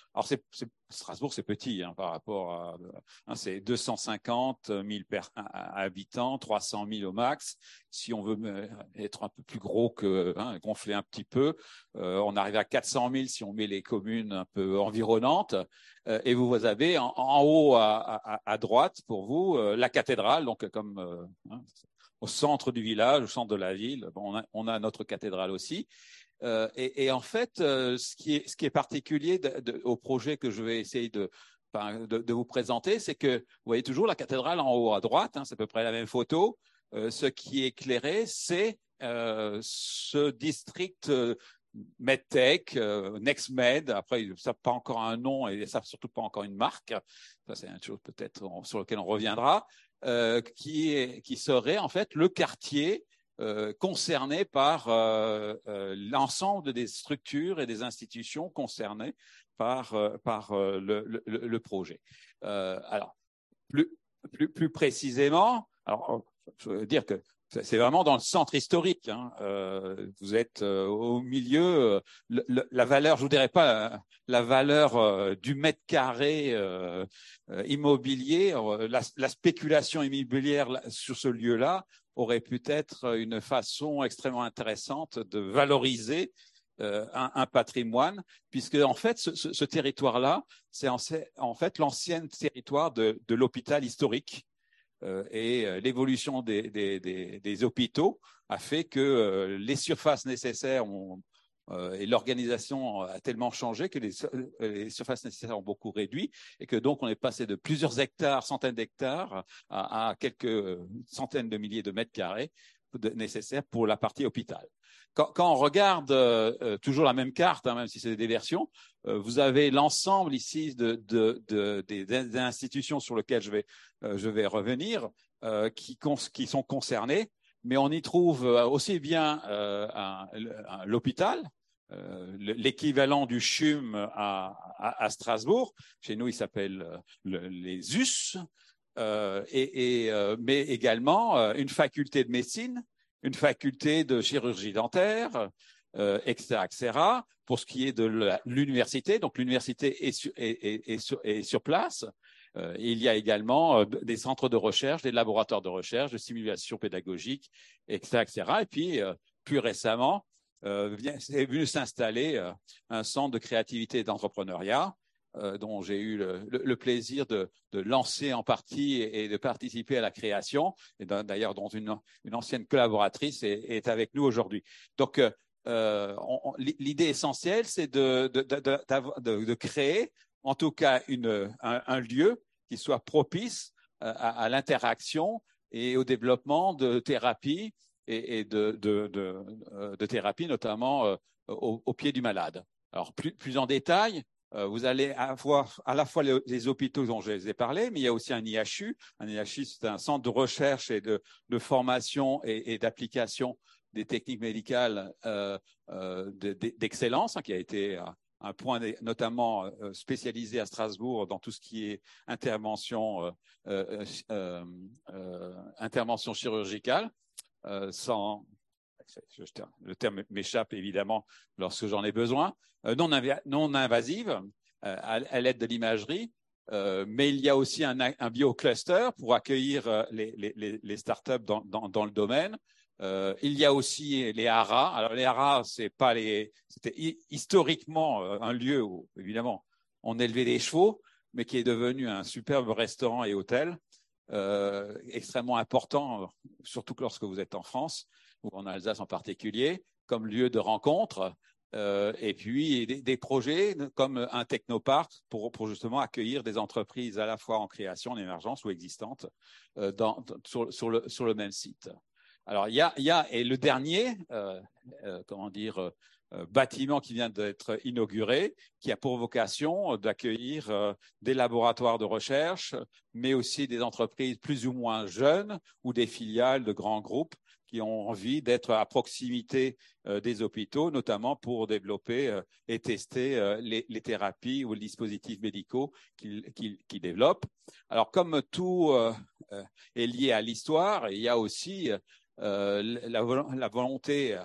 G: Alors, c'est, c'est, Strasbourg, c'est petit hein, par rapport à... Hein, c'est deux cent cinquante mille per, habitants, trois cent mille au max. Si on veut être un peu plus gros, que hein, gonfler un petit peu, euh, on arrive à quatre cent mille si on met les communes un peu environnantes. Euh, et vous, vous avez en, en haut à, à, à droite, pour vous, euh, la cathédrale, donc comme euh, hein, au centre du village, au centre de la ville. Bon, on, a, on a notre cathédrale aussi. Euh, et, et en fait, euh, ce, qui est, ce qui est particulier de, de, au projet que je vais essayer de, enfin, de, de vous présenter, c'est que vous voyez toujours la cathédrale en haut à droite, hein, c'est à peu près la même photo. Euh, ce qui est éclairé, c'est euh, ce district euh, MedTech, euh, NextMed. Après, ça n'a pas encore un nom et ça n'a surtout pas encore une marque. Ça, c'est une chose peut-être sur laquelle on reviendra, euh, qui, est, qui serait en fait le quartier Euh, concernés par euh, euh, l'ensemble des structures et des institutions concernées par, euh, par euh, le, le, le projet. Euh, alors, plus, plus, plus précisément, alors, je veux dire que c'est vraiment dans le centre historique. Hein. Euh, vous êtes euh, au milieu. Le, le, la valeur, je vous dirais pas la, la valeur euh, du mètre carré euh, euh, immobilier, euh, la, la spéculation immobilière là, sur ce lieu-là aurait pu être une façon extrêmement intéressante de valoriser euh, un, un patrimoine, puisque en fait, ce, ce, ce territoire-là, c'est en, en fait l'ancien territoire de, de l'hôpital historique. Euh, et euh, l'évolution des, des, des, des hôpitaux a fait que euh, les surfaces nécessaires ont, euh, et l'organisation a tellement changé que les, les surfaces nécessaires ont beaucoup réduit et que donc on est passé de plusieurs hectares, centaines d'hectares à, à quelques centaines de milliers de mètres carrés de, nécessaires pour la partie hôpital. Quand, quand on regarde euh, toujours la même carte, hein, même si c'est des versions, euh, vous avez l'ensemble ici de, de, de, des, des institutions sur lesquelles je vais, euh, je vais revenir, euh, qui, qui sont concernées, mais on y trouve aussi bien euh, un, un, l'hôpital, euh, l'équivalent du C H U M à, à, à Strasbourg. Chez nous, il s'appelle le, les U S, euh, et, et, euh, mais également euh, une faculté de médecine, une faculté de chirurgie dentaire, euh, et cetera, et cetera. Pour ce qui est de l'université, donc l'université est, su, est, est, est, sur, est sur place. Euh, il y a également euh, des centres de recherche, des laboratoires de recherche, de simulation pédagogique, et cetera, et cetera. Et puis, euh, plus récemment, euh, est venu s'installer euh, un centre de créativité et d'entrepreneuriat, euh, dont j'ai eu le, le, le plaisir de, de lancer en partie et, et de participer à la création, et d'ailleurs dont une, une ancienne collaboratrice est, est avec nous aujourd'hui. Donc, euh, euh, l'idée essentielle, c'est de, de, de, de, de créer, en tout cas, une, un, un lieu qui soit propice à, à l'interaction et au développement de thérapies et, et de, de, de, de thérapies, notamment euh, au, au pied du malade. Alors, plus, plus en détail, euh, vous allez avoir à la fois les, les hôpitaux dont je les ai parlé, mais il y a aussi un I H U. Un I H U, c'est un centre de recherche et de, de formation et, et d'application des techniques médicales euh, euh, d'excellence, hein, qui a été un point notamment euh, spécialisé à Strasbourg dans tout ce qui est intervention, euh, euh, euh, euh, intervention chirurgicale, euh, sans, le terme m'échappe évidemment lorsque j'en ai besoin, euh, non, non invasive, euh, à, à l'aide de l'imagerie. Euh, mais il y a aussi un, un biocluster pour accueillir euh, les, les, les startups dans, dans, dans le domaine. Euh, il y a aussi les haras. Alors les haras, c'est pas les, c'était historiquement un lieu où évidemment on élevait les chevaux, mais qui est devenu un superbe restaurant et hôtel euh, extrêmement important, surtout lorsque vous êtes en France ou en Alsace en particulier, comme lieu de rencontre. Euh, et puis des, des projets comme un technoparc pour, pour justement accueillir des entreprises à la fois en création, en émergence ou existantes euh, dans, sur, sur, le, sur le même site. Alors il y a, il y a et le dernier, euh, euh, comment dire, euh, bâtiment qui vient d'être inauguré, qui a pour vocation d'accueillir euh, des laboratoires de recherche, mais aussi des entreprises plus ou moins jeunes ou des filiales de grands groupes qui ont envie d'être à proximité euh, des hôpitaux, notamment pour développer euh, et tester euh, les, les thérapies ou les dispositifs médicaux qu'ils qu'ils, qu'ils développent. Alors, comme tout euh, euh, est lié à l'histoire, il y a aussi euh, la, la volonté,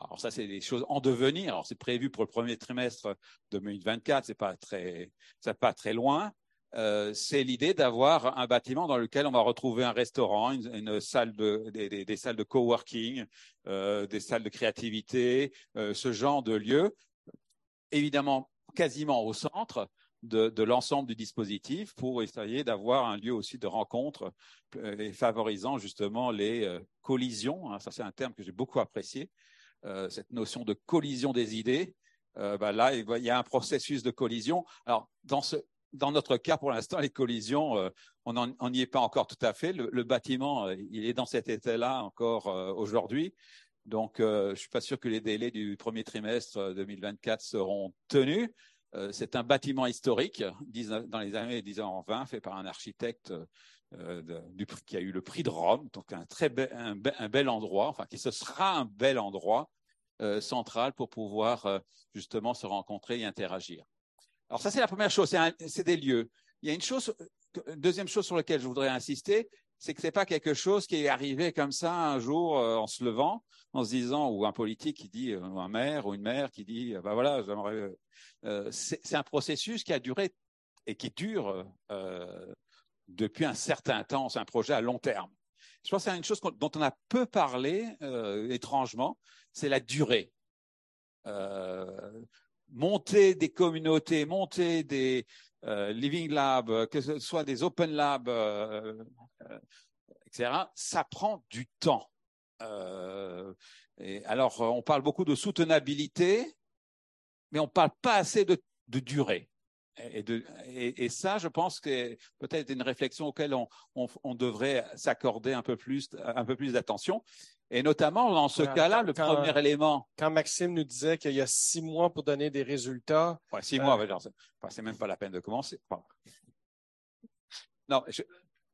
G: Alors ça, c'est des choses en devenir. Alors c'est prévu pour le premier trimestre deux mille vingt-quatre, c'est pas très, c'est pas très loin. Euh, c'est l'idée d'avoir un bâtiment dans lequel on va retrouver un restaurant, une, une salle de, des, des, des salles de coworking, euh, des salles de créativité, euh, ce genre de lieux, évidemment quasiment au centre de, de l'ensemble du dispositif pour essayer d'avoir un lieu aussi de rencontre euh, et favorisant justement les euh, collisions. Hein, ça, c'est un terme que j'ai beaucoup apprécié, euh, cette notion de collision des idées. Euh, bah là, il y a un processus de collision. Alors, dans ce Dans notre cas, pour l'instant, les collisions, euh, on n'y est pas encore tout à fait. Le, le bâtiment, euh, il est dans cet état-là encore euh, aujourd'hui. Donc, euh, je ne suis pas sûr que les délais du premier trimestre deux mille vingt-quatre seront tenus. Euh, c'est un bâtiment historique, dans les années mille neuf cent vingt, fait par un architecte euh, de, du, qui a eu le prix de Rome. Donc, un très be, un, be, un bel endroit, enfin, qui ce sera un bel endroit euh, central pour pouvoir euh, justement se rencontrer et interagir. Alors ça, c'est la première chose, c'est, un, c'est des lieux. Il y a une chose, deuxième chose sur laquelle je voudrais insister, c'est que c'est pas quelque chose qui est arrivé comme ça un jour euh, en se levant, en se disant, ou un politique qui dit, ou un maire ou une maire qui dit, ben voilà, j'aimerais. Euh, c'est, c'est un processus qui a duré et qui dure euh, depuis un certain temps. C'est un projet à long terme. Je pense que c'est une chose dont on a peu parlé, euh, étrangement, c'est la durée. Euh, monter des communautés, monter des euh, living labs, que ce soit des open labs, euh, euh, et cetera, ça prend du temps. Euh, et alors, on parle beaucoup de soutenabilité, mais on ne parle pas assez de, de durée. Et, de, et, et ça, je pense que peut-être une réflexion auquel on, on, on devrait s'accorder un peu plus, un peu plus d'attention. Et notamment, dans ce
A: quand,
G: cas-là,
A: quand,
G: le premier
A: quand,
G: élément.
A: Quand Maxime nous disait qu'il y a six mois pour donner des résultats.
G: Ouais, six euh, mois, ouais, genre, c'est, enfin, c'est même pas la peine de commencer. Enfin, non, je...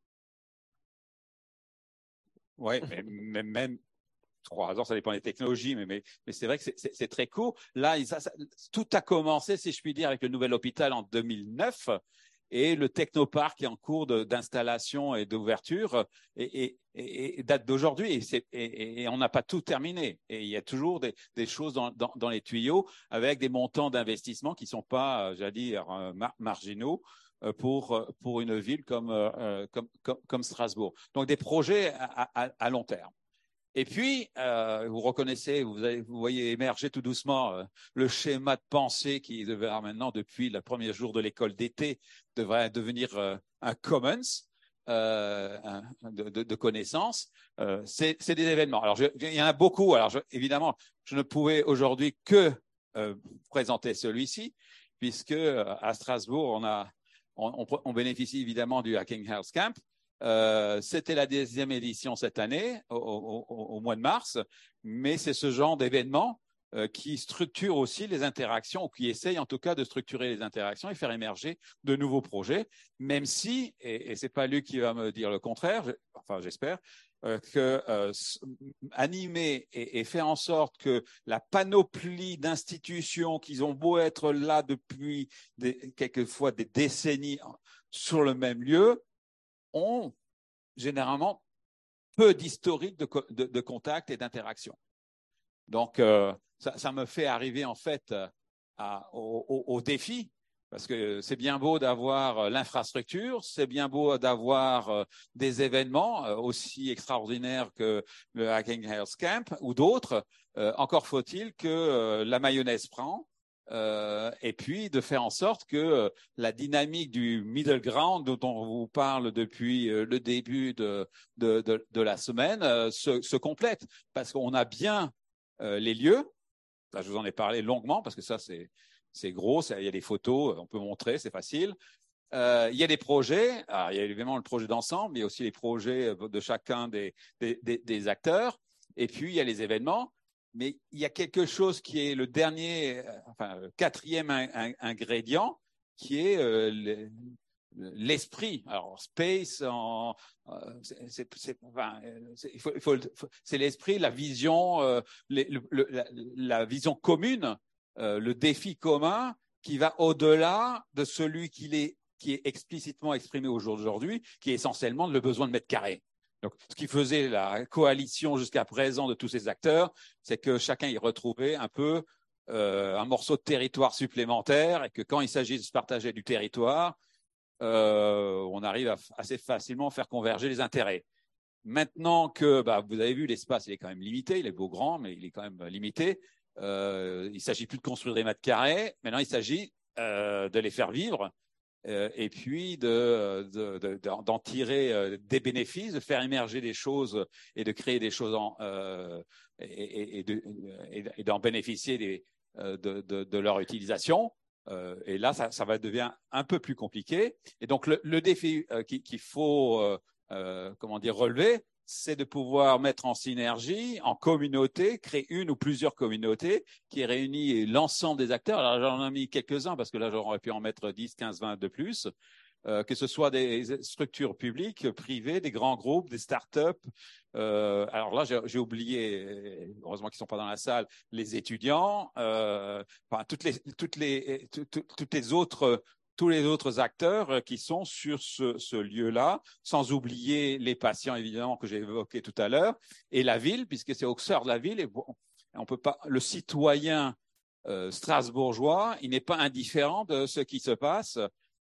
G: oui, mais, mais même trois ans, ça dépend des technologies, mais, mais, mais c'est vrai que c'est, c'est, c'est très court. Là, ça, ça, tout a commencé, si je puis dire, avec le nouvel hôpital en deux mille neuf. Et le technoparc est en cours de, d'installation et d'ouverture et, et, et, et date d'aujourd'hui. Et, c'est, et, et on n'a pas tout terminé. Et il y a toujours des, des choses dans, dans, dans les tuyaux avec des montants d'investissement qui ne sont pas, j'allais dire, mar- marginaux pour, pour une ville comme, euh, comme, comme, comme Strasbourg. Donc des projets à, à, à long terme. Et puis, euh, vous reconnaissez, vous, avez, vous voyez émerger tout doucement euh, le schéma de pensée qui devrait maintenant, depuis le premier jour de l'école d'été, devrait devenir euh, un commons euh, un, de, de, de connaissances. Euh, c'est, c'est des événements. Alors, je, il y en a beaucoup. Alors, je, évidemment, je ne pouvais aujourd'hui que euh, présenter celui-ci, puisque euh, à Strasbourg, on, a, on, on, on bénéficie évidemment du Hacking Health Camp. Euh, c'était la deuxième édition cette année, au, au, au mois de mars, mais c'est ce genre d'événement euh, qui structure aussi les interactions, ou qui essaye en tout cas de structurer les interactions et faire émerger de nouveaux projets, même si, et, et c'est pas lui qui va me dire le contraire, je, enfin j'espère, euh, que euh, animer et, et faire en sorte que la panoplie d'institutions qui ont beau être là depuis des, quelquefois des décennies sur le même lieu, ont généralement peu d'historique de, de, de contact et d'interaction. Donc, euh, ça, ça me fait arriver en fait à, au, au, au défi, parce que c'est bien beau d'avoir l'infrastructure, c'est bien beau d'avoir euh, des événements euh, aussi extraordinaires que le Hacking Health Camp ou d'autres. Euh, encore faut-il que euh, la mayonnaise prend. Euh, et puis de faire en sorte que euh, la dynamique du middle ground dont on vous parle depuis euh, le début de, de, de, de la semaine euh, se, se complète. Parce qu'on a bien euh, les lieux, là je vous en ai parlé longuement parce que ça c'est, c'est gros, ça, il y a des photos, on peut montrer, c'est facile. Euh, il y a des projets, alors, il y a évidemment le projet d'ensemble, mais il y a aussi les projets de chacun des, des, des, des acteurs, et puis il y a les événements. Mais il y a quelque chose qui est le dernier, enfin le quatrième in, in, ingrédient, qui est euh, le, l'esprit. Alors space, en, euh, c'est, c'est, c'est, enfin, c'est, il faut, il faut, c'est l'esprit, la vision, euh, les, le, le, la, la vision commune, euh, le défi commun qui va au-delà de celui qui est, qui est explicitement exprimé aujourd'hui, qui est essentiellement le besoin de mètres carrés. Donc, ce qui faisait la coalition jusqu'à présent de tous ces acteurs, c'est que chacun y retrouvait un peu euh, un morceau de territoire supplémentaire et que quand il s'agit de se partager du territoire, euh, on arrive à assez facilement faire converger les intérêts. Maintenant que, bah, vous avez vu, l'espace, il est quand même limité, il est beau grand, mais il est quand même limité. Euh, il ne s'agit plus de construire des mètres carrés. Maintenant, il s'agit euh, de les faire vivre euh, et puis de, de, de, d'en tirer euh, des bénéfices, de faire émerger des choses et de créer des choses en, euh, et, et, de, et d'en bénéficier des, euh, de, de, de leur utilisation. Euh, et là, ça, ça va devenir un peu plus compliqué. Et donc, le, le défi euh, qu'il, qu'il faut euh, euh, comment dire, relever, c'est de pouvoir mettre en synergie, en communauté, créer une ou plusieurs communautés qui réunissent l'ensemble des acteurs. Alors, j'en ai mis quelques-uns parce que là, j'aurais pu en mettre dix, quinze, vingt de plus. Euh, que ce soit des structures publiques, privées, des grands groupes, des start-up. Euh, alors là, j'ai, j'ai oublié, heureusement qu'ils sont pas dans la salle, les étudiants, euh, enfin toutes les, toutes les, toutes, toutes les autres, tous les autres acteurs qui sont sur ce, ce lieu-là, sans oublier les patients évidemment que j'ai évoqués tout à l'heure, et la ville, puisque c'est au cœur de la ville. Et bon, on peut pas, le citoyen euh, strasbourgeois, il n'est pas indifférent de ce qui se passe.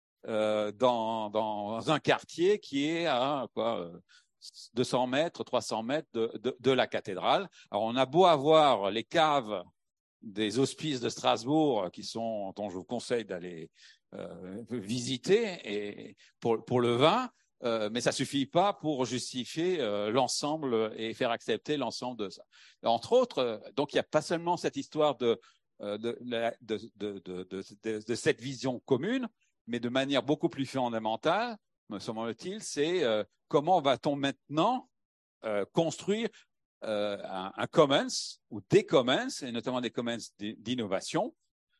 G: Euh, dans, dans un quartier qui est à quoi, deux cents mètres, trois cents mètres de, de, de la cathédrale. Alors, on a beau avoir les caves des hospices de Strasbourg, qui sont, dont je vous conseille d'aller euh, visiter et pour, pour le vin, euh, mais ça suffit pas pour justifier euh, l'ensemble et faire accepter l'ensemble de ça. Entre autres, donc il n'y a pas seulement cette histoire de, de, de, de, de, de, de, de cette vision commune, mais de manière beaucoup plus fondamentale, me semble-t-il, c'est euh, comment va-t-on maintenant euh, construire euh, un, un commons ou des commons, et notamment des commons d'innovation,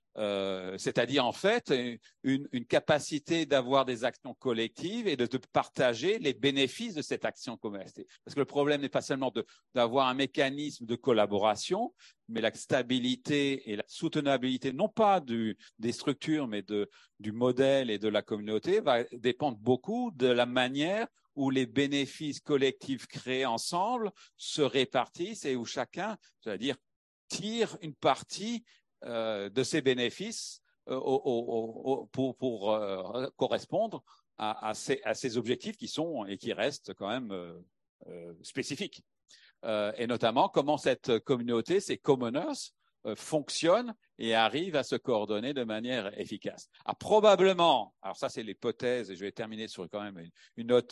G: euh, c'est-à-dire en fait une, une capacité d'avoir des actions collectives et de, de partager les bénéfices de cette action collective. Parce que le problème n'est pas seulement de, d'avoir un mécanisme de collaboration, mais la stabilité et la soutenabilité, non pas du, des structures, mais de, du modèle et de la communauté, va dépendre beaucoup de la manière où les bénéfices collectifs créés ensemble se répartissent et où chacun, c'est-à-dire, tire une partie euh, de ces bénéfices euh, au, au, au, pour, pour euh, correspondre à, à, ces, à ces objectifs qui sont et qui restent quand même euh, euh, spécifiques. Euh, et notamment comment cette communauté, ces commoners, euh, fonctionnent et arrivent à se coordonner de manière efficace. Ah, probablement, alors ça c'est l'hypothèse, et je vais terminer sur quand même une, une note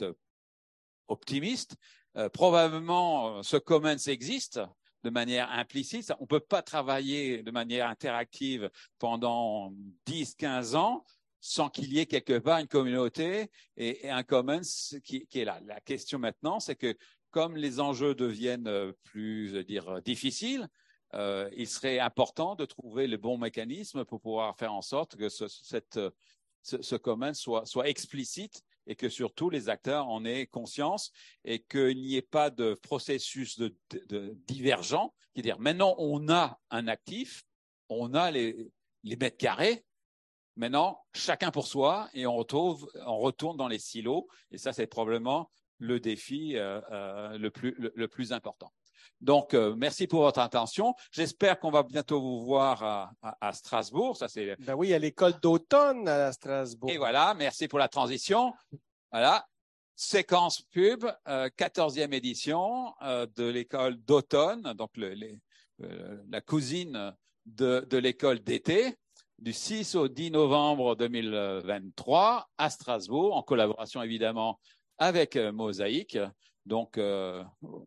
G: optimiste, euh, probablement ce commons existe de manière implicite. On ne peut pas travailler de manière interactive pendant dix, quinze ans sans qu'il y ait quelque part une communauté et, et un commons qui, qui est là. La question maintenant, c'est que comme les enjeux deviennent plus, je veux dire, difficiles, euh, il serait important de trouver le bon mécanisme pour pouvoir faire en sorte que ce, cette, ce, ce commons soit, soit explicite et que surtout les acteurs en aient conscience et qu'il n'y ait pas de processus de, de, de divergent, qui est dire maintenant on a un actif, on a les, les mètres carrés, maintenant chacun pour soi et on retrouve, on retourne dans les silos et ça c'est probablement le défi euh, euh, le plus le, le plus important. Donc, euh, merci pour votre attention. J'espère qu'on va bientôt vous voir à, à, à Strasbourg. Ça, c'est...
A: Ben oui, à l'école d'automne à Strasbourg.
G: Et voilà, merci pour la transition. Voilà, séquence pub, euh, quatorzième édition euh, de l'école d'automne, donc le, les, euh, la cousine de, de l'école d'été, du six au dix novembre deux mille vingt-trois à Strasbourg, en collaboration évidemment avec euh, Mosaïque. Donc, euh,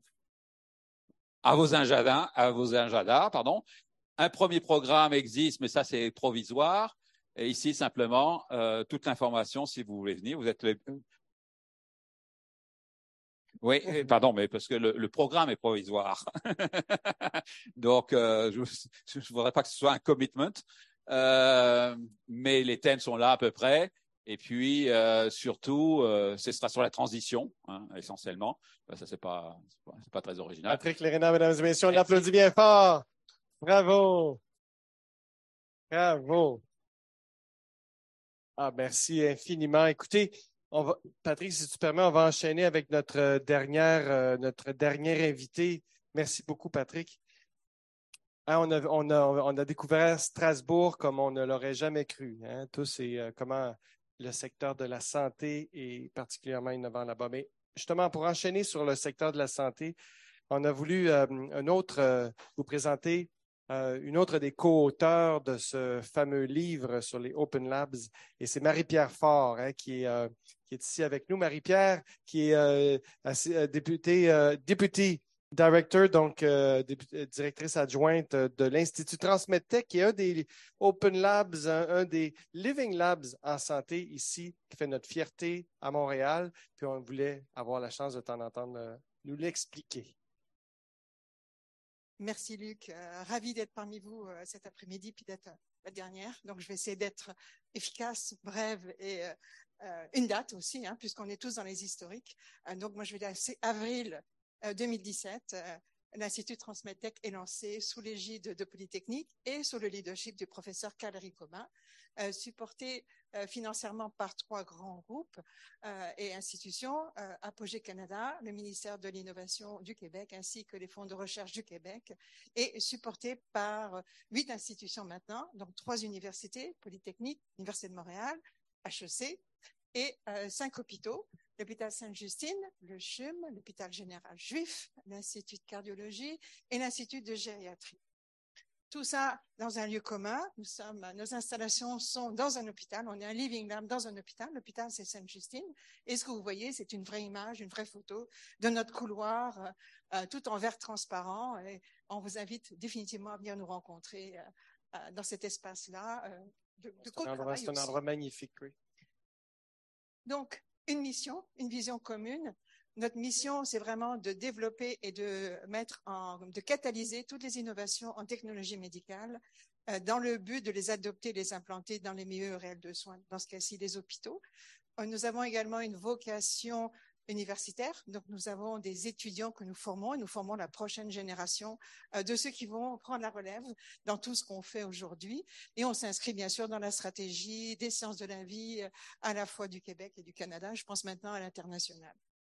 G: à vos agendas, à vos agendas, pardon. Un premier programme existe, mais ça c'est provisoire. Et ici simplement euh, toute l'information si vous voulez venir. Vous êtes les... Oui, pardon, mais parce que le, le programme est provisoire. Donc euh, je ne voudrais pas que ce soit un commitment, euh, mais les thèmes sont là à peu près. Et puis euh, surtout, euh, ce sera sur la transition, hein, essentiellement. Ça c'est pas, c'est pas, c'est pas très original.
A: Patrick Lérina, mesdames et messieurs, on l'applaudit bien fort. Bravo. Bravo. Ah, merci infiniment. Écoutez, On va, Patrick, si tu permets, on va enchaîner avec notre dernière, euh, notre dernier invité. Merci beaucoup, Patrick. Hein, on, a, on, a, on a découvert Strasbourg comme on ne l'aurait jamais cru. Hein, tous et euh, comment le secteur de la santé est particulièrement innovant là-bas. Mais justement, pour enchaîner sur le secteur de la santé, on a voulu euh, un autre, euh, vous présenter euh, une autre des co-auteurs de ce fameux livre sur les Open Labs, et c'est Marie-Pierre Faure hein, qui, est, euh, qui est ici avec nous. Marie-Pierre, qui est euh, assez, députée, euh, députée director, donc euh, directrice adjointe de l'Institut Transmedtech, qui est un des Open Labs, un, un des Living Labs en santé ici, qui fait notre fierté à Montréal. Puis on voulait avoir la chance de t'en entendre euh, nous l'expliquer.
H: Merci Luc, euh, ravi d'être parmi vous euh, cet après-midi, puis d'être euh, la dernière. Donc je vais essayer d'être efficace, brève et euh, euh, une date aussi, hein, puisqu'on est tous dans les historiques. Euh, donc moi je vais dire c'est avril euh, deux mille dix-sept. Euh, L'Institut Transmedtech est lancé sous l'égide de Polytechnique et sous le leadership du professeur Carl Ricoma, euh, supporté euh, financièrement par trois grands groupes euh, et institutions, euh, Apogée Canada, le ministère de l'Innovation du Québec ainsi que les fonds de recherche du Québec, et supporté par huit institutions maintenant, donc trois universités, Polytechnique, Université de Montréal, H E C et euh, cinq hôpitaux. L'hôpital Sainte-Justine, le C H U M, l'hôpital général juif, l'Institut de cardiologie et l'Institut de gériatrie. Tout ça dans un lieu commun. Nous sommes, nos installations sont dans un hôpital. On est un living lab dans un hôpital. L'hôpital, c'est Sainte-Justine. Et ce que vous voyez, c'est une vraie image, une vraie photo de notre couloir, euh, tout en verre transparent. Et on vous invite définitivement à venir nous rencontrer euh, dans cet espace-là. Euh, de, de
A: c'est un endroit, c'est un endroit magnifique, oui.
H: Donc, une mission, une vision commune. Notre mission, c'est vraiment de développer et de mettre en, de catalyser toutes les innovations en technologie médicale euh, dans le but de les adopter, les implanter dans les milieux réels de soins, dans ce cas-ci les hôpitaux. Euh, nous avons également une vocation universitaire, donc nous avons des étudiants que nous formons et nous formons la prochaine génération euh, de ceux qui vont prendre la relève dans tout ce qu'on fait aujourd'hui. Et on s'inscrit bien sûr dans la stratégie des sciences de la vie euh, à la fois du Québec et du Canada. Je pense maintenant à l'international.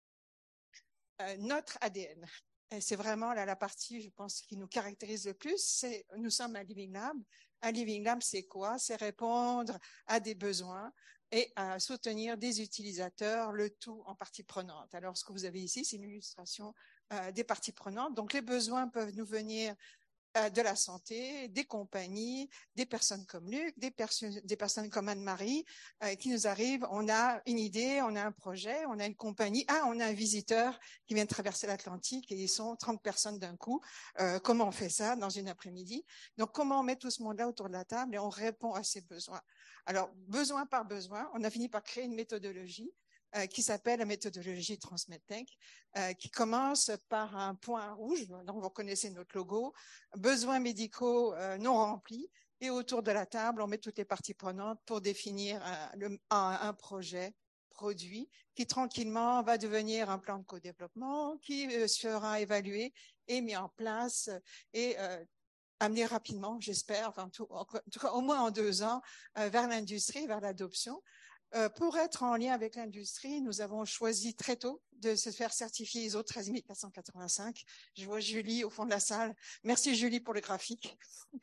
H: Euh, notre A D N, et c'est vraiment là, la partie, je pense, qui nous caractérise le plus, c'est nous sommes un Living Lab. Un Living Lab, c'est quoi? C'est répondre à des besoins et à soutenir des utilisateurs, le tout en partie prenante. Alors, ce que vous avez ici, c'est une illustration euh, des parties prenantes. Donc, les besoins peuvent nous venir de la santé, des compagnies, des personnes comme Luc, des, perso- des personnes comme Anne-Marie euh, qui nous arrivent. On a une idée, on a un projet, on a une compagnie. Ah, on a un visiteur qui vient de traverser l'Atlantique et ils sont trente personnes d'un coup. Euh, comment on fait ça dans une après-midi? Donc, comment on met tout ce monde-là autour de la table et on répond à ces besoins? Alors, besoin par besoin, on a fini par créer une méthodologie Euh, qui s'appelle la méthodologie Transmedtech, euh, qui commence par un point rouge, donc vous connaissez notre logo, besoins médicaux euh, non remplis, et autour de la table, on met toutes les parties prenantes pour définir un, le, un, un projet, produit, qui tranquillement va devenir un plan de co-développement, qui euh, sera évalué et mis en place et euh, amené rapidement, j'espère, enfin, tout, en tout cas au moins en deux ans, euh, vers l'industrie, vers l'adoption. Euh, pour être en lien avec l'industrie, nous avons choisi très tôt de se faire certifier I S O treize mille quatre cent quatre-vingt-cinq. Je vois Julie au fond de la salle. Merci Julie pour le graphique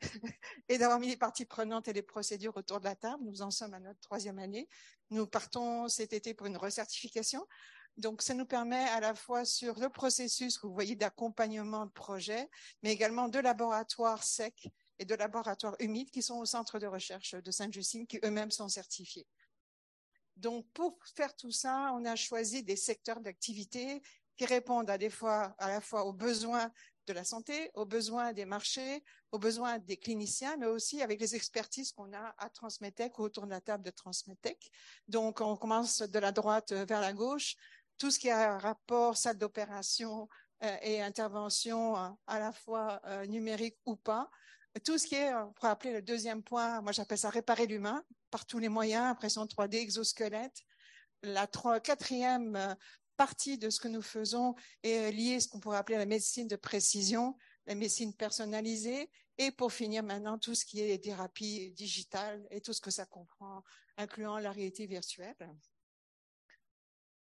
H: et d'avoir mis les parties prenantes et les procédures autour de la table. Nous en sommes à notre troisième année. Nous partons cet été pour une recertification. Donc, ça nous permet à la fois sur le processus que vous voyez d'accompagnement de projet, mais également de laboratoires secs et de laboratoires humides qui sont au centre de recherche de Sainte-Justine, qui eux-mêmes sont certifiés. Donc, pour faire tout ça, on a choisi des secteurs d'activité qui répondent à, des fois, à la fois aux besoins de la santé, aux besoins des marchés, aux besoins des cliniciens, mais aussi avec les expertises qu'on a à Transmedtech ou autour de la table de Transmedtech. Donc, on commence de la droite vers la gauche. Tout ce qui a un rapport salle d'opération euh, et intervention euh, à la fois euh, numérique ou pas. Tout ce qui est, on pourrait appeler le deuxième point, moi j'appelle ça réparer l'humain, par tous les moyens, impression trois D, exosquelette. La trois, quatrième euh, partie de ce que nous faisons est liée à ce qu'on pourrait appeler la médecine de précision, la médecine personnalisée, et pour finir maintenant tout ce qui est thérapie digitale et tout ce que ça comprend, incluant la réalité virtuelle.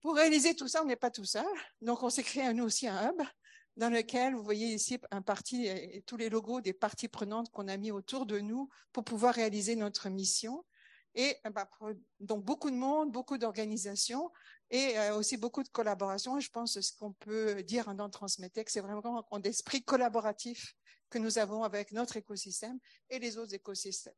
H: Pour réaliser tout ça, on n'est pas tout seul. Donc, on s'est créé nous aussi un hub dans lequel vous voyez ici un parti et tous les logos des parties prenantes qu'on a mis autour de nous pour pouvoir réaliser notre mission. Et bah, donc beaucoup de monde, beaucoup d'organisations et euh, aussi beaucoup de collaborations. Et je pense que ce qu'on peut dire dans Transmedtech, c'est vraiment un esprit collaboratif que nous avons avec notre écosystème et les autres écosystèmes.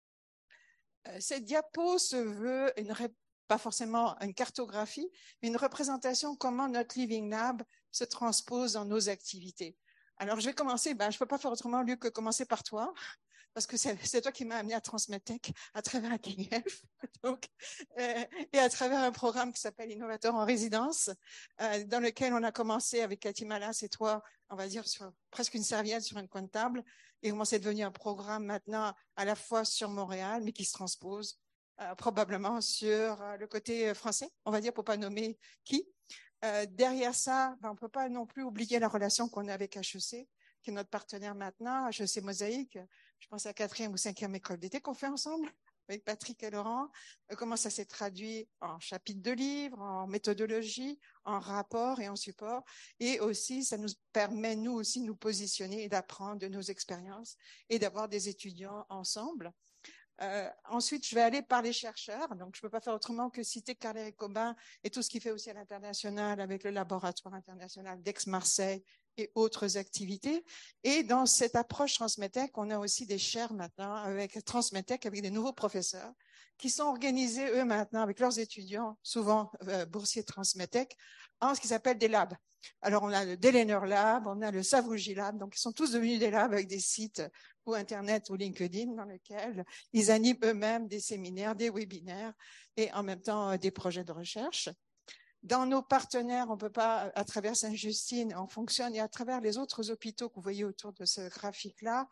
H: Euh, cette diapo se veut une pas forcément une cartographie, mais une représentation comment notre Living Lab se transpose dans nos activités. Alors, je vais commencer, ben, je peux pas faire autrement lieu que commencer par toi, parce que c'est, c'est toi qui m'as amené à Transmedtech à travers un K F, donc, euh, et à travers un programme qui s'appelle Innovateur en résidence, euh, dans lequel on a commencé avec Cathy Malas et toi, on va dire, sur presque une serviette sur un coin de table, et comment c'est devenu un programme maintenant à la fois sur Montréal, mais qui se transpose Euh, probablement sur euh, le côté français, on va dire, pour pas nommer qui. Euh, derrière ça, ben, on peut pas non plus oublier la relation qu'on a avec H E C, qui est notre partenaire maintenant, H E C Mosaïque. Je pense à la quatrième ou cinquième école d'été qu'on fait ensemble avec Patrick et Laurent. Euh, comment ça s'est traduit en chapitres de livres, en méthodologie, en rapport et en support. Et aussi, ça nous permet, nous aussi, de nous positionner et d'apprendre de nos expériences et d'avoir des étudiants ensemble. Euh, ensuite, je vais aller par les chercheurs. Donc, je ne peux pas faire autrement que citer Carl-Éric Aubin et tout ce qu'il fait aussi à l'international avec le laboratoire international d'Aix-Marseille et autres activités. Et dans cette approche Transmedtech, on a aussi des chaires maintenant avec Transmedtech, avec des nouveaux professeurs qui sont organisés, eux, maintenant, avec leurs étudiants, souvent euh, boursiers de Transmedtech, en ce qu'ils appellent des labs. Alors, on a le Delainer Lab, on a le Savouji Lab, donc ils sont tous devenus des labs avec des sites ou Internet ou LinkedIn dans lesquels ils animent eux-mêmes des séminaires, des webinaires et en même temps des projets de recherche. Dans nos partenaires, on peut pas, à travers Sainte-Justine, on fonctionne et à travers les autres hôpitaux que vous voyez autour de ce graphique-là,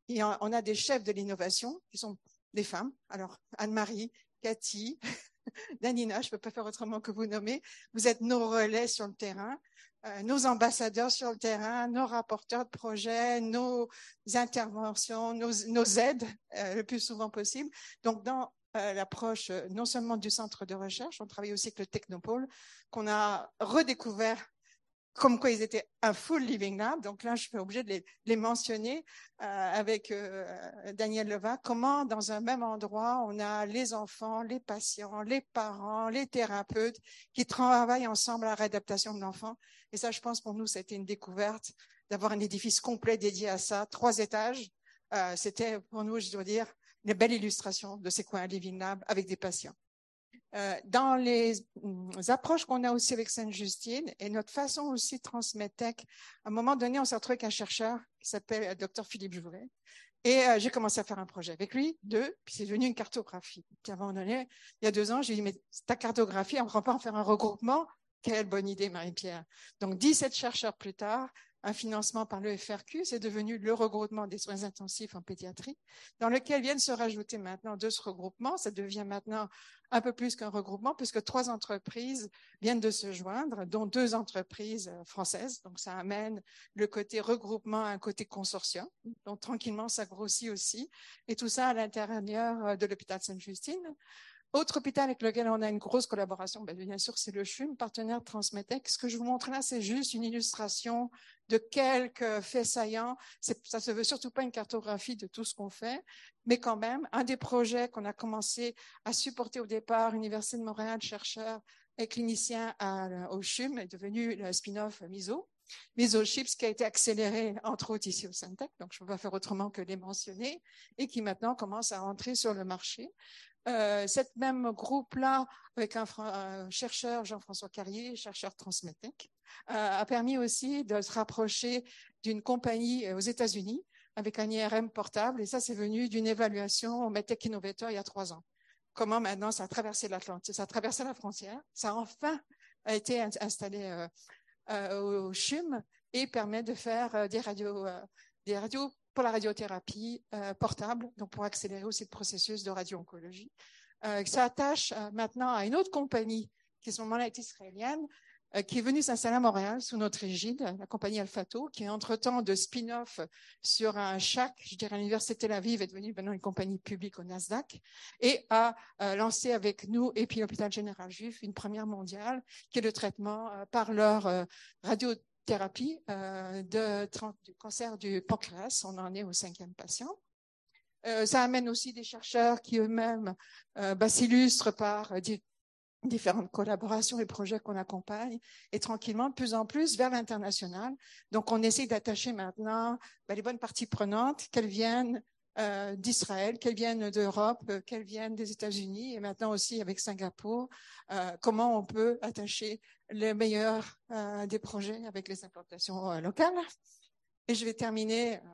H: on a des chefs de l'innovation qui sont des femmes. Alors, Anne-Marie, Cathy, Danina, je ne peux pas faire autrement que vous nommer. Vous êtes nos relais sur le terrain, euh, nos ambassadeurs sur le terrain, nos rapporteurs de projets, nos interventions, nos, nos aides euh, le plus souvent possible. Donc, dans euh, l'approche euh, non seulement du centre de recherche, on travaille aussi avec le Technopôle, qu'on a redécouvert comme quoi ils étaient un full living lab. Donc là, je suis obligée de les, les mentionner euh, avec euh, Daniel Leva. Comment, dans un même endroit, on a les enfants, les patients, les parents, les thérapeutes qui travaillent ensemble à la réadaptation de l'enfant. Et ça, je pense, pour nous, c'était une découverte d'avoir un édifice complet dédié à ça, trois étages. Euh, c'était, pour nous, je dois dire, une belle illustration de c'est quoi un living lab avec des patients. Euh, dans les euh, approches qu'on a aussi avec Sainte-Justine et notre façon aussi de Transmedtech, à un moment donné, on s'est retrouvé avec un chercheur qui s'appelle euh, docteur Philippe Jouvet. Et euh, j'ai commencé à faire un projet avec lui, deux, puis c'est devenu une cartographie. Puis à un moment donné, il y a deux ans, j'ai dit, mais ta cartographie, on ne prend pas en faire un regroupement? Quelle bonne idée, Marie-Pierre. Donc, dix-sept chercheurs plus tard, un financement par le F R Q, c'est devenu le regroupement des soins intensifs en pédiatrie, dans lequel viennent se rajouter maintenant deux regroupements. Ça devient maintenant un peu plus qu'un regroupement, puisque trois entreprises viennent de se joindre, dont deux entreprises françaises. Donc, ça amène le côté regroupement à un côté consortium. Donc, tranquillement, ça grossit aussi. Et tout ça à l'intérieur de l'hôpital Sainte-Justine. Autre hôpital avec lequel on a une grosse collaboration, ben bien sûr, c'est le C H U M, partenaire de Transmedtech. Ce que je vous montre là, c'est juste une illustration de quelques faits saillants. C'est, ça se veut surtout pas une cartographie de tout ce qu'on fait, mais quand même, un des projets qu'on a commencé à supporter au départ, Université de Montréal, chercheur et clinicien à, au C H U M, est devenu le spin-off Miso. Miso Chips, qui a été accéléré, entre autres, ici au Sainte-Tech, donc je ne peux pas faire autrement que les mentionner, et qui maintenant commence à rentrer sur le marché. Euh, cette même groupe-là, avec un, un chercheur, Jean-François Carrier, chercheur Transmedtech, euh, a permis aussi de se rapprocher d'une compagnie aux États-Unis avec un I R M portable. Et ça, c'est venu d'une évaluation au Medtech Innovator il y a trois ans. Comment maintenant ça a traversé l'Atlantique, ça a traversé la frontière, ça a enfin été installé euh, euh, au C H U M et permet de faire euh, des radios, euh, des radios pour la radiothérapie euh, portable, donc pour accélérer aussi le processus de radio-oncologie. Euh, ça attache euh, maintenant à une autre compagnie qui, à ce moment-là, est israélienne, euh, qui est venu s'installer à Montréal sous notre égide, la compagnie Alphato, qui est entre-temps de spin-off sur un C H A C, je dirais l'Université Tel Aviv est devenue maintenant une compagnie publique au Nasdaq, et a euh, lancé avec nous et puis l'hôpital général juif une première mondiale, qui est le traitement euh, par leur euh, radiothérapie euh, de, du cancer du pancréas. On en est au cinquième patient. Euh, ça amène aussi des chercheurs qui eux-mêmes euh, bah, s'illustrent par euh, di- différentes collaborations et projets qu'on accompagne, et tranquillement, de plus en plus, vers l'international. Donc, on essaie d'attacher maintenant bah, les bonnes parties prenantes, qu'elles viennent euh, d'Israël, qu'elles viennent d'Europe, euh, qu'elles viennent des États-Unis, et maintenant aussi avec Singapour, euh, comment on peut attacher les meilleurs euh, des projets avec les implantations euh, locales. Et je vais terminer euh,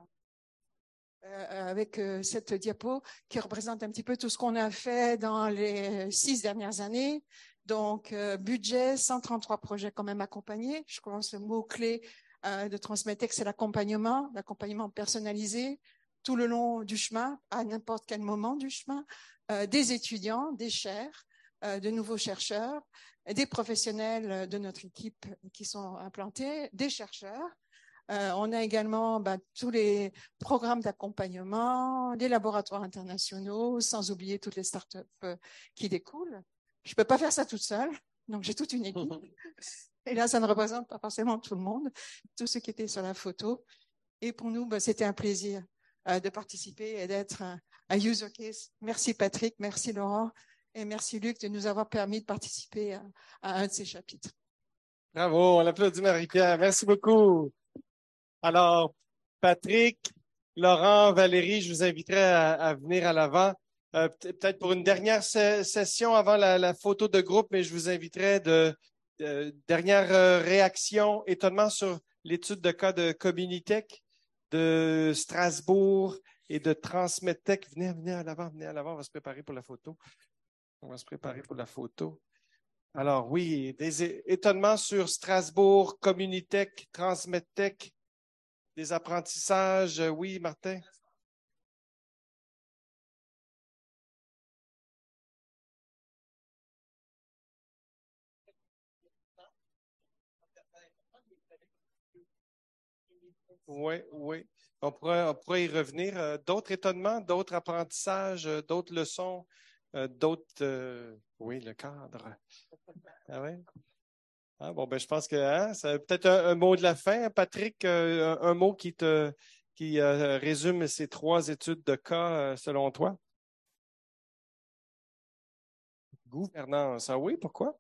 H: Euh, avec euh, cette diapo qui représente un petit peu tout ce qu'on a fait dans les six dernières années. Donc, euh, budget, cent trente-trois projets quand même accompagnés. Je commence le mot-clé euh, de Transmedtech, c'est l'accompagnement, l'accompagnement personnalisé tout le long du chemin, à n'importe quel moment du chemin, euh, des étudiants, des chairs, euh, de nouveaux chercheurs, des professionnels de notre équipe qui sont implantés, des chercheurs. Euh, on a également bah, tous les programmes d'accompagnement, les laboratoires internationaux, sans oublier toutes les startups euh, qui découlent. Je peux pas faire ça toute seule, donc j'ai toute une équipe. Et là, ça ne représente pas forcément tout le monde, tous ceux qui étaient sur la photo. Et pour nous, bah, c'était un plaisir euh, de participer et d'être un, un user case. Merci Patrick, merci Laurent et merci Luc de nous avoir permis de participer à, à un de ces chapitres.
A: Bravo, on applaudit Marie-Pierre. Merci beaucoup. Alors, Patrick, Laurent, Valérie, je vous inviterai à, à venir à l'avant, euh, peut-être pour une dernière se- session avant la, la photo de groupe, mais je vous inviterai de, de dernière euh, réaction, étonnement sur l'étude de cas de Communitech de Strasbourg et de Transmedtech. Venez, venez à l'avant, venez à l'avant, on va se préparer pour la photo. On va se préparer pour la photo. Alors oui, des é- étonnements sur Strasbourg, Communitech, Transmedtech. Des apprentissages, oui, Martin? Oui, oui. On pourrait, on pourrait y revenir. Euh, D'autres étonnements, d'autres apprentissages, euh, d'autres leçons, euh, d'autres... euh, oui, le cadre. Ah oui? Ah, bon, ben, je pense que hein, c'est peut-être un, un mot de la fin. Patrick, euh, un, un mot qui te qui euh, résume ces trois études de cas euh, selon toi? Gouvernance. Ah oui, pourquoi?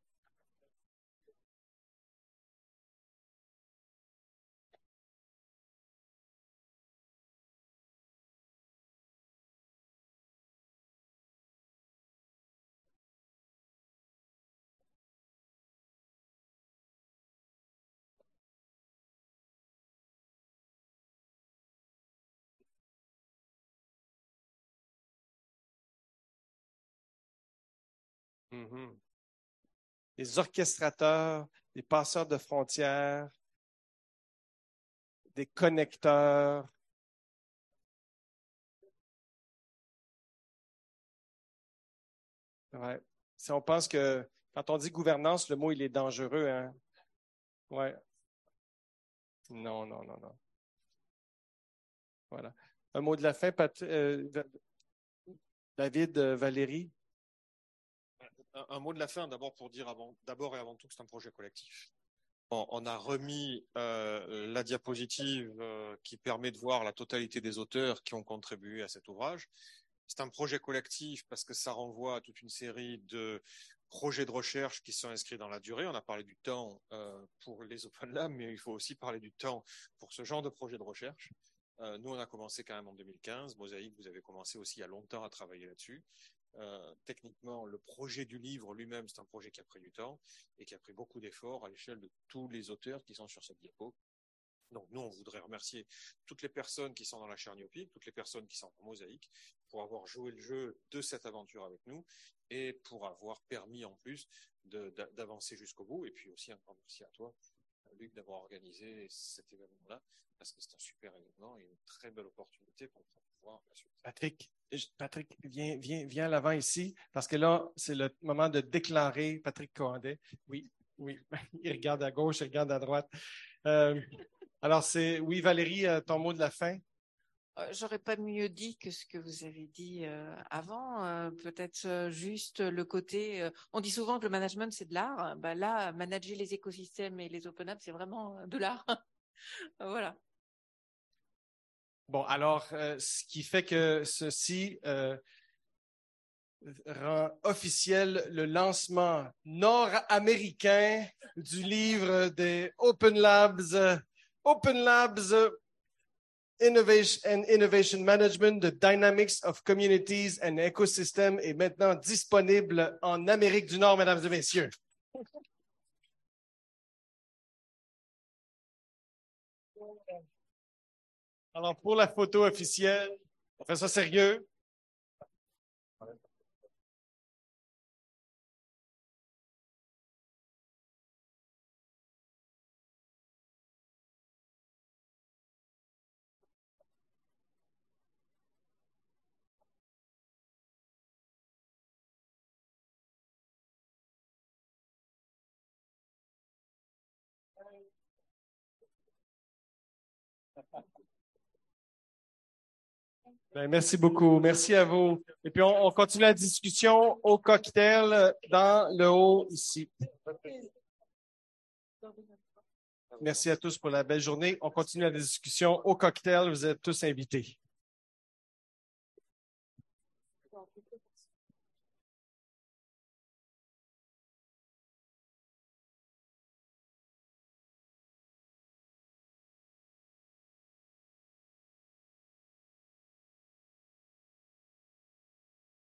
A: Mhm. Les orchestrateurs, les passeurs de frontières, des connecteurs. Ouais. Si on pense que quand on dit gouvernance, le mot il est dangereux, hein? Ouais. Non, non, non, non. Voilà. Un mot de la fin, Pat- euh, David, euh, Valérie.
B: Un, un mot de la fin, d'abord pour dire avant, d'abord et avant tout que c'est un projet collectif. On, on a remis euh, la diapositive euh, qui permet de voir la totalité des auteurs qui ont contribué à cet ouvrage. C'est un projet collectif parce que ça renvoie à toute une série de projets de recherche qui sont inscrits dans la durée. On a parlé du temps euh, pour les Open Labs, mais il faut aussi parler du temps pour ce genre de projet de recherche. Euh, nous, on a commencé quand même en deux mille quinze. Mosaïque, vous avez commencé aussi il y a longtemps à travailler là-dessus. Euh, techniquement, le projet du livre lui-même, c'est un projet qui a pris du temps et qui a pris beaucoup d'efforts à l'échelle de tous les auteurs qui sont sur cette diapo. Donc nous, on voudrait remercier toutes les personnes qui sont dans la Cherniopique, toutes les personnes qui sont en Mosaïque, pour avoir joué le jeu de cette aventure avec nous et pour avoir permis en plus de, d'avancer jusqu'au bout. Et puis aussi un grand merci à toi, Luc, d'avoir organisé cet événement-là, parce que c'est un super événement et une très belle opportunité pour pouvoir la suite.
A: Patrick, Patrick, viens, viens, viens à l'avant ici, parce que là, c'est le moment de déclarer Patrick Cohandet. Oui. Oui, il regarde à gauche, il regarde à droite. Euh, alors, c'est oui, Valérie, euh, ton mot de la fin?
C: Euh, J'aurais pas mieux dit que ce que vous avez dit euh, avant. Euh, peut-être euh, juste le côté. Euh, on dit souvent que le management c'est de l'art. Ben là, manager les écosystèmes et les open apps, c'est vraiment euh, de l'art. Voilà.
A: Bon, alors, euh, ce qui fait que ceci euh, rend officiel le lancement nord-américain du livre des Open Labs, euh, Open Labs euh, Innovation and Innovation Management, The Dynamics of Communities and Ecosystems est maintenant disponible en Amérique du Nord, mesdames et messieurs. Alors, pour la photo officielle, on fait ça sérieux. Ben, merci beaucoup. Merci à vous. Et puis, on, on continue la discussion au cocktail dans le haut ici. Merci à tous pour la belle journée. On continue la discussion au cocktail. Vous êtes tous invités.